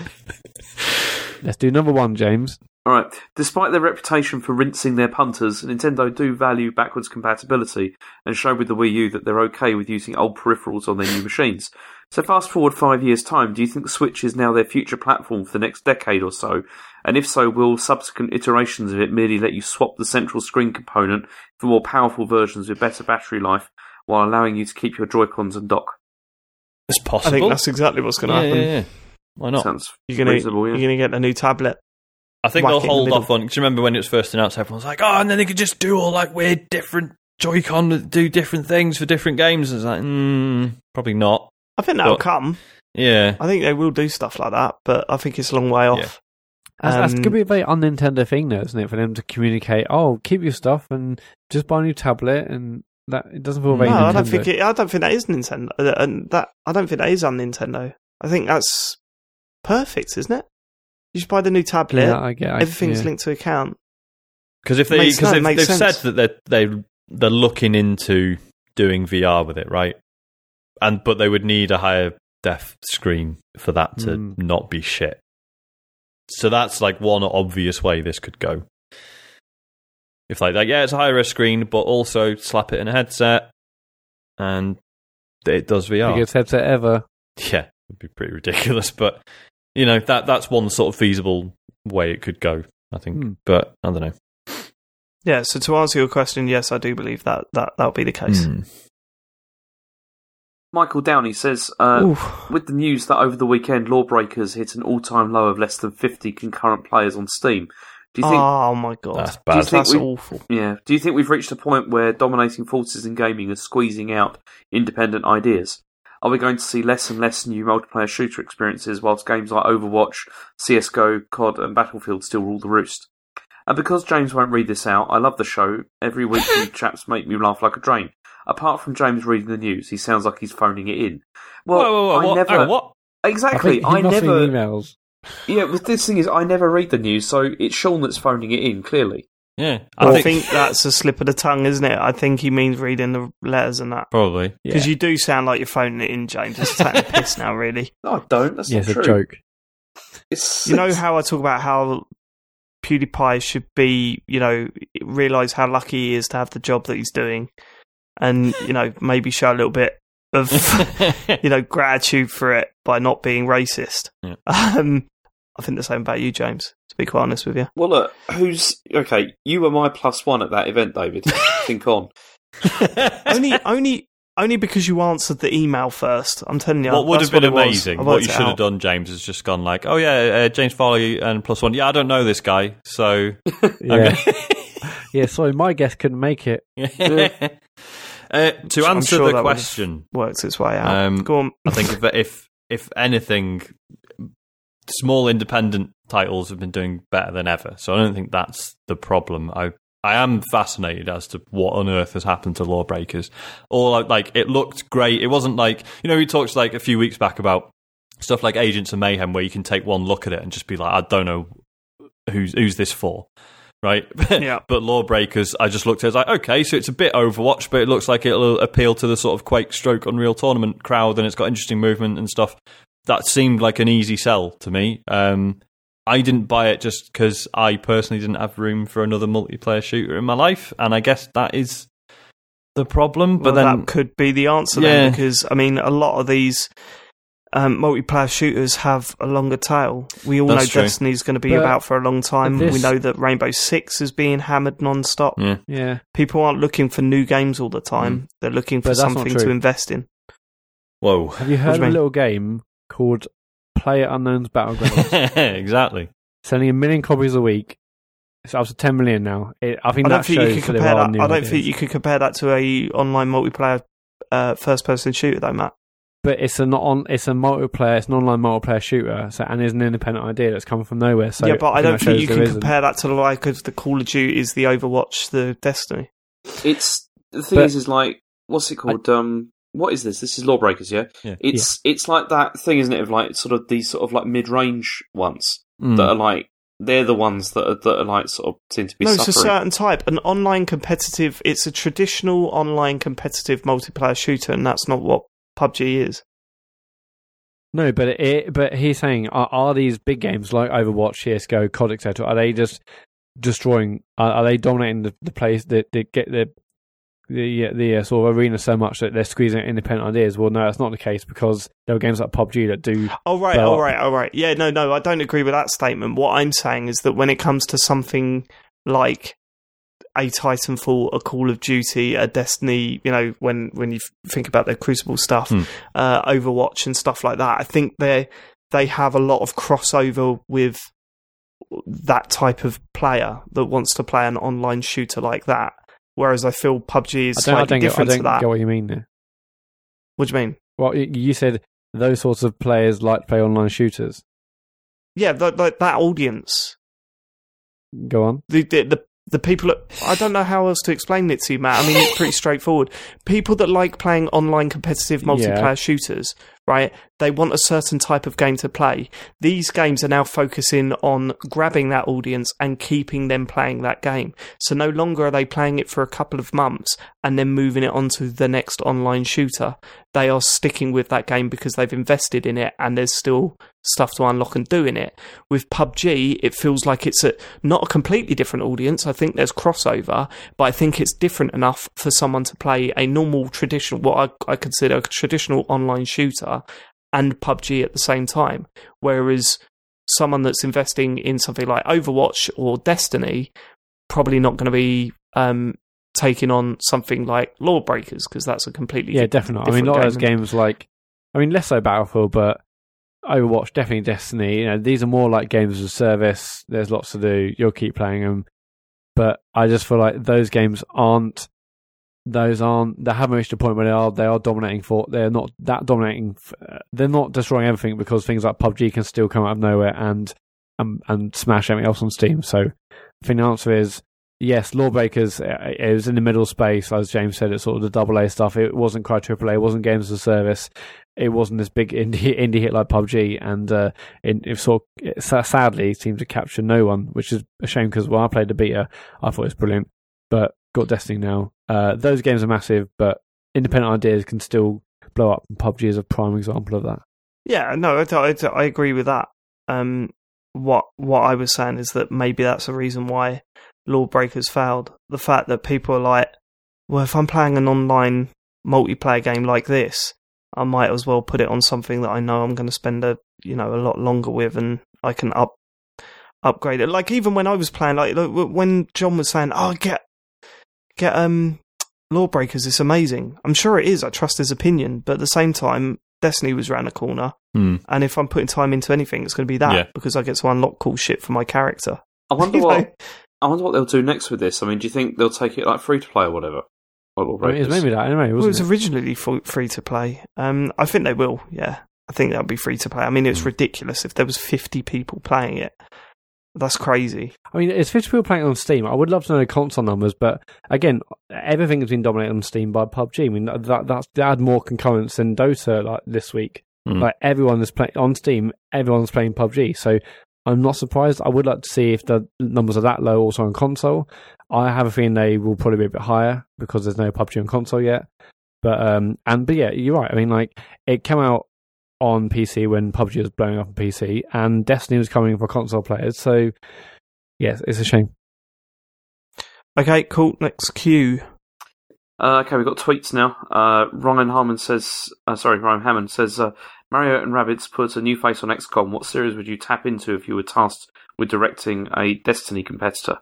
[SPEAKER 3] Let's do number one, James.
[SPEAKER 2] Alright, despite their reputation for rinsing their punters, Nintendo do value backwards compatibility and show with the Wii U that they're okay with using old peripherals on their new machines. So fast forward five years' time, do you think the Switch is now their future platform for the next decade or so? And if so, will subsequent iterations of it merely let you swap the central screen component for more powerful versions with better battery life while allowing you to keep your Joy-Cons and dock?
[SPEAKER 4] It's
[SPEAKER 1] I
[SPEAKER 4] possible.
[SPEAKER 1] think that's exactly what's going to
[SPEAKER 4] yeah,
[SPEAKER 1] happen.
[SPEAKER 4] yeah, yeah. Why not?
[SPEAKER 2] Sounds
[SPEAKER 1] You're going
[SPEAKER 2] reasonable, yeah.
[SPEAKER 1] to get a new tablet.
[SPEAKER 4] I think
[SPEAKER 1] whack
[SPEAKER 4] they'll
[SPEAKER 1] it in the
[SPEAKER 4] hold
[SPEAKER 1] middle.
[SPEAKER 4] off on. Do you remember when it was first announced? Everyone was like, "Oh," and then they could just do all like weird, different Joy-Con, that do different things for different games. It's like, mm, probably not.
[SPEAKER 1] I think that'll
[SPEAKER 4] But-
[SPEAKER 1] come.
[SPEAKER 4] Yeah,
[SPEAKER 1] I think they will do stuff like that, but I think it's a long way off.
[SPEAKER 4] Yeah.
[SPEAKER 3] That's, that's
[SPEAKER 1] Um,
[SPEAKER 3] going to be a very un-Nintendo thing, though, isn't it? For them to communicate, oh, keep your stuff and just buy a new tablet, and that it doesn't feel very
[SPEAKER 1] No,
[SPEAKER 3] Nintendo.
[SPEAKER 1] I don't think it. I don't think that is Nintendo. Uh, And that I don't think that is on Nintendo. I think that's perfect, isn't it? You just buy the new tablet.
[SPEAKER 3] Yeah, I get. I,
[SPEAKER 1] everything's
[SPEAKER 3] yeah.
[SPEAKER 1] linked to account.
[SPEAKER 4] because if they
[SPEAKER 1] Makes-
[SPEAKER 4] because
[SPEAKER 1] no, it
[SPEAKER 4] they've,
[SPEAKER 1] makes
[SPEAKER 4] they've
[SPEAKER 1] sense.
[SPEAKER 4] said that they they they're looking into doing V R with it, right? And but they would need a higher def screen for that to
[SPEAKER 3] Mm.
[SPEAKER 4] not be shit. So that's like one obvious way this could go. If like, like yeah, it's a higher res screen, but also slap it in a headset, and it does V R.
[SPEAKER 3] Biggest headset ever.
[SPEAKER 4] Yeah, it'd be pretty ridiculous, but you know that that's one sort of feasible way it could go, I think.
[SPEAKER 3] Hmm.
[SPEAKER 4] But I don't know.
[SPEAKER 1] Yeah. So to answer your question, yes, I do believe that that that'll be the case.
[SPEAKER 4] Hmm.
[SPEAKER 2] Michael Downey says, uh,
[SPEAKER 1] Oof.
[SPEAKER 2] with the news that over the weekend Lawbreakers hit an all-time low of less than fifty concurrent players on Steam, do you think?
[SPEAKER 1] Oh my god,
[SPEAKER 4] That's
[SPEAKER 2] Do
[SPEAKER 4] bad.
[SPEAKER 2] you think
[SPEAKER 1] that's
[SPEAKER 2] we-
[SPEAKER 1] awful.
[SPEAKER 2] Yeah. Do you think we've reached a point where dominating forces in gaming are squeezing out independent ideas? Are we going to see less and less new multiplayer shooter experiences whilst games like Overwatch, C S G O, C O D and Battlefield still rule the roost? And because James won't read this out, I love the show. Every week you chaps make me laugh like a drain. Apart from James reading the news, he sounds like he's phoning it in. Well,
[SPEAKER 4] whoa, whoa, whoa,
[SPEAKER 2] I
[SPEAKER 4] what?
[SPEAKER 2] never...
[SPEAKER 4] Hang on, what?
[SPEAKER 3] I
[SPEAKER 2] Exactly.
[SPEAKER 3] think he
[SPEAKER 2] I,
[SPEAKER 3] must
[SPEAKER 2] never...
[SPEAKER 3] read emails.
[SPEAKER 2] Yeah, but this thing is, I never read the news, so it's Sean that's phoning it in, clearly.
[SPEAKER 4] Yeah,
[SPEAKER 1] I,
[SPEAKER 4] I
[SPEAKER 1] think,
[SPEAKER 4] think,
[SPEAKER 1] that's a slip of the tongue, isn't it? I think he means reading the letters and that.
[SPEAKER 4] probably.
[SPEAKER 1] Because
[SPEAKER 3] Yeah.
[SPEAKER 1] you do sound like you're phoning it in, James. It's taking the piss now, really.
[SPEAKER 2] No, I don't. That's
[SPEAKER 3] Yeah,
[SPEAKER 2] not
[SPEAKER 3] it's
[SPEAKER 2] true.
[SPEAKER 3] a joke.
[SPEAKER 2] It's,
[SPEAKER 1] You know how I talk about how PewDiePie should be, you know, realise how lucky he is to have the job that he's doing, and you know, maybe show a little bit of, you know, gratitude for it by not being racist.
[SPEAKER 4] Yeah.
[SPEAKER 1] Um, I think the same about you, James. To be quite honest with you.
[SPEAKER 2] Well, look, who's... Okay, you were my plus one at that event, David. Think on.
[SPEAKER 1] only, only, only because you answered the email first. I'm telling you.
[SPEAKER 4] What would
[SPEAKER 1] that's
[SPEAKER 4] have been
[SPEAKER 1] what it was.
[SPEAKER 4] amazing,
[SPEAKER 1] I
[SPEAKER 4] what
[SPEAKER 1] worked
[SPEAKER 4] you
[SPEAKER 1] it
[SPEAKER 4] should have
[SPEAKER 1] out.
[SPEAKER 4] done, James, is just gone like, oh yeah, uh, James Farley and plus one. Yeah, I don't know this guy, so
[SPEAKER 3] Yeah. yeah, sorry, my guest couldn't make it.
[SPEAKER 4] uh, to
[SPEAKER 1] I'm
[SPEAKER 4] answer
[SPEAKER 1] sure
[SPEAKER 4] the
[SPEAKER 1] that would've
[SPEAKER 4] question,
[SPEAKER 1] Works its way out.
[SPEAKER 4] Um,
[SPEAKER 1] Go on.
[SPEAKER 4] I think if, if if anything, small independent titles have been doing better than ever. So I don't think that's the problem. I I am fascinated as to what on earth has happened to Lawbreakers. Or like, like it looked great. It wasn't like, you know, we talked like a few weeks back about stuff like Agents of Mayhem, where you can take one look at it and just be like, I don't know who's who's this for. Right,
[SPEAKER 1] Yeah.
[SPEAKER 4] But Lawbreakers, I just looked at it, I was like, okay, so it's a bit Overwatch, but it looks like it'll appeal to the sort of Quake stroke Unreal Tournament crowd, and it's got interesting movement and stuff. That seemed like an easy sell to me. Um, I didn't buy it just because I personally didn't have room for another multiplayer shooter in my life, and I guess that is the problem. But
[SPEAKER 1] well,
[SPEAKER 4] then
[SPEAKER 1] that could be the answer
[SPEAKER 4] Yeah.
[SPEAKER 1] then, because I mean, a lot of these um, multiplayer shooters have a longer tail. We all
[SPEAKER 4] That's
[SPEAKER 1] know
[SPEAKER 4] true.
[SPEAKER 1] Destiny's going to be
[SPEAKER 3] But
[SPEAKER 1] about for a long time.
[SPEAKER 3] this-
[SPEAKER 1] We know that Rainbow Six is being hammered non-stop.
[SPEAKER 4] yeah,
[SPEAKER 3] Yeah.
[SPEAKER 1] People aren't looking for new games all the time.
[SPEAKER 4] Mm.
[SPEAKER 1] They're looking for
[SPEAKER 3] But that's not
[SPEAKER 1] something to
[SPEAKER 3] true.
[SPEAKER 1] invest in.
[SPEAKER 4] whoa,
[SPEAKER 3] Have you
[SPEAKER 1] What
[SPEAKER 3] heard
[SPEAKER 1] do
[SPEAKER 3] of
[SPEAKER 1] you
[SPEAKER 3] a
[SPEAKER 1] mean?
[SPEAKER 3] little game called Player Unknown's Battlegrounds?
[SPEAKER 4] exactly.
[SPEAKER 3] Selling a million copies a week. It's up to ten million now. It, I think
[SPEAKER 1] I
[SPEAKER 3] that
[SPEAKER 1] don't think
[SPEAKER 3] shows
[SPEAKER 1] you could
[SPEAKER 3] that there
[SPEAKER 1] compare
[SPEAKER 3] are
[SPEAKER 1] that.
[SPEAKER 3] new
[SPEAKER 1] I don't
[SPEAKER 3] ideas.
[SPEAKER 1] think you could compare that to a online multiplayer uh, first-person shooter, though, Matt.
[SPEAKER 3] But it's a not on. It's a multiplayer. It's an online multiplayer shooter. So and it's an independent idea that's come from nowhere. So
[SPEAKER 1] yeah, but I, I don't think you can
[SPEAKER 3] isn't.
[SPEAKER 1] compare that to the like of the Call of Duties, the Overwatch, the Destiny.
[SPEAKER 2] It's the thing but, is, is like what's it called? I, um, what is this? This is Lawbreakers, yeah.
[SPEAKER 4] yeah.
[SPEAKER 2] It's
[SPEAKER 3] yeah.
[SPEAKER 2] it's like that thing, isn't it? Of like sort of these sort of like mid-range ones
[SPEAKER 4] mm.
[SPEAKER 2] that are like they're the ones that are, that are like sort of seem to be.
[SPEAKER 1] No,
[SPEAKER 2] suffering.
[SPEAKER 1] It's a certain type. An online competitive. It's a traditional online competitive multiplayer shooter, and that's not what P U B G is.
[SPEAKER 3] No, but it, but he's saying, are, are these big games like Overwatch, C S G O, C O D, et cetera, are they just destroying? Are, are they dominating the, the place that they get the the the uh, sort of arena so much that they're squeezing out independent ideas? Well, no, that's not the case because there are games like P U B G that do.
[SPEAKER 1] Oh right, oh right, oh right. Yeah, no, no, I don't agree with that statement. What I'm saying is that when it comes to something like a Titanfall, a Call of Duty, a Destiny, you know, when, when you think about their Crucible stuff,
[SPEAKER 4] hmm.
[SPEAKER 1] uh, Overwatch and stuff like that, I think they they have a lot of crossover with that type of player that wants to play an online shooter like that. Whereas I feel P U B G is slightly different
[SPEAKER 3] get, I don't
[SPEAKER 1] to that.
[SPEAKER 3] get what you mean there.
[SPEAKER 1] What do you mean?
[SPEAKER 3] Well, you said those sorts of players like to play online shooters.
[SPEAKER 1] Yeah, like the, that audience.
[SPEAKER 3] Go on.
[SPEAKER 1] The the, the The people that, I don't know how else to explain it to you, Matt. I mean, it's pretty straightforward. People that like playing online competitive multiplayer yeah. shooters, right? They want a certain type of game to play. These games are now focusing on grabbing that audience and keeping them playing that game. So no longer are they playing it for a couple of months and then moving it on to the next online shooter. They are sticking with that game because they've invested in it and there's still stuff to unlock and do in it. With P U B G, it feels like it's a, not a completely different audience. I think there's crossover, but I think it's different enough for someone to play a normal, traditional, what I, I consider a traditional online shooter and P U B G at the same time. Whereas someone that's investing in something like Overwatch or Destiny, probably not going to be um, taking on something like Lawbreakers because that's a completely
[SPEAKER 3] yeah,
[SPEAKER 1] different,
[SPEAKER 3] definitely.
[SPEAKER 1] Different
[SPEAKER 3] I mean, not
[SPEAKER 1] game.
[SPEAKER 3] those games like, I mean, less so Battlefield, but Overwatch, definitely Destiny. You know, these are more like games as a service. There's lots to do. You'll keep playing them, but I just feel like those games aren't. Those aren't. They haven't reached a point where they are. They are dominating for. They're not that dominating. Uh, they're not destroying everything because things like P U B G can still come out of nowhere and and, and smash everything else on Steam. So I think the answer is yes. Lawbreakers. It was in the middle space, as James said. It's sort of the double A stuff. It wasn't quite triple A. It wasn't games as a service. It wasn't this big indie indie hit like P U B G, and uh, it, it sort of, it sadly seemed to capture no one, which is a shame because when I played the beta, I thought it was brilliant. But got Destiny now. Uh, those games are massive, but independent ideas can still blow up. And P U B G is a prime example of that.
[SPEAKER 1] Yeah, no, I, I, I agree with that. Um, what what I was saying is that maybe that's the reason why Lawbreakers failed. The fact that people are like, well, if I'm playing an online multiplayer game like this, I might as well put it on something that I know I'm going to spend a you know a lot longer with, and I can up upgrade it. Like even when I was playing, like when John was saying, "Oh, get get um Lawbreakers, it's amazing." I'm sure it is. I trust his opinion, but at the same time, Destiny was around the corner,
[SPEAKER 4] mm.
[SPEAKER 1] and if I'm putting time into anything, it's going to be that
[SPEAKER 4] yeah.
[SPEAKER 1] because I get to unlock cool shit for my character.
[SPEAKER 2] I wonder
[SPEAKER 1] You
[SPEAKER 2] what
[SPEAKER 1] know?
[SPEAKER 2] I wonder what they'll do next with this. I mean, do you think they'll take it like free to play or whatever?
[SPEAKER 3] I mean, it was maybe that anyway. Wasn't
[SPEAKER 1] Well, it was
[SPEAKER 3] it?
[SPEAKER 1] originally free to play. Um, I think they will. Yeah, I think that'll be free to play. I mean, it's
[SPEAKER 4] Mm.
[SPEAKER 1] ridiculous if there was fifty people playing it. That's crazy.
[SPEAKER 3] I mean, it's fifty people playing on Steam. I would love to know the console numbers, but again, everything has been dominated on Steam by P U B G. I mean, that that's they had more concurrents than Dota like this week.
[SPEAKER 4] Mm.
[SPEAKER 3] Like everyone is playing on Steam. Everyone's playing P U B G. So I'm not surprised. I would like to see if the numbers are that low also on console. I have a feeling they will probably be a bit higher because there's no P U B G on console yet. But um, and but yeah, you're right. I mean, like it came out on P C when P U B G was blowing up on P C, and Destiny was coming for console players. So yes, it's a shame.
[SPEAKER 1] Okay, cool. Next Q.
[SPEAKER 2] Uh, okay, we've got tweets now. Uh, Ryan Harmon says, uh, sorry, Ryan Hammond says, uh, Mario and Rabbids put a new face on X COM. What series would you tap into if you were tasked with directing a Destiny competitor?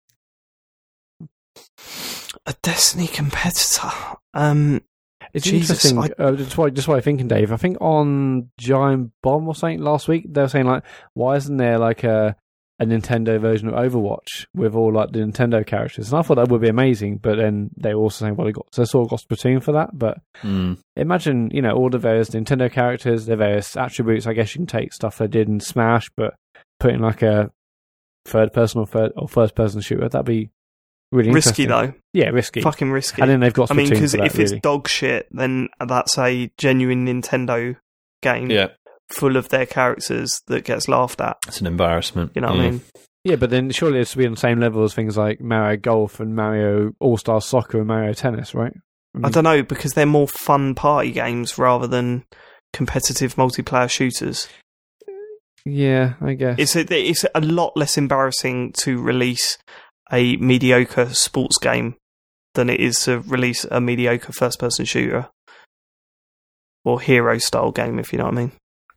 [SPEAKER 1] A Destiny competitor. Um,
[SPEAKER 3] It's
[SPEAKER 1] Jesus,
[SPEAKER 3] interesting.
[SPEAKER 1] I...
[SPEAKER 3] Uh, just what just what I'm thinking, Dave. I think on Giant Bomb or something last week they were saying like, why isn't there like a a Nintendo version of Overwatch with all like the Nintendo characters. And I thought that would be amazing, but then they were also saying, well, they got, so they sort of got Splatoon for that. But
[SPEAKER 4] mm.
[SPEAKER 3] imagine, you know, all the various Nintendo characters, their various attributes. I guess you can take stuff they did in Smash, but put in like a third person or third or first person shooter. That'd be really
[SPEAKER 1] risky,
[SPEAKER 3] interesting.
[SPEAKER 1] though.
[SPEAKER 3] Yeah, risky.
[SPEAKER 1] Fucking risky.
[SPEAKER 3] And then they've got Splatoon.
[SPEAKER 1] I mean, because
[SPEAKER 3] if
[SPEAKER 1] if it's
[SPEAKER 3] really.
[SPEAKER 1] dog shit, then that's a genuine Nintendo game.
[SPEAKER 4] Yeah.
[SPEAKER 1] Full of their characters that gets laughed at.
[SPEAKER 4] It's an embarrassment.
[SPEAKER 1] You know
[SPEAKER 4] yeah.
[SPEAKER 1] what I mean?
[SPEAKER 3] Yeah, but then surely it should be on the same level as things like Mario Golf and Mario All-Star Soccer and Mario Tennis, right? I, mean,
[SPEAKER 1] I don't know, because they're more fun party games rather than competitive multiplayer shooters.
[SPEAKER 3] Yeah, I guess.
[SPEAKER 1] It's a, it's a lot less embarrassing to release a mediocre sports game than it is to release a mediocre first-person shooter. Or hero-style game, if you know what I mean.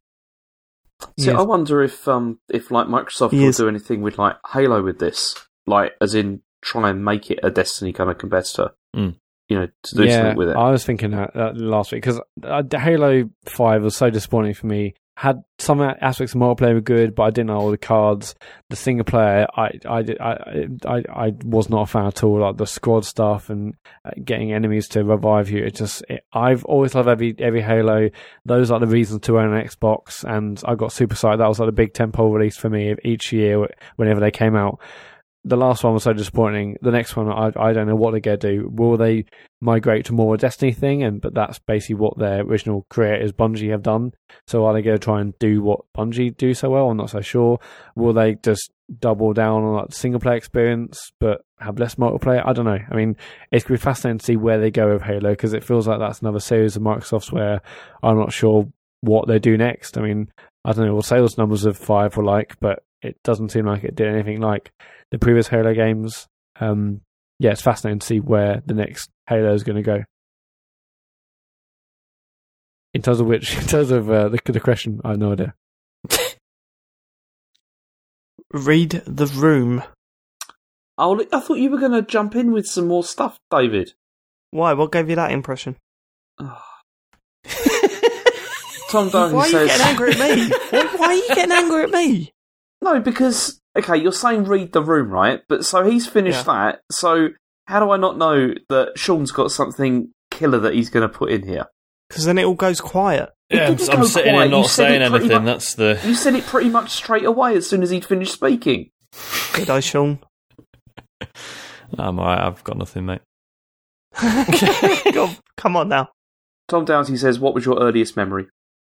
[SPEAKER 2] See,
[SPEAKER 3] Yes.
[SPEAKER 2] I wonder if um if like Microsoft
[SPEAKER 1] Yes.
[SPEAKER 2] will do anything with like Halo with this, like as in try and make it a Destiny kind of competitor.
[SPEAKER 4] Mm.
[SPEAKER 2] You know, to do
[SPEAKER 3] yeah,
[SPEAKER 2] something with it.
[SPEAKER 3] I was thinking that, that last week because uh, Halo five was so disappointing for me. Had some aspects of multiplayer were good, but I didn't know all the cards. The single player, I, I, I, I, I was not a fan at all. Like the squad stuff and getting enemies to revive you. It just, it, I've always loved every every Halo. Those are the reasons to own an Xbox, and I got super excited. That was like a big tentpole release for me each year whenever they came out. The last one was so disappointing. The next one, I I don't know what they're going to do. Will they migrate to more a Destiny thing? And but that's basically what their original creators, Bungie, have done. So are they going to try and do what Bungie do so well? I'm not so sure. Will they just double down on like the single player experience but have less multiplayer? I don't know. I mean, it's going to be fascinating to see where they go with Halo because it feels like that's another series of Microsoft's where I'm not sure what they do next. I mean, I don't know what sales numbers of five were like, but it doesn't seem like it did anything like the previous Halo games. Um, yeah, it's fascinating to see where the next Halo is going to go. In terms of which, in terms of uh, the, the question, I have no idea.
[SPEAKER 1] Read the room.
[SPEAKER 2] Oh, I thought you were going to jump in with some more stuff, David.
[SPEAKER 1] Why? What gave you that impression?
[SPEAKER 2] Tom Dunn
[SPEAKER 1] Why are
[SPEAKER 2] says,
[SPEAKER 1] you getting angry at me? why, why are you getting angry at me?
[SPEAKER 2] No, because, okay, you're saying read the room, right? But so he's finished
[SPEAKER 1] Yeah.
[SPEAKER 2] that, so how do I not know that Sean's got something killer that he's going to put in here?
[SPEAKER 1] Because then it all goes quiet.
[SPEAKER 4] Yeah, I'm,
[SPEAKER 2] didn't
[SPEAKER 4] I'm
[SPEAKER 2] go
[SPEAKER 4] sitting
[SPEAKER 2] quiet.
[SPEAKER 4] and
[SPEAKER 2] You
[SPEAKER 4] not
[SPEAKER 2] said
[SPEAKER 4] saying
[SPEAKER 2] it pretty
[SPEAKER 4] anything.
[SPEAKER 2] mu-
[SPEAKER 4] That's the.
[SPEAKER 2] You said it pretty much straight away as soon as he'd finished speaking.
[SPEAKER 1] Did I, Sean?
[SPEAKER 4] I'm alright. I've got nothing, mate.
[SPEAKER 1] Go on, come on now.
[SPEAKER 2] Tom Downsy says, what was your earliest memory?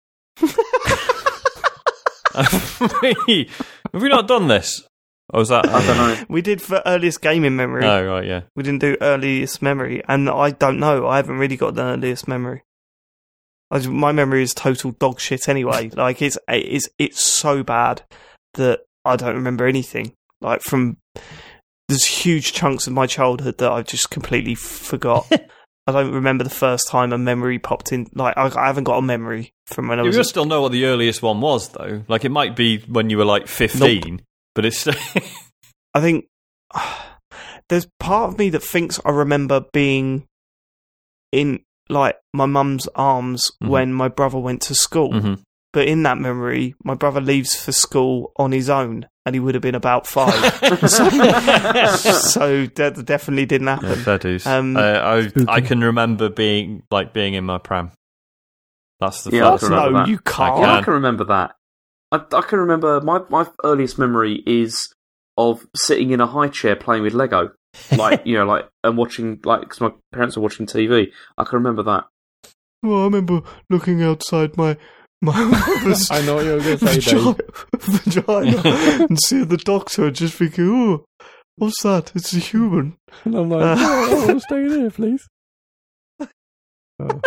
[SPEAKER 4] Have we have we not done this? Or was that?
[SPEAKER 2] I don't know.
[SPEAKER 1] We did for earliest gaming memory.
[SPEAKER 4] Oh, right, yeah.
[SPEAKER 1] We didn't do earliest memory, and I don't know. I haven't really got the earliest memory. I just- my memory is total dog shit anyway. Like it's it's it's so bad that I don't remember anything. Like from there's huge chunks of my childhood that I've just completely forgot. I don't remember the first time a memory popped in. Like I, I haven't got a memory from when I
[SPEAKER 4] You
[SPEAKER 1] was.
[SPEAKER 4] will still know what the earliest one was, though. Like, it might be when you were, like, fifteen, but it's still...
[SPEAKER 1] I think there's part of me that thinks I remember being in like my mum's arms
[SPEAKER 4] Mhm.
[SPEAKER 1] when my brother went to school.
[SPEAKER 4] Mhm.
[SPEAKER 1] But in that memory, my brother leaves for school on his own, and he would have been about five. so, so that definitely didn't happen.
[SPEAKER 4] Yeah, fair dues.
[SPEAKER 1] Um,
[SPEAKER 4] uh, I,
[SPEAKER 3] spooky.
[SPEAKER 4] I can remember being, like, being in my pram. That's the
[SPEAKER 2] Yeah, I
[SPEAKER 4] first
[SPEAKER 2] can remember
[SPEAKER 1] no,
[SPEAKER 2] that.
[SPEAKER 1] you can't.
[SPEAKER 2] Oh, I
[SPEAKER 4] can.
[SPEAKER 2] can remember that. I, I can remember my, my earliest memory is of sitting in a high chair playing with Lego, like you know, like and watching, like because my parents were watching T V. I can remember that.
[SPEAKER 1] Well, I remember looking outside my my mother's
[SPEAKER 3] I know what you're going to say,
[SPEAKER 1] vagina,
[SPEAKER 3] Dave.
[SPEAKER 1] vagina and seeing the doctor and just thinking, oh, what's that? It's a human.
[SPEAKER 3] And I'm like,
[SPEAKER 1] Uh,
[SPEAKER 3] oh, I want to stay there, please. Oh.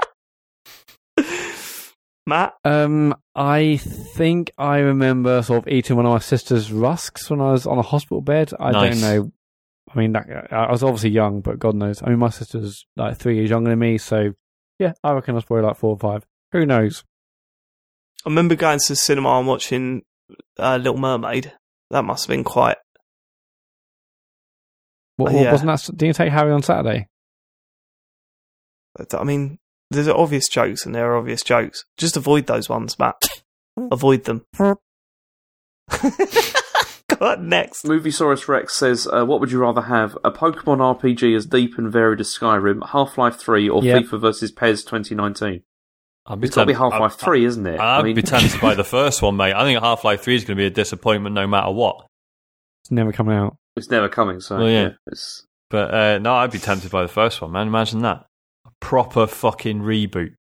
[SPEAKER 1] Matt?
[SPEAKER 3] Um, I think I remember sort of eating one of my sister's rusks when I was on a hospital bed. I
[SPEAKER 4] Nice.
[SPEAKER 3] don't know. I mean, that, I was obviously young, but God knows. I mean, my sister's like three years younger than me, so yeah, I reckon I was probably like four or five. Who knows?
[SPEAKER 1] I remember going to the cinema and watching uh, Little Mermaid. That must have been quite...
[SPEAKER 3] What,
[SPEAKER 1] Yeah.
[SPEAKER 3] Wasn't that? Didn't you take Harry on Saturday?
[SPEAKER 1] I mean, there's obvious jokes and there are obvious jokes. Just avoid those ones, Matt. Avoid them. Go on, next.
[SPEAKER 2] Moviesaurus Rex says, uh, what would you rather have? A Pokemon R P G as deep and varied as Skyrim, Half-Life three, or yep. FIFA versus P E S twenty nineteen?
[SPEAKER 4] Be
[SPEAKER 2] it's got to be Half-Life I'd, three, isn't it?
[SPEAKER 4] I'd
[SPEAKER 2] I mean...
[SPEAKER 4] be tempted by the first one, mate. I think Half-Life three is going to be a disappointment no matter what.
[SPEAKER 3] It's never coming out.
[SPEAKER 2] It's never coming, so
[SPEAKER 4] well, yeah.
[SPEAKER 2] yeah it's...
[SPEAKER 4] But uh, no, I'd be tempted by the first one, man. Imagine that. A proper fucking reboot.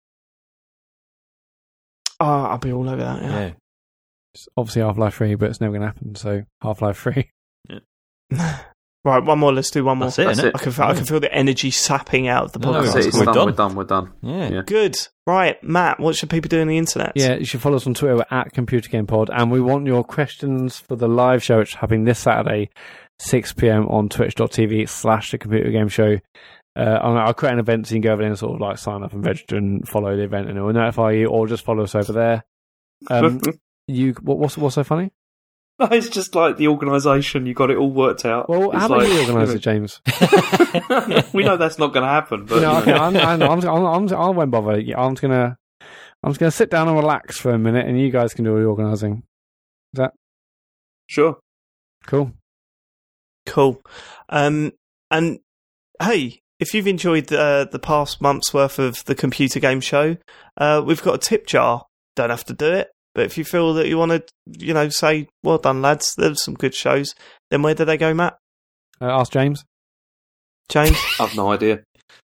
[SPEAKER 1] Oh, I'll be all over that, yeah. yeah.
[SPEAKER 3] It's obviously Half-Life three, but it's never going to happen, so Half-Life three.
[SPEAKER 1] Yeah. Right, one more. Let's do one more.
[SPEAKER 4] That's it, That's it.
[SPEAKER 1] I can feel, yeah. I can feel the energy sapping out of the
[SPEAKER 2] no,
[SPEAKER 1] podcast.
[SPEAKER 2] It's
[SPEAKER 4] we're,
[SPEAKER 2] done,
[SPEAKER 4] done.
[SPEAKER 2] we're done. We're done.
[SPEAKER 4] Yeah.
[SPEAKER 2] yeah.
[SPEAKER 1] Good. Right, Matt, what should people do on the internet?
[SPEAKER 3] Yeah, you should follow us on Twitter at Computer Game Pod, and we want your questions for the live show, which is happening this Saturday, six p.m. on twitch.tv slash the Computer Game Show. Uh, I'll create an event so you can go over there and sort of like sign up and register and follow the event, and it will notify you, or just follow us over there. Um, you, what, what's what's so funny?
[SPEAKER 2] No, it's just like the organisation. You got it all worked out.
[SPEAKER 3] Well,
[SPEAKER 2] it's
[SPEAKER 3] how about
[SPEAKER 2] like,
[SPEAKER 3] you organise it, James?
[SPEAKER 2] We know that's not going to happen, but
[SPEAKER 3] no, okay, I'm, I'm, I'm, I'm, I'm, I won't bother. I'm just gonna, I'm just gonna sit down and relax for a minute, and you guys can do all the organising. Is that
[SPEAKER 2] sure?
[SPEAKER 3] Cool,
[SPEAKER 1] cool. Um, and hey, if you've enjoyed uh, the past month's worth of the Computer Game Show, uh, we've got a tip jar. Don't have to do it. But if you feel that you want to, you know, say, well done, lads, there's some good shows, then where do they go, Matt?
[SPEAKER 3] Uh, ask James.
[SPEAKER 1] James?
[SPEAKER 2] I've no idea.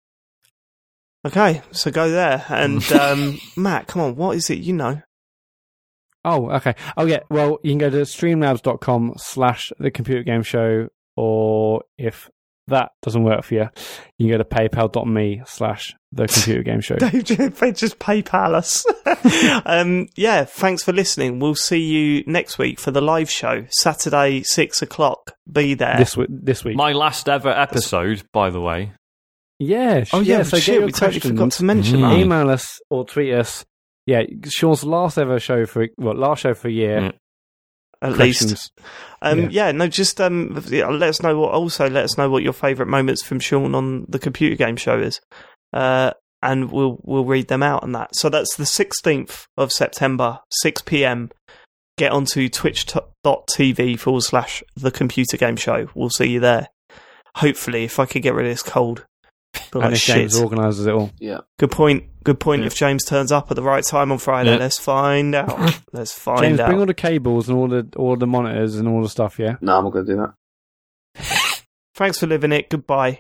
[SPEAKER 1] Okay, so go there. And, um, Matt, come on, what is it you know?
[SPEAKER 3] Oh, okay. Oh, yeah, well, you can go to streamlabs.com slash the computer game show, or if that doesn't work for you, you can go to paypal.me slash the computer game show.
[SPEAKER 1] They just PayPal us. um, yeah, thanks for listening. We'll see you next week for the live show, Saturday, six o'clock. Be there.
[SPEAKER 3] This, w- this week.
[SPEAKER 4] My last ever episode, by the way.
[SPEAKER 3] Yeah.
[SPEAKER 1] Oh, yeah,
[SPEAKER 3] yeah so
[SPEAKER 1] shit, we totally forgot to mention
[SPEAKER 3] mm.
[SPEAKER 1] that.
[SPEAKER 3] Email us or tweet us. Yeah, Sean's last ever show for, well, last show for a year.
[SPEAKER 1] Mm. At
[SPEAKER 3] Questions.
[SPEAKER 1] least. Um, yeah. yeah, no, just um, let us know what, also let us know what your favourite moments from Sean on the Computer Game Show is. Uh, and we'll we'll read them out on that. So that's the sixteenth of September, six p.m. Get onto twitch.tv forward slash the Computer Game Show. We'll see you there. Hopefully, if I could get rid of this cold.
[SPEAKER 3] And like if shit. James organises it all.
[SPEAKER 2] Yeah.
[SPEAKER 1] Good point. Good point. Yeah. If James turns up at the right time on Friday, yeah. let's find out. Let's find
[SPEAKER 3] James,
[SPEAKER 1] out.
[SPEAKER 3] James, bring all the cables and all the all the monitors and all the stuff, yeah?
[SPEAKER 2] No, I'm not going to do that.
[SPEAKER 1] Thanks for living it. Goodbye.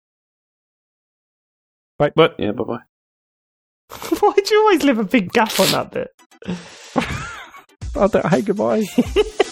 [SPEAKER 3] Bye.
[SPEAKER 2] But yeah, bye-bye.
[SPEAKER 1] Why do you always leave a big gap on that bit?
[SPEAKER 3] I don't, hey, goodbye.